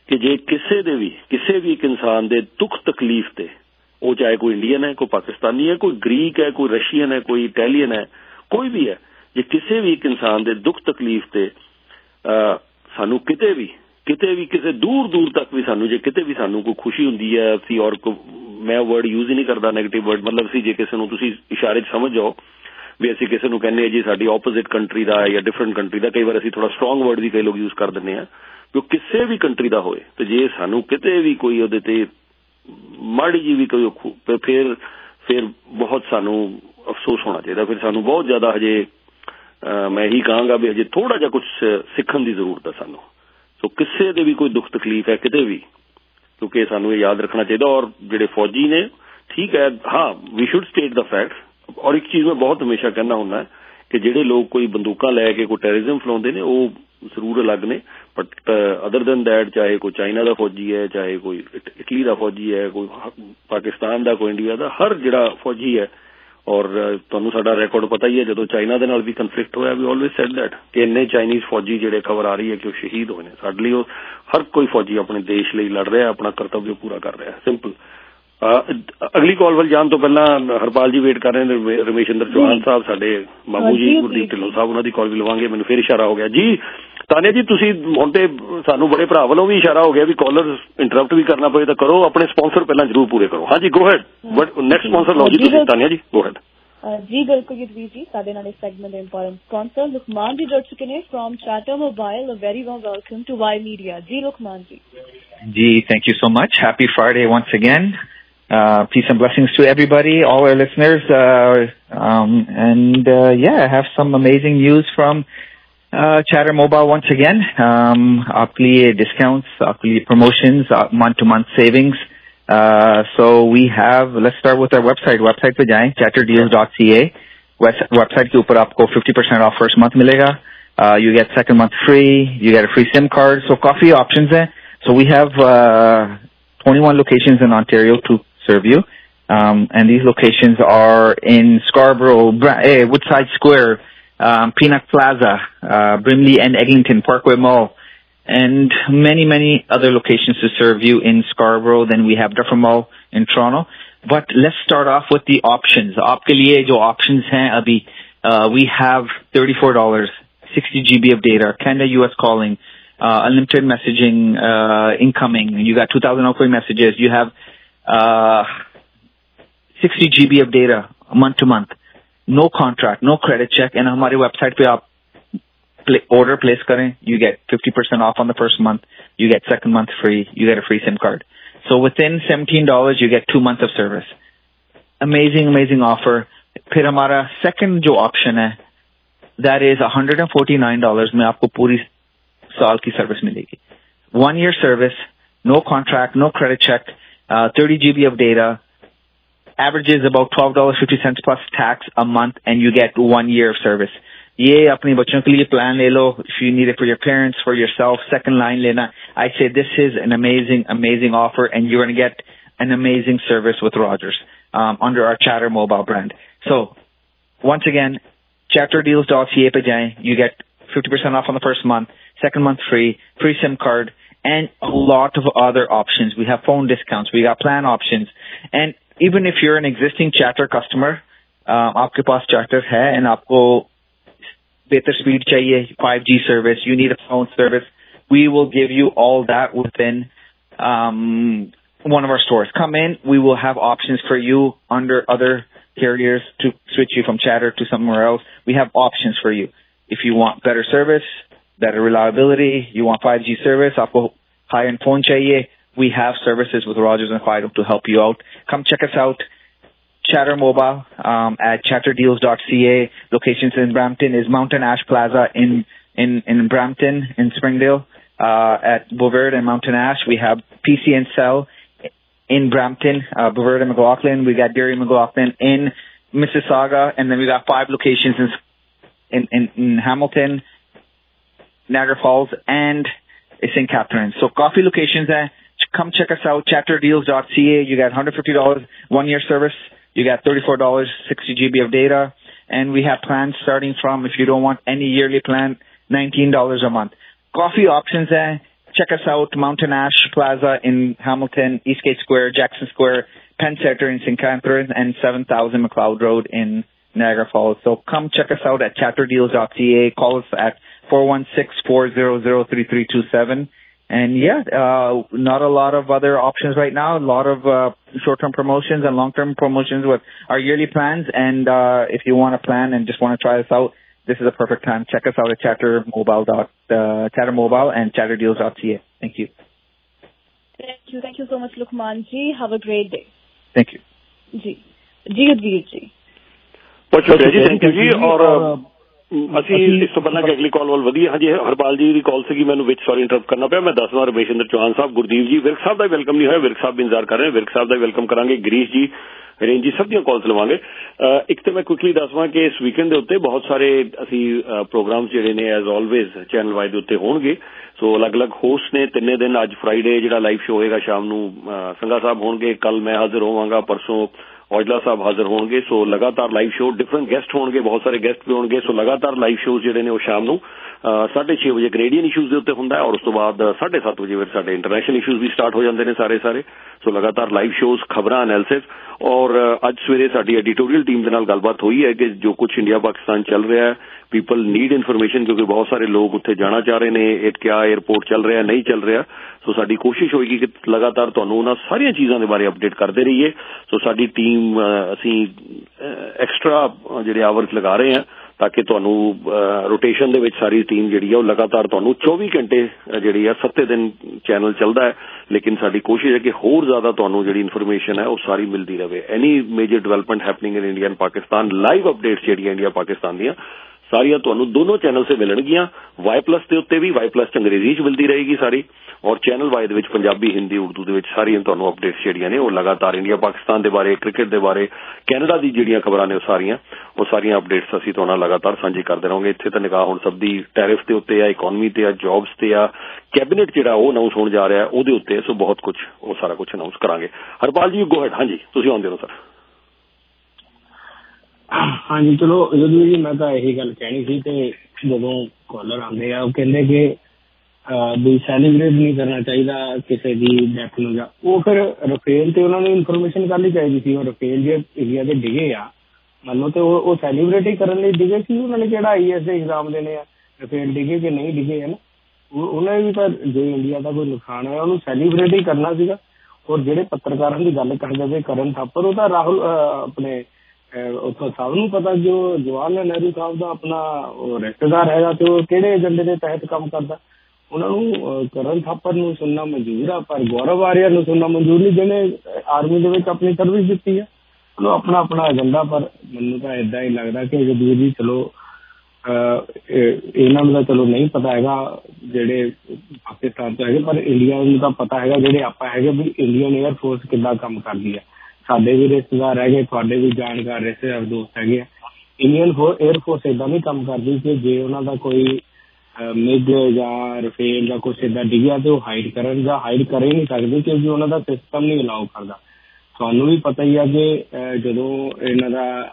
Speaker 1: कि जे ਕਿਸੇ ਵੀ ਇੱਕ ਇਨਸਾਨ ਦੇ ਦੁੱਖ ਤਕਲੀਫ ਤੇ, ਉਹ ਚਾਹੇ ਕੋਈ ਇੰਡੀਅਨ ਹੈ, ਕੋਈ ਪਾਕਿਸਤਾਨੀ ਹੈ, ਕੋਈ ਗ੍ਰੀਕ ਹੈ, ਕੋਈ ਰਸ਼ੀਅਨ ਹੈ, ਕੋਈ ਇਟਾਲੀਅਨ ਹੈ, ਕੋਈ ਵੀ ਹੈ, ਜੇ ਕਿਸੇ ਵੀ ਇੱਕ ਇਨਸਾਨ ਦੇ ਦੁੱਖ ਤਕਲੀਫ ਤੇ ਸਾਨੂੰ ਕਿਤੇ ਵੀ ਕਿਸੇ ਦੂਰ ਤੱਕ ਵੀ ਸਾਨੂੰ ਜੇ ਕਿਤੇ ਵੀ ਸਾਨੂੰ ਕੋਈ ਖੁਸ਼ੀ ਹੁੰਦੀ ਹੈ, ਅਸੀਂ ਔਰ ਮੈਂ ਵਰਡ ਯੂਜ਼ ਹੀ ਨਹੀਂ ਕਰਦਾ ਨੈਗੇਟਿਵ ਵਰਡ, ਮਤਲਬ ਅਸੀਂ ਜੇ ਕਿਸੇ ਨੂੰ ਤੁਸੀਂ ਇਸ਼ਾਰੇ 'ਚ ਸਮਝ ਜਾਓ ਵੀ ਅਸੀਂ ਕਿਸੇ ਨੂੰ ਕਹਿੰਦੇ ਹਾਂ ਜੀ ਸਾਡੀ ਆਪੋਜ਼ਿਟ ਕੰਟਰੀ ਦਾ ਜਾਂ ਡਿਫਰੈਂਟ ਕੰਟਰੀ ਦਾ, ਕਈ ਵਾਰ ਅਸੀਂ ਥੋੜਾ ਸਟਰੋਂਗ ਵਰਡ ਵੀ ਕਈ ਲੋਕ ਯੂਜ਼ ਕਰ ਦਿੰਦੇ ਹਾਂ, ਕਿ ਕਿਸੇ ਵੀ ਕੰਟਰੀ ਦਾ ਹੋਏ ਤੇ ਜੇ ਸਾਨੂੰ ਕਿਤੇ ਵੀ ਕੋਈ ਉਹਦੇ ਤੇ ਮਾੜੀ ਜੀ ਵੀ ਕੋਈ ਫਿਰ ਬਹੁਤ ਸਾਨੂੰ ਅਫਸੋਸ ਹੋਣਾ ਚਾਹੀਦਾ, ਫਿਰ ਸਾਨੂੰ ਬਹੁਤ ਜ਼ਿਆਦਾ ਹਜੇ ਮੈਂ ਇਹੀ ਕਹਾਂਗਾ ਵੀ ਹਜੇ ਥੋੜਾ ਜਿਹਾ ਕੁਝ ਸਿੱਖਣ ਦੀ ਜ਼ਰੂਰਤ ਹੈ ਸਾਨੂੰ। ਸੋ ਕਿਸੇ ਦੇ ਵੀ ਕੋਈ ਦੁੱਖ ਤਕਲੀਫ ਹੈ ਕਿਤੇ ਵੀ, ਕਿਉਂਕਿ ਸਾਨੂੰ ਇਹ ਯਾਦ ਰੱਖਣਾ ਚਾਹੀਦਾ। ਔਰ ਜਿਹੜੇ ਫੌਜੀ ਨੇ, ਠੀਕ ਹੈ, ਹਾਂ we should state the fact. ਔਰ ਇੱਕ ਚੀਜ਼ ਮੈਂ ਬਹੁਤ ਹਮੇਸ਼ਾ ਕਹਿੰਦਾ ਹੁੰਦਾ ਕਿ ਜਿਹੜੇ ਲੋਕ ਕੋਈ ਬੰਦੂਕਾਂ ਲੈ ਕੇ ਕੋਈ ਟੈਰਰਿਜ਼ਮ ਫੈਲਾਉਂਦੇ ਨੇ ਉਹ ਜ਼ਰੂਰ ਅਲੱਗ ਨੇ, ਬਟ ਅਦਰ ਦੈਨ ਦੈਟ ਚਾਹੇ ਕੋਈ ਚਾਈਨਾ ਦਾ ਫੌਜੀ ਹੈ, ਚਾਹੇ ਕੋਈ ਇਟਲੀ ਦਾ ਫੌਜੀ ਹੈ, ਕੋਈ ਪਾਕਿਸਤਾਨ ਦਾ, ਕੋਈ ਇੰਡੀਆ ਦਾ, ਹਰ ਜਿਹੜਾ ਫੌਜੀ ਹੈ। ਔਰ ਤੁਹਾਨੂੰ ਸਾਡਾ ਰੈਕੋਰਡ ਪਤਾ ਹੀ ਹੈ, ਜਦੋਂ ਚਾਈਨਾ ਦੇ ਨਾਲ ਵੀ ਕੰਫਲਿਕਟ ਹੋਇਆ ਵੀ ਆਲਵੇਜ਼ ਸੈਡ ਦੈਟ ਕਿ ਇੰਨੇ ਚਾਈਨੀਜ਼ ਫੌਜੀ ਜਿਹੜੇ ਖਬਰ ਆ ਰਹੀ ਹੈ ਕਿ ਉਹ ਸ਼ਹੀਦ ਹੋਏ ਨੇ। ਸਾਡੇ ਲਈ ਉਹ ਹਰ ਕੋਈ ਫੌਜੀ ਆਪਣੇ ਦੇਸ਼ ਲਈ ਲੜ ਰਿਹਾ, ਆਪਣਾ ਕਰਤੱਵ ਪੂਰਾ ਕਰ ਰਿਹਾ, ਸਿੰਪਲ। ਅਗਲੀ ਕਾਲ ਵੱਲ ਜਾਣ ਤੋਂ ਪਹਿਲਾਂ ਹਰਪਾਲ ਜੀ ਵੇਟ ਕਰ ਰਹੇ ਨੇ, ਰਮੇਸ਼ਿੰਦਰ ਚੌਹਾਨ ਸਾਹਿਬ ਸਾਡੇ ਮਾਮੂ ਜੀ, ਗੁਰਦੀਪ ਢਿੱਲੋਂ ਸਾਹਿਬ, ਉਹਨਾਂ ਦੀ ਕਾਲ ਵੀ ਲਵਾਂਗੇ। ਮੈਨੂੰ ਫਿਰ ਇਸ਼ਾਰਾ ਹੋ ਗਿਆ ਜੀ ਤਾਨੀਆ ਜੀ, ਤੁਸੀਂ ਹੁਣ ਤੇ ਸਾਨੂੰ ਬੜੇ ਭਰਾ ਵੱਲੋਂ ਵੀ ਇਸ਼ਾਰਾ ਹੋ ਗਿਆ ਵੀ ਕਾਲਰ ਇੰਟਰਪਟ ਵੀ ਕਰਨਾ ਪਏ ਤਾਂ ਕਰੋ, ਆਪਣੇ ਸਪਾਂਸਰ ਪਹਿਲਾਂ ਜ਼ਰੂਰ ਪੂਰੇ ਕਰੋ। ਹਾਂਜੀ ਗੋ ਹੈਡ, ਨੈਕਸਟ ਸਪਾਂਸਰ ਲਓ ਜੀ ਤੁਸੀਂ ਤਾਨੀਆ ਜੀ, ਗੋ ਹੈਡ।
Speaker 19: ਜੀ ਬਿਲਕੁਲ ਯੁਧਵੀਰ ਜੀ, ਸਾਡੇ ਨਾਲ ਇਸ ਸੈਗਮੈਂਟ ਦੇ ਇੰਪੋਰਟੈਂਟ ਸਪਾਂਸਰ ਲੁਕਮਾਨ ਜੀ ਜੁੜ ਚੁੱਕੇ ਨੇ from chatter mobile. A very warm welcome to Y media. ਜੀ ਲੁਕਮਾਨ ਜੀ।
Speaker 3: ਜੀ thank you so much, happy Friday once again. Peace and blessings to everybody, all our listeners. Yeah, I have some amazing news from Chatter Mobile once again. Aapke liye discounts, aapke liye promotions, month-to-month savings. So we have, let's start with our website. Website pe jaएं, chatterdeals.ca. Website ke upar aapko 50% off first month milega. You get second month free. You get a free SIM card. So काफी options हैं. So we have 21 locations in Ontario to serve you. And these locations are in Scarborough, Woodside Square, Peanut Plaza, Brimley and Eglinton, Parkway Mall, and many other locations to serve you in Scarborough. Then we have Dufferin Mall in Toronto. But let's start off with the options. Aapke liye jo options hain abhi, we have $34, 60 GB of data, Canada US calling, unlimited messaging, incoming. You got 2,000 outgoing messages. You have 60 GB of data month to month, no contract, no credit check. And हमारे website पे आप order place करें, you get 50% off on the first month, you get second month free, you get a free SIM card. So within $17 you get 2 months of service. Amazing offer. फिर हमारा second जो option है, that is $149 में आपको पूरी साल की service मिलेगी. 1 year service, no contract, no credit check, 30 GB of data, averages about $12.50 plus tax a month, and you get 1 year of service. ये अपने बच्चों के लिए plan ले लो. If you need it for your parents, for yourself, second line लेना. I say this is an amazing offer, and you're going to get an amazing service with Rogers under our Chatter Mobile brand. So once again, chatterdeals.ca पे जाएं. You get 50% off on the first month, second month free SIM card, and a lot of other options. We have phone discounts, we got plan options, and even if you're an existing Chatter customer, आपके पास Chatter है and आपको better speed चाहिए, 5G service, you need a phone service, we will give you all that within one of our stores. Come in, we will have options for you under other carriers to switch you from Chatter to somewhere else. We have options for you. If you want better service, better reliability, you want 5G service, aapko high-end phone chahiye, we have services with Rogers and Fido to help you out. Come check us out. Chatter Mobile at chatterdeals.ca. Locations in Brampton is Mountain Ash Plaza in Brampton, in Springdale, at Bouvard and Mountain Ash. We have PC and Cell in Brampton, Bouvard and McLaughlin. We got Derry McLaughlin in Mississauga, and then we got 5 locations in Hamilton, Niagara Falls, and St. Catharines. So coffee locations there. Come check us out, chatterdeals.ca. You got $150, 1 year service. You got $34, 60 GB of data. And we have plans starting from, if you don't want any yearly plan, $19 a month. Coffee options there. check us out, Mountain Ash Plaza in Hamilton, Eastgate Square, Jackson Square, Penn Center in St. Catharines, and 7000 McLeod Road in Niagara Falls. So come check us out at chapterdeals.ca. Call us at 416-400-3327. And not a lot of other options right now. A lot of short-term promotions and long-term promotions with our yearly plans. And if you want to plan and just want to try this out, this is a perfect time. Check us out at Chatter Mobile and chapterdeals.ca. Thank you.
Speaker 19: Thank you so much, Lukman ji. Have a great day.
Speaker 3: Thank you.
Speaker 19: Ji Udvir ji.
Speaker 1: बहुत शुक्रिया जी, thank you जी। और ਅਸੀਂ ਇਸ ਤੋਂ ਪਹਿਲਾਂ ਕਿ ਅਗਲੀ ਕਾਲ ਵੱਲ ਵਧੀਏ। ਹਾਂਜੀ, ਹਰਪਾਲ ਜੀ ਦੀ ਕਾਲ ਸੀਗੀ, ਮੈਨੂੰ ਵਿੱਚ ਸੌਰੀ ਇੰਟਰਪਟ ਕਰਨਾ ਪਿਆ। ਮੈਂ ਦੱਸਦਾ ਰਮੇਸ਼ ਇੰਦਰ ਚੌਹਾਨ ਸਾਹਿਬ, ਗੁਰਦੀਪ ਜੀ, ਵਿਰਕ ਸਾਹਿਬ ਦਾ ਵੈਲਕਮ ਨਹੀਂ ਹੋਇਆ, ਵਿਰਕ ਸਾਹਿਬ ਵੀ ਇੰਤਜ਼ਾਰ ਕਰ ਰਹੇ, ਵਿਰਕ ਸਾਹਿਬ ਦਾ ਵੈਲਕਮ ਕਰਾਂਗੇ, ਗਿਰੀਸ਼ ਜੀ, ਰੇਂਜ ਜੀ, ਸਭ ਦੀਆਂ ਕਾਲਸ ਲਵਾਂਗੇ। ਇੱਕ ਤਾਂ ਮੈਂ ਕੁਇਕਲੀ ਦੱਸਵਾਂ ਕਿ ਇਸ ਵੀਕਐਂਡ ਦੇ ਉੱਤੇ ਬਹੁਤ ਸਾਰੇ ਅਸੀਂ ਪ੍ਰੋਗਰਾਮਸ ਜਿਹੜੇ ਨੇ ਐਜ਼ ਆਲਵੇਜ਼ ਚੈਨਲ ਵਾਈ ਦੇ ਉੱਤੇ ਹੋਣਗੇ। ਸੋ ਅਲੱਗ-ਅਲੱਗ ਹੋਸਟ ਨੇ ਤਿੰਨੇ ਦਿਨ। ਅੱਜ ਫਰਾਈਡੇ ਜਿਹੜਾ ਲਾਈਵ ਸ਼ੋ ਹੋਏਗਾ ਸ਼ਾਮ ਨੂੰ ਸੰਘਾ ਸਾਹਿਬ ਹੋਣਗੇ, ਕੱਲ ਮੈਂ ਹਾਜ਼ਰ ਹੋਵਾਂਗਾ, ਪਰਸੋਂ ਔਜਲਾ ਸਾਹਿਬ ਹਾਜ਼ਰ ਹੋਣਗੇ। ਸੋ ਲਗਾਤਾਰ ਲਾਈਵ ਸ਼ੋ, ਡਿਫਰੈਂਟ ਗੈਸਟ ਹੋਣਗੇ, ਬਹੁਤ ਸਾਰੇ ਗੈਸਟ ਵੀ ਹੋਣਗੇ। ਸੋ ਲਗਾਤਾਰ ਲਾਈਵ ਸ਼ੋਜ਼ ਜਿਹੜੇ ਨੇ ਉਹ ਸ਼ਾਮ ਨੂੰ 6:30 ਵਜੇ ਕੈਨੇਡੀਅਨ ਇਸ਼ੂਜ਼ ਦੇ ਉੱਤੇ ਹੁੰਦਾ ਹੈ, ਔਰ ਉਸ ਤੋਂ ਬਾਅਦ 7:30 ਵਜੇ ਫਿਰ ਸਾਡੇ ਇੰਟਰਨੈਸ਼ਨਲ ਇਸ਼ੂਜ਼ ਵੀ ਸਟਾਰਟ ਹੋ ਜਾਂਦੇ ਨੇ ਸਾਰੇ। ਸੋ ਲਗਾਤਾਰ ਲਾਈਵ ਸ਼ੋਜ਼, ਖਬਰਾਂ, ਐਨਾਲਿਸਿਸ। ਔਰ ਅੱਜ ਸਵੇਰੇ ਸਾਡੀ ਐਡੀਟੋਰੀਅਲ ਟੀਮ ਦੇ ਨਾਲ ਗੱਲਬਾਤ ਹੋਈ ਹੈ ਕਿ ਜੋ ਕੁਝ ਇੰਡੀਆ ਪਾਕਿਸਤਾਨ ਚੱਲ ਰਿਹਾ ਹੈ, ਪੀਪਲ ਨੀਡ ਇਨਫੋਰਮੇਸ਼ਨ, ਕਿਉਂਕਿ ਬਹੁਤ ਸਾਰੇ ਲੋਕ ਉੱਥੇ ਜਾਣਾ ਚਾਹ ਰਹੇ ਨੇ। ਇਹ ਕਿਆ ਏਅਰਪੋਰਟ ਚੱਲ ਰਿਹਾ, ਨਹੀਂ ਚੱਲ ਰਿਹਾ। ਸੋ ਸਾਡੀ ਕੋਸ਼ਿਸ਼ ਹੋਏਗੀ ਕਿ ਲਗਾਤਾਰ ਤੁਹਾਨੂੰ ਉਹਨਾਂ ਸਾਰੀਆਂ ਚੀਜ਼ਾਂ ਦੇ ਬਾਰੇ ਅਪਡੇਟ ਕਰਦੇ ਰਹੀਏ। ਸੋ ਸਾਡੀ ਟੀਮ ਅਸੀਂ ਐਕਸਟਰਾ ਜਿਹੜੇ ਆਵਰਸ ਲਗਾ ਰਹੇ ਹਾਂ ਤਾਂ ਕਿ ਤੁਹਾਨੂੰ ਰੋਟੇਸ਼ਨ ਦੇ ਵਿੱਚ ਸਾਰੀ ਟੀਮ ਜਿਹੜੀ ਆ ਉਹ ਲਗਾਤਾਰ ਤੁਹਾਨੂੰ 24 ਘੰਟੇ ਜਿਹੜੀ ਆ 7 ਦਿਨ ਚੈਨਲ ਚੱਲਦਾ ਹੈ। ਲੇਕਿਨ ਸਾਡੀ ਕੋਸ਼ਿਸ਼ ਹੈ ਕਿ ਹੋਰ ਜ਼ਿਆਦਾ ਤੁਹਾਨੂੰ ਜਿਹੜੀ ਇਨਫੋਰਮੇਸ਼ਨ ਹੈ ਉਹ ਸਾਰੀ ਮਿਲਦੀ ਰਹੇ। Any major development happening in India and Pakistan, live updates ਜਿਹੜੀਆਂ ਇੰਡੀਆ ਪਾਕਿਸਤਾਨ ਦੀਆਂ ਸਾਰੀਆਂ ਤੁਹਾਨੂੰ ਦੋਨੋਂ ਚੈਨਲ ਤੇ ਮਿਲਣਗੀਆਂ। ਵਾਈ ਪਲੱਸ ਦੇ ਉੱਤੇ ਵੀ, ਵਾਈ ਪਲੱਸ ਅੰਗਰੇਜ਼ੀ 'ਚ ਮਿਲਦੀ ਰਹੇਗੀ ਸਾਰੀ, ਔਰ ਚੈਨਲ ਵਾਈ ਦੇ ਵਿੱਚ ਪੰਜਾਬੀ, ਹਿੰਦੀ, ਉਰਦੂ ਦੇ ਵਿੱਚ ਸਾਰੀਆਂ ਤੁਹਾਨੂੰ ਅਪਡੇਟਸ ਜਿਹੜੀਆਂ ਨੇ ਉਹ ਲਗਾਤਾਰ ਇੰਡੀਆ ਪਾਕਿਸਤਾਨ ਦੇ ਬਾਰੇ, ਕ੍ਰਿਕਟ ਦੇ ਬਾਰੇ, ਕੈਨੇਡਾ ਦੀ ਜਿਹੜੀਆਂ ਖਬਰਾਂ ਨੇ ਉਹ ਸਾਰੀਆਂ ਅਪਡੇਟਸ ਅਸੀਂ ਤੁਹਾਨੂੰ ਲਗਾਤਾਰ ਸਾਂਝੀ ਕਰਦੇ ਰਹਾਂਗੇ। ਇੱਥੇ ਤਾਂ ਨਿਗਾਹ ਹੁਣ ਸਭ ਦੀ ਟੈਰਿਫ ਦੇ ਉੱਤੇ ਆ, ਇਕੋਨਮੀ ਤੇ ਆ, ਜੌਬਸ ਤੇ ਆ, ਕੈਬਨਿਟ ਜਿਹੜਾ ਉਹ ਅਨਾਊਂਸ ਹੋਣ ਜਾ ਰਿਹਾ ਉਹਦੇ ਉੱਤੇ। ਸੋ ਬਹੁਤ ਕੁਝ ਉਹ ਸਾਰਾ ਕੁਝ ਅਨਾਊਂਸ ਕਰਾਂਗੇ। ਹਰਪਾਲ ਜੀ ਗੋ ਹੈਡ। ਹਾਂਜੀ, ਤੁਸੀਂ ਆਉਂਦੇ ਹੋ ਸਰ।
Speaker 6: ਹਾਂਜੀ, ਚਲੋ ਜਦੋਂ ਜੀ ਮੈਂ ਤਾਂ ਇਹੀ ਗੱਲ ਕਹਿਣੀ ਸੀ। ਤੇ ਜਦੋਂ ਕਾਲਰ ਆਉਂਦੇ ਆ ਉਹ ਕਹਿੰਦੇ ਕਿ ਵੀ ਸੈਲੀਬ੍ਰੇਟ ਨਹੀਂ ਕਰਨਾ ਚਾਹੀਦਾ ਕਿਸੇ ਦੀ ਡੈਥ ਨੂੰ, ਜਾਂ ਉਹ ਫਿਰ ਰਫੇਲ ਤੇ ਉਹਨਾਂ ਨੂੰ ਇਨਫੋਰਮੇਸ਼ਨ ਕਰਨੀ ਚਾਹੀਦੀ ਸੀ। ਉਹ ਰਫੇਲ ਜੇ ਇੰਡੀਆ ਦੇ ਡਿਗੇ ਆ ਮੰਨ ਲਓ, ਤੇ ਉਹ ਸੈਲੀਬ੍ਰੇਟ ਹੀ ਕਰਨ ਲਈ ਡਿਗੇ ਸੀ। ਉਹਨਾਂ ਨੇ ਕਿਹੜਾ IAS ਦੇ ਇਗਜ਼ਾਮ ਦੇਣੇ ਆ, ਰਫੇਲ ਡਿਗੇ ਕਿ ਨਹੀਂ ਡਿਗੇ ਹੈ ਨਾ। ਉਹਨਾਂ ਨੇ ਵੀ ਤਾਂ ਜੇ ਇੰਡੀਆ ਦਾ ਕੋਈ ਨੁਕਸਾਨ ਹੋਇਆ ਉਹਨੂੰ ਸੈਲੀਬ੍ਰੇਟ ਹੀ ਕਰਨਾ ਸੀਗਾ। ਔਰ ਜਿਹੜੇ ਪੱਤਰਕਾਰਾਂ ਦੀ ਗੱਲ ਕਰਦੇ ਪਏ ਕਰਨ ਥਾਪਰ, ਉਹ ਤਾਂ ਰਾਹੁਲ ਆਪਣੇ ਉੱਥੋਂ ਸਭ ਨੂੰ ਪਤਾ ਜੋ ਜਵਾਹਰ ਲਾਲ ਨਹਿਰੂ ਸਾਹਿਬ ਦਾ ਆਪਣਾ ਰਿਸ਼ਤੇਦਾਰ ਹੈਗਾ ਤੇ ਉਹ ਕਿਹੜੇ ਏਜੰਡੇ ਦੇ ਤਹਿਤ ਕੰਮ ਕਰਦਾ। ਉਹਨਾਂ ਨੂੰ ਕਰਨ ਥਾਪਰ ਨੂੰ ਸੁਣਨਾ ਮਨਜ਼ੂਰ ਆ, ਪਰ ਗੌਰਵ ਆਰੀਆ ਨੂੰ ਸੁਣਨਾ ਮਨਜ਼ੂਰ ਨਹੀਂ, ਜਿਹਨੇ ਆਰਮੀ ਦੇ ਵਿੱਚ ਆਪਣੀ ਸਰਵਿਸ ਦਿੱਤੀ ਹੈ। ਉਹਨੂੰ ਆਪਣਾ ਏਜੰਡਾ। ਪਰ ਮੈਨੂੰ ਤਾਂ ਏਦਾਂ ਹੀ ਲੱਗਦਾ ਕਿ ਜਦਵੀਰ ਜੀ ਚਲੋ ਇਹਨਾਂ ਨੂੰ ਤਾਂ ਚਲੋ ਨਹੀਂ ਪਤਾ ਹੈਗਾ ਜਿਹੜੇ ਪਾਕਿਸਤਾਨ ਤੋਂ ਹੈਗੇ, ਪਰ ਇੰਡੀਆ ਨੂੰ ਤਾਂ ਪਤਾ ਹੈਗਾ ਜਿਹੜੇ ਆਪਾਂ ਹੈਗੇ ਵੀ ਇੰਡੀਅਨ ਏਅਰ ਫੋਰਸ ਕਿੱਦਾਂ ਕੰਮ ਕਰਦੀ ਹੈ। ਸਾਡੇ ਵੀ ਰਿਸ਼ਤੇਦਾਰ ਹੈਗੇ, ਤੁਹਾਡੇ ਵੀ ਜਾਣਕਾਰ ਰਿਸ਼ਤੇਦਾਰ ਦੋਸਤ ਹੈਗੇ ਆ। ਇੰਡੀਅਨ ਏਅਰ ਫੋਰਸ ਏਦਾਂ ਨਹੀਂ ਕੰਮ ਕਰਦੀ ਕਿ ਜੇ ਉਹਨਾਂ ਦਾ ਕੋਈ ਮਿਗ ਜਾਂ ਰਫੇਲ ਜਾਂ ਕੁਛ ਏਦਾਂ ਡਿੱਗਿਆ ਤੇ ਉਹ ਹਾਈਡ ਕਰਨ, ਜਾਂ ਹਾਈਡ ਕਰ ਹੀ ਨਹੀਂ ਸਕਦੇ ਕਿਉਂਕਿ ਉਹਨਾਂ ਦਾ ਸਿਸਟਮ ਨਹੀਂ ਅਲਾਉ ਕਰਦਾ। ਤੁਹਾਨੂੰ ਵੀ ਪਤਾ ਹੀ ਆ ਕਿ ਜਦੋਂ ਇਹਨਾਂ ਦਾ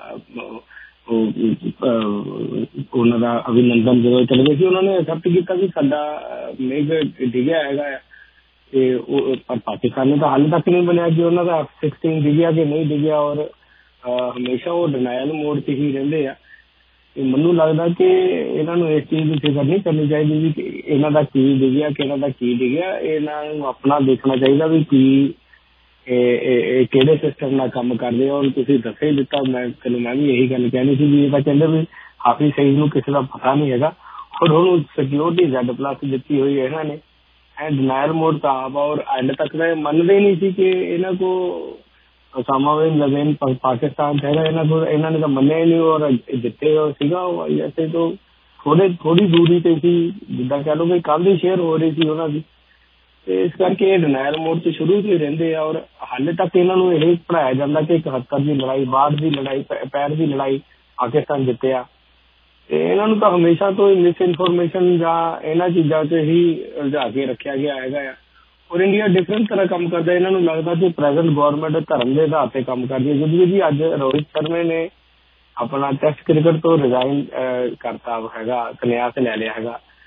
Speaker 6: ਉਹਨਾਂ ਦਾ ਅਭਿਨੰਦਨ ਜਦੋਂ ਚਲੇ ਗਏ ਸੀ, ਉਹਨਾਂ ਨੇ ਐਕਸੈਪਟ ਕੀਤਾ ਕਿ ਸਾਡਾ ਮਿਗ ਡਿੱਗਿਆ ਹੈਗਾ ਆ। ਤੇ ਉਹ ਪਰ ਪਾਕਿਸਤਾਨ ਨੇ ਤਾਂ ਹਾਲੇ ਤੱਕ ਨਹੀਂ ਬਣਿਆ ਕਿ ਉਹਨਾਂ ਦਾ F-16 ਡਿੱਗਿਆ ਕਿ ਨਹੀਂ ਡਿੱਗਿਆ, ਔਰ ਹਮੇਸ਼ਾ ਉਹ ਡਿਨਾਇਲ ਮੋਡ 'ਤੇ ਹੀ ਰਹਿੰਦੇ ਆ। ਤੇ ਮੈਨੂੰ ਲੱਗਦਾ ਕਿ ਇਹਨਾਂ ਨੂੰ ਇਸ ਚੀਜ਼ ਦੀ ਫਿਕਰ ਨਹੀਂ ਕਰਨੀ ਚਾਹੀਦੀ ਵੀ ਕਿ ਇਹਨਾਂ ਦਾ ਕੀ ਡਿੱਗਿਆ ਕਿ ਇਹਨਾਂ ਦਾ ਕੀ ਡਿੱਗਿਆ। ਇਹਨਾਂ ਨੂੰ ਆਪਣਾ ਦੇਖਣਾ ਚਾਹੀਦਾ ਵੀ ਕੀ ਇਹ ਕਿਹੜੇ ਸਿਸਟਮ ਨਾਲ ਕੰਮ ਕਰਦੇ ਆ। ਔਰ ਤੁਸੀਂ ਦੱਸ ਹੀ ਦਿੱਤਾ, ਮੈਂ ਵੀ ਇਹੀ ਗੱਲ ਕਹਿਣੀ ਸੀ ਵੀ ਇਹ ਤਾਂ ਕਹਿੰਦੇ ਵੀ ਹਾਫਿਜ਼ ਸਈਦ ਨੂੰ ਕਿਸੇ ਦਾ ਪਤਾ ਨਹੀਂ ਹੈਗਾ, ਔਰ ਉਹਨੂੰ ਸਿਕਿਉਰਿਟੀ Z+ ਦਿੱਤੀ ਹੋਈ ਹੈ ਇਹਨਾਂ ਨੇ। ਡਿਨਾਇਲ ਮੋਡ ਤਾਂ ਆਪ, ਔਰ ਐਂਡ ਤੱਕ ਤਾਂ ਮੰਨਦੇ ਨਹੀਂ ਸੀ ਕਿ ਇਹਨਾਂ ਕੋ ਉਸਾਮਾ ਬਿਨ ਲਾਦਨ ਪਾਕਿਸਤਾਨ ਹੈਗਾ। ਇਹਨਾਂ ਨੇ ਤਾਂ ਮੰਨਿਆ ਹੀ ਨਹੀਂ, ਔਰ ਜਿੱਥੇ ਸੀਗਾ ਉਹ ISI ਤੋਂ ਥੋੜੀ ਦੂਰੀ ਤੇ ਸੀ, ਜਿੱਦਾਂ ਕਹਿ ਲਓ ਕਿ ਕੱਲ੍ਹ ਦੀ ਸ਼ੇਅਰ ਹੋ ਰਹੀ ਸੀ ਉਹਨਾਂ ਦੀ। ਤੇ ਇਸ ਕਰਕੇ ਇਹ ਡਿਨਾਇਲ ਮੋਡ 'ਚ ਸ਼ੁਰੂ ਤੋਂ ਹੀ ਰਹਿੰਦੇ ਆ। ਔਰ ਹਾਲੇ ਤੱਕ ਇਹਨਾਂ ਨੂੰ ਇਹ ਪੜ੍ਹਾਇਆ ਜਾਂਦਾ ਕਿ 71 ਦੀ ਲੜਾਈ, 62 ਦੀ ਲੜਾਈ, 65 ਦੀ ਲੜਾਈ ਪਾਕਿਸਤਾਨ ਜਿੱਤਿਆ। ਤੇ ਇਹਨਾਂ ਨੂੰ ਤਾਂ ਹਮੇਸ਼ਾ ਤੋਂ ਮਿਸ ਇਨਫੋਰਮੇਸ਼ਨ ਜਾਂ ਇਹਨਾਂ ਚੀਜ਼ਾਂ 'ਚ ਹੀ ਉਲਝਾ ਕੇ ਰੱਖਿਆ ਗਿਆ ਹੈਗਾ ਆ। ਔਰ ਇੰਡੀਆ ਡਿਫਰੈਂਟ ਤਰ੍ਹਾਂ ਕੰਮ ਕਰਦਾ। ਇਹਨਾਂ ਨੂੰ ਲੱਗਦਾ ਕਿ ਪ੍ਰੈਜ਼ੈਂਟ ਗੌਰਮੈਂਟ ਧਰਮ ਦੇ ਆਧਾਰ ਤੇ ਕੰਮ ਕਰਦੀ ਹੈ। ਜਦੋਂ ਜੀ ਅੱਜ ਰੋਹਿਤ ਸ਼ਰਮਾ ਨੇ ਆਪਣਾ ਟੈਸਟ ਕ੍ਰਿਕਟ ਤੋਂ ਰਿਜ਼ਾਈਨ ਕਰਤਾ ਹੈਗਾ, ਸੰਨਿਆਸ ਲੈ ਲਿਆ ਹੈਗਾ,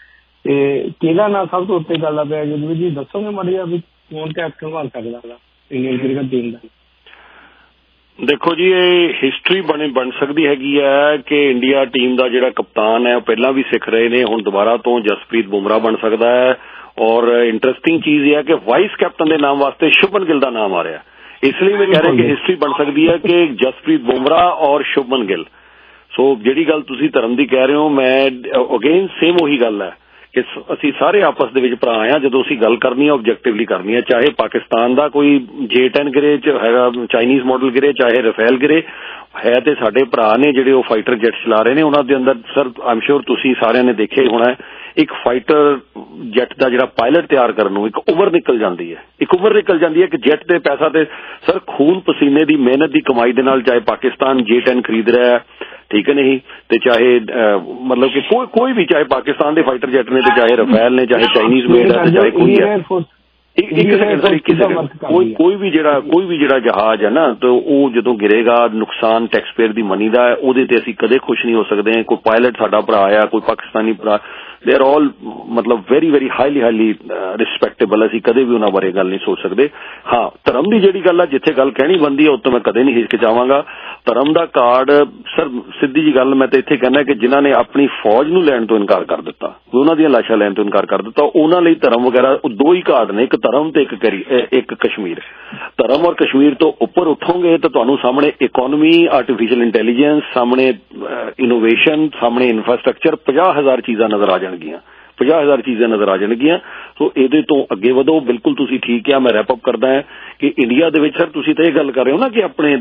Speaker 6: ਤੇ ਕਿਹਦਾ ਨਾਂ ਸਭ ਤੋਂ ਉੱਤੇ ਚੱਲਦਾ ਪਿਆ ਯੁਧਵੀਰ ਜੀ, ਦੱਸੋਗੇ ਮਾੜਾ ਜਿਹਾ ਵੀ ਕੌਣ ਕੈਪਟਨ ਬਣ ਸਕਦਾ ਇੰਡੀਅਨ ਕ੍ਰਿਕਟ ਟੀਮ ਦਾ?
Speaker 1: ਦੇਖੋ ਜੀ, ਇਹ ਹਿਸਟਰੀ ਬਣ ਸਕਦੀ ਹੈਗੀ ਹੈ ਕਿ ਇੰਡੀਆ ਟੀਮ ਦਾ ਜਿਹੜਾ ਕਪਤਾਨ ਹੈ ਉਹ ਪਹਿਲਾਂ ਵੀ ਸਿੱਖ ਰਹੇ ਨੇ, ਹੁਣ ਦੁਬਾਰਾ ਤੋਂ ਜਸਪ੍ਰੀਤ ਬੁਮਰਾਹ ਬਣ ਸਕਦਾ ਹੈ। ਔਰ ਇੰਟਰਸਟਿੰਗ ਚੀਜ਼ ਇਹ ਹੈ ਕਿ ਵਾਈਸ ਕੈਪਟਨ ਦੇ ਨਾਮ ਵਾਸਤੇ ਸ਼ੁਭਮਨ ਗਿੱਲ ਦਾ ਨਾਮ ਆ ਰਿਹਾ, ਇਸ ਲਈ ਮੈਂ ਕਹਿ ਰਿਹਾ ਕਿ ਹਿਸਟਰੀ ਬਣ ਸਕਦੀ ਹੈ ਕਿ ਜਸਪ੍ਰੀਤ ਬੁਮਰਾਹ ਔਰ ਸ਼ੁਭਮਨ ਗਿੱਲ। ਸੋ ਜਿਹੜੀ ਗੱਲ ਤੁਸੀਂ ਧਰਮ ਦੀ ਕਹਿ ਰਹੇ ਹੋ, ਮੈਂ ਅਗੇਨ ਸੇਮ ਉਹੀ ਗੱਲ ਹੈ ਕਿ ਅਸੀਂ ਸਾਰੇ ਆਪਸ ਦੇ ਵਿੱਚ ਭਰਾ ਆ। ਜਦੋਂ ਅਸੀਂ ਗੱਲ ਕਰਨੀ ਹੈ ਆਬਜੈਕਟਿਵਲੀ ਕਰਨੀ ਹੈ, ਚਾਹੇ ਪਾਕਿਸਤਾਨ ਦਾ ਕੋਈ J-10 ਗਿਰੇ ਚ ਹੈਗਾ, ਚਾਈਨੀਜ਼ ਮਾਡਲ ਗਿਰੇ, ਚਾਹੇ ਰਫੇਲ ਗਿਰੇ, ਹੈ ਤੇ ਸਾਡੇ ਭਰਾ ਨੇ ਜਿਹੜੇ ਉਹ ਫਾਈਟਰ ਜੈਟ ਚਲਾ ਰਹੇ ਨੇ। ਉਹਨਾਂ ਦੇ ਅੰਦਰ ਸਰ ਆਮ ਸ਼ੋਰ ਤੁਸੀਂ ਸਾਰਿਆਂ ਨੇ ਦੇਖਿਆ ਹੀ ਹੋਣਾ, ਇੱਕ ਫਾਈਟਰ ਜੈਟ ਦਾ ਜਿਹੜਾ ਪਾਇਲਟ ਤਿਆਰ ਕਰਨ ਨੂੰ ਇੱਕ ਉਮਰ ਨਿਕਲ ਜਾਂਦੀ ਹੈ, ਕਿ ਜੈਟ ਦੇ ਪੈਸਾ ਤੇ ਸਰ ਖੂਨ ਪਸੀਨੇ ਦੀ ਮਿਹਨਤ ਦੀ ਕਮਾਈ ਦੇ ਨਾਲ, ਚਾਹੇ ਪਾਕਿਸਤਾਨ J-10 ਖਰੀਦ ਰਿਹਾ ਹੈ, ਠੀਕ ਹੈ ਨਹੀਂ, ਤੇ ਚਾਹੇ ਮਤਲਬ ਕਿ ਕੋਈ ਵੀ, ਚਾਹੇ ਪਾਕਿਸਤਾਨ ਦੇ ਫਾਈਟਰ ਜੈਟ ਨੇ, ਤੇ ਚਾਹੇ ਰਫੇਲ ਨੇ, ਚਾਹੇ ਚਾਈਨੀਜ਼ ਮੇਡ ਹੈ, ਤੇ ਚਾਹੇ ਕੋਈ ਹੈ, ਕੋਈ ਵੀ ਜਿਹੜਾ ਜਹਾਜ਼ ਹੈ ਨਾ, ਤੇ ਉਹ ਜਦੋਂ ਗਿਰੇਗਾ ਨੁਕਸਾਨ ਟੈਕਸ ਪੇਅਰ ਦੀ ਮਨੀ ਦਾ ਹੈ, ਉਹਦੇ ਤੇ ਅਸੀਂ ਕਦੇ ਖੁਸ਼ ਨਹੀਂ ਹੋ ਸਕਦੇ। ਕੋਈ ਪਾਇਲਟ ਸਾਡਾ ਭਰਾ ਆ, ਕੋਈ ਪਾਕਿਸਤਾਨੀ ਭਰਾ, ਦੇ ਆਰ ਆਲ ਮਤਲਬ ਵੈਰੀ ਵੈਰੀ ਹਾਈਲੀ ਰਿਸਪੈਕਟੇਬਲ, ਅਸੀਂ ਕਦੇ ਵੀ ਉਹਨਾਂ ਬਾਰੇ ਗੱਲ ਨਹੀਂ ਸੋਚ ਸਕਦੇ। ਹਾਂ, ਧਰਮ ਦੀ ਜਿਹੜੀ ਗੱਲ ਹੈ, ਜਿੱਥੇ ਗੱਲ ਕਹਿਣੀ ਬਣਦੀ ਹੈ ਉੱਥੇ ਮੈਂ ਕਦੇ ਨਹੀਂ ਹਿਚਕਿਚਾਵਾਂਗਾ। ਧਰਮ ਦਾ ਕਾਰਡ ਸਰ ਸਿੱਧੀ ਜੀ ਗੱਲ ਮੈਂ ਤਾਂ ਇੱਥੇ ਕਹਿੰਦਾ ਕਿ ਜਿਨ੍ਹਾਂ ਨੇ ਆਪਣੀ ਫੌਜ ਨੂੰ ਲੈਣ ਤੋਂ ਇਨਕਾਰ ਕਰ ਦਿੱਤਾ, ਉਹਨਾਂ ਦੀਆਂ ਲਾਸ਼ਾਂ ਲੈਣ ਤੋਂ ਇਨਕਾਰ ਕਰ ਦਿੱਤਾ, ਉਹਨਾਂ ਲਈ ਧਰਮ ਵਗੈਰਾ ਉਹ ਦੋ ਹੀ ਕਾਰਡ ਨੇ, ਇੱਕ ਧਰਮ ਤੇ ਇੱਕ ਕਸ਼ਮੀਰ। ਧਰਮ ਔਰ ਕਸ਼ਮੀਰ ਤੋਂ ਉੱਪਰ ਉੱਠੋਗੇ ਤਾਂ ਤੁਹਾਨੂੰ ਸਾਹਮਣੇ ਇਕੋਨਮੀ, ਆਰਟੀਫੀਸ਼ੀਅਲ ਇੰਟੈਲੀਜੈਂਸ, ਸਾਹਮਣੇ ਇਨੋਵੇਸ਼ਨ, ਸਾਹਮਣੇ ਇਨਫਰਾਸਟ੍ਰਕਚਰ, 50,000 ਚੀਜ਼ਾਂ ਨਜ਼ਰ ਆ ਜਾਣਗੀਆਂ, 50,000 ਚੀਜ਼ਾਂ ਨਜ਼ਰ ਆ ਜਾਣਗੀਆਂ। ਸੋ ਇਹਦੇ ਤੋਂ ਅੱਗੇ ਵਧੋ। ਬਿਲਕੁਲ ਤੁਸੀਂ ਠੀਕ ਕਿਹਾ, ਮੈਂ ਰੈਪ ਅਪ ਕਰਦਾ ਹਾਂ ਕਿ ਇੰਡੀਆ ਦੇ ਵਿੱਚ ਸਰ ਤੁਸੀਂ ਤਾਂ ਇਹ ਗੱਲ ਕਰ ਰਹੇ ਹੋ ਨਾ ਕਿ ਆਪਣੇ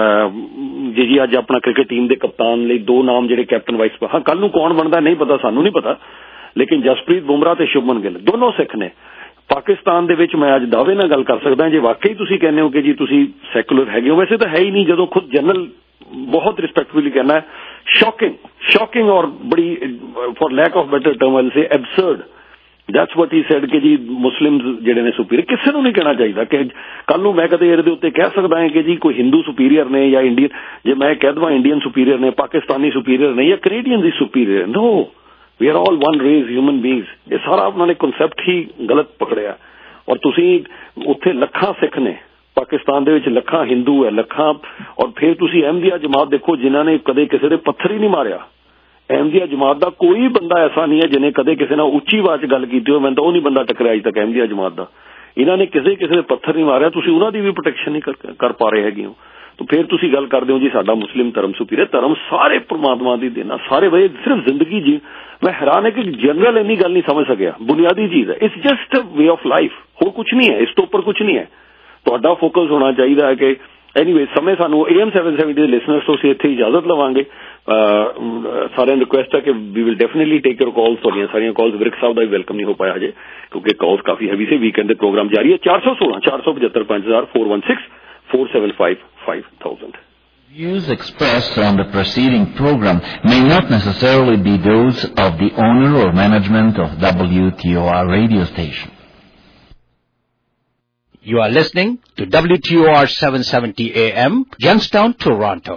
Speaker 1: ਜੀ ਅੱਜ ਆਪਣਾ ਕ੍ਰਿਕਟ ਟੀਮ ਦੇ ਕਪਤਾਨ ਲਈ ਦੋ ਨਾਮ ਜਿਹੜੇ ਕੈਪਟਨ ਵਾਈਸ, ਹਾਂ ਕੱਲ ਨੂੰ ਕੌਣ ਬਣਦਾ ਨਹੀਂ ਪਤਾ, ਸਾਨੂੰ ਨਹੀਂ ਪਤਾ, ਲੇਕਿਨ ਜਸਪ੍ਰੀਤ ਬੁਮਰਾਹ ਤੇ ਸ਼ੁਭਮਨ ਗਿੱਲ ਦੋਨੋਂ ਸਿੱਖ ਨੇ। ਪਾਕਿਸਤਾਨ ਦੇ ਵਿੱਚ ਮੈਂ ਅੱਜ ਦਾਅਵੇ ਨਾਲ ਗੱਲ ਕਰ ਸਕਦਾ, ਜੇ ਵਾਕਈ ਤੁਸੀਂ ਕਹਿੰਦੇ ਹੋ ਕਿ ਜੀ ਤੁਸੀਂ ਸੈਕੂਲਰ ਹੈਗੇ ਹੋ, ਵੈਸੇ ਤਾਂ ਹੈ ਹੀ ਨਹੀਂ, ਜਦੋਂ ਖੁਦ ਜਨਰਲ ਬਹੁਤ ਰਿਸਪੈਕਟਫੁਲੀ ਕਹਿਣਾ, ਸ਼ੌਕਿੰਗ ਔਰ ਬੜੀ for lack of better term I will say absurd, that's what he said कि जी मुस्लिम्स ਜਿਹੜੇ ਨੇ ਸੁਪੀਰੀਅਰ, ਕਿਸੇ ਨੂੰ ਨਹੀਂ ਕਹਿਣਾ ਚਾਹੀਦਾ ਕਿ ਕੱਲ ਨੂੰ ਮੈਂ ਕਦੇ ਇਹਦੇ ਉੱਤੇ ਕਹਿ ਸਕਦਾ ਹਾਂ ਕਿ ਜੀ ਕੋਈ ਹਿੰਦੂ ਸੁਪੀਰੀਅਰ ਨੇ ਜਾਂ ਇੰਡੀਅਨ, ਜੇ ਮੈਂ ਕਹਿ ਦਵਾਂ ਇੰਡੀਅਨ ਸੁਪੀਰੀਅਰ ਨੇ, ਪਾਕਿਸਤਾਨੀ ਸੁਪੀਰੀਅਰ ਨੇ ਜਾਂ ਕੈਨੇਡੀਅਨ ਦੀ superior, no, we are all one race human beings. ਇਹ ਸਾਰਾ ਉਹਨਾਂ ਨੇ ਕਨਸੈਪਟ ਹੀ ਗਲਤ ਪਕੜਿਆ। ਔਰ ਤੁਸੀਂ ਉੱਥੇ ਲੱਖਾਂ ਸਿੱਖ ਨੇ, ਪਾਕਿਸਤਾਨ ਦੇ ਵਿੱਚ ਲੱਖਾਂ ਹਿੰਦੂ ਹੈ, ਲੱਖਾਂ, ਔਰ ਫਿਰ ਤੁਸੀਂ ਅਹਿਮਦੀਆ ਜਮਾਤ ਦੇਖੋ ਜਿਨ੍ਹਾਂ ਨੇ ਕਦੇ ਕਿਸੇ ਦੇ ਪੱਥਰ ਹੀ ਨਹੀਂ ਮਾਰਿਆ। ਅਹਿਮਦੀਆ ਜਮਾਤ ਦਾ ਕੋਈ ਬੰਦਾ ਐਸਾ ਨਹੀਂ ਹੈ ਜਿਹਨੇ ਕਦੇ ਕਿਸੇ ਨਾਲ ਉੱਚੀ ਆਵਾਜ਼ 'ਚ ਗੱਲ ਕੀਤੀ ਹੋਵੇ। ਮੈਨੂੰ ਤਾਂ ਉਹ ਨਹੀਂ ਬੰਦਾ ਟੱਕਰਿਆ ਅਜੇ ਤੱਕ ਅਹਿਮਦੀਆ ਜਮਾਤ ਦਾ। ਇਹਨਾਂ ਨੇ ਕਿਸੇ ਦੇ ਪੱਥਰ ਨਹੀਂ ਮਾਰਿਆ, ਤੁਸੀਂ ਉਹਨਾਂ ਦੀ ਵੀ ਪ੍ਰੋਟੈਕਸ਼ਨ ਨਹੀਂ ਕਰ ਪਾ ਰਹੇ ਹੈਗੇ ਹੋ। ਤਾਂ ਫਿਰ ਤੁਸੀਂ ਗੱਲ ਕਰਦੇ ਹੋ ਜੀ ਸਾਡਾ ਮੁਸਲਿਮ ਧਰਮ ਸੁਪੀਰੀਅਰ। ਧਰਮ ਸਾਰੇ ਪਰਮਾਤਮਾ ਦੀ ਦੇਣਾ, ਸਾਰੇ ਵੇ ਸਿਰਫ ਜ਼ਿੰਦਗੀ ਜੀ। ਮੈਂ ਹੈਰਾਨ ਹੈ ਕਿ ਜਨਰਲ ਇੰਨੀ ਗੱਲ ਨਹੀਂ ਸਮਝ ਸਕਿਆ, ਬੁਨਿਆਦੀ ਚੀਜ਼ ਹੈ, it's just a way of life, ਹੋਰ ਕੁਝ ਨਹੀਂ ਹੈ, ਇਸ ਤੋਂ ਉੱਪਰ ਕੁਝ ਨਹੀਂ ਹੈ। ਤੁਹਾਡਾ ਫੋਕਸ ਹੋਣਾ ਚਾਹੀਦਾ ਹੈ ਕਿ ਐਨੀਵੇ ਸਮੇਂ ਸਾਨੂੰ AM 770 ਦੇ ਲਿਸਨਰਸ ਤੋਂ ਅਸੀਂ ਇੱਥੇ ਇਜਾਜ਼ਤ ਲਵਾਂਗੇ। ਸਾਰਿਆਂ ਨੂੰ ਰਿਕੁਐਸਟ ਹੈ ਕਿ we will definitely take your calls. ਤੁਹਾਡੀਆਂ ਸਾਰੀਆਂ ਕਾਲਸ, ਵਿਰਕ ਸਾਹਿਬ ਦਾ ਵੀ ਵੈਲਕਮ ਨਹੀਂ ਹੋ ਪਾਇਆ ਅਜੇ ਕਿਉਂਕਿ ਕਾਲਸ ਕਾਫੀ ਹੈਵੀ ਸੀ। ਵੀਕਐਂਡ ਦੇ ਪ੍ਰੋਗਰਾਮ ਜਾਰੀ ਹੈ। 416 475 5000 416 475 5000।
Speaker 7: Views expressed on the preceding program may not necessarily be those of the owner or management of WTOR radio station.
Speaker 8: You are listening to WTOR 770 AM, Youngstown, Toronto.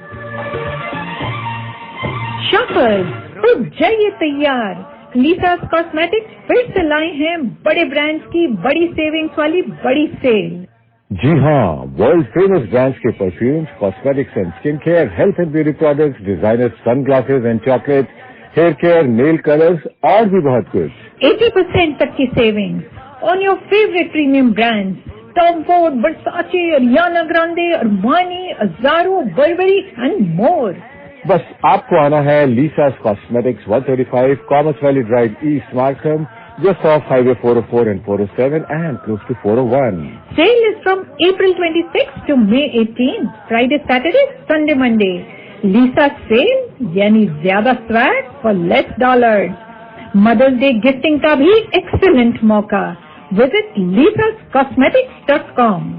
Speaker 9: Shoppers, तो जाइए तैयार। लीसास cosmetics फिर से लाए हैं बड़े ब्रांड्स की बड़ी सेविंग्स वाली बड़ी सेल।
Speaker 10: जी हाँ, वर्ल्ड फेमस ब्रांड्स के perfumes, cosmetics and skin care, health and beauty products, designer sunglasses and chocolate, hair care, nail colours और भी बहुत कुछ।
Speaker 9: 80% तक की savings on your favourite premium brands, Tom Ford, Versace, Ariana Grande, Armani, Azzaro, Burberry and more.
Speaker 10: बस आपको आना है Lisa's cosmetics 135 Commerce Valley Drive East Markham, just off Highway 404 and 407 and close to 401.
Speaker 9: Sale is from April 26 to May 18, Friday, Saturday, Sunday, Monday. Lisa sale यानी ज्यादा swag for less dollars. Mother's day gifting का भी excellent मौका। Visit lisascosmetics.com.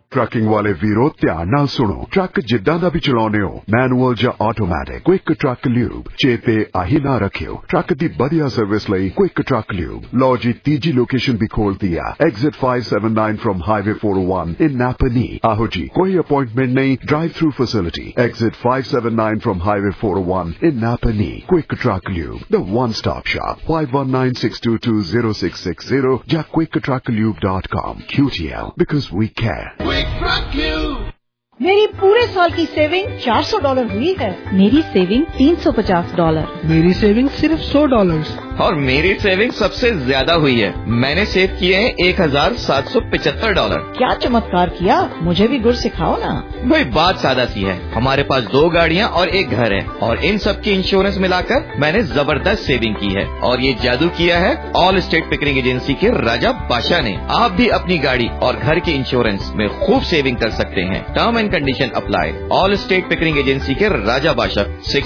Speaker 12: Trucking ਵਾਲੇ ਵੀਰੋ ਧਿਆਨ ਨਾਲ ਸੁਣੋ। ਟਰੱਕ ਜਿੱਦਾਂ ਦਾ ਵੀ ਚਲਾਉਣੇ ਹੋ, ਮੈਨੂਅਲ ਜਾਂ ਆਟੋਮੈਟਿਕ, ਕੁਇਕ ਟਰੱਕ ਲਿਊਬ, ਚੇਤੇ ਆਹੀ ਨਾ ਰੱਖਿਓ। ਟਰੱਕ ਦੀ ਵਧੀਆ ਸਰਵਿਸ ਲਈ ਕੁਇਕ ਟਰੱਕ ਲਿਊਬ। ਲਓ ਜੀ, ਤੀਜੀ ਲੋਕੇਸ਼ਨ ਵੀ ਖੋਲਤੀ ਆ, exit 579 from highway 401 in Napanee. ਆਹੋ ਜੀ, ਕੋਈ ਅਪਾਇੰਟਮੈਂਟ ਨਹੀਂ, drive through facility. Exit 579 from highway 401 in Napanee. Quick Truck Lube, the one-stop shop. 519-622-0660 ਜਾਂ quicktrucklube.com. QTL, because we care.
Speaker 5: Quick Truck Lube.
Speaker 11: मेरी पूरे साल की सेविंग $400 हुई है। मेरी सेविंग $350। मेरी सेविंग सिर्फ $100।
Speaker 23: और मेरी सेविंग सबसे ज्यादा हुई है, मैंने सेव किए हैं $1,775।
Speaker 11: क्या चमत्कार किया, मुझे भी गुर सिखाओ ना।
Speaker 23: भाई बात सादा सी है, हमारे पास 2 गाड़ियाँ और 1 घर है और इन सब की इंश्योरेंस मिलाकर मैंने जबरदस्त सेविंग की है। और ये जादू किया है ऑल स्टेट पिकरिंग एजेंसी के राजा बादशाह ने। आप भी अपनी गाड़ी और घर के इंश्योरेंस में खूब सेविंग कर सकते हैं। Term and condition apply. Allstate Pickering agency के राजा बादशाह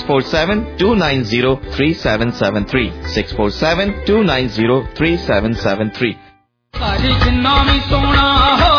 Speaker 23: 647-290-3773 647-290-3773।
Speaker 5: जिन्ना भी सोना हो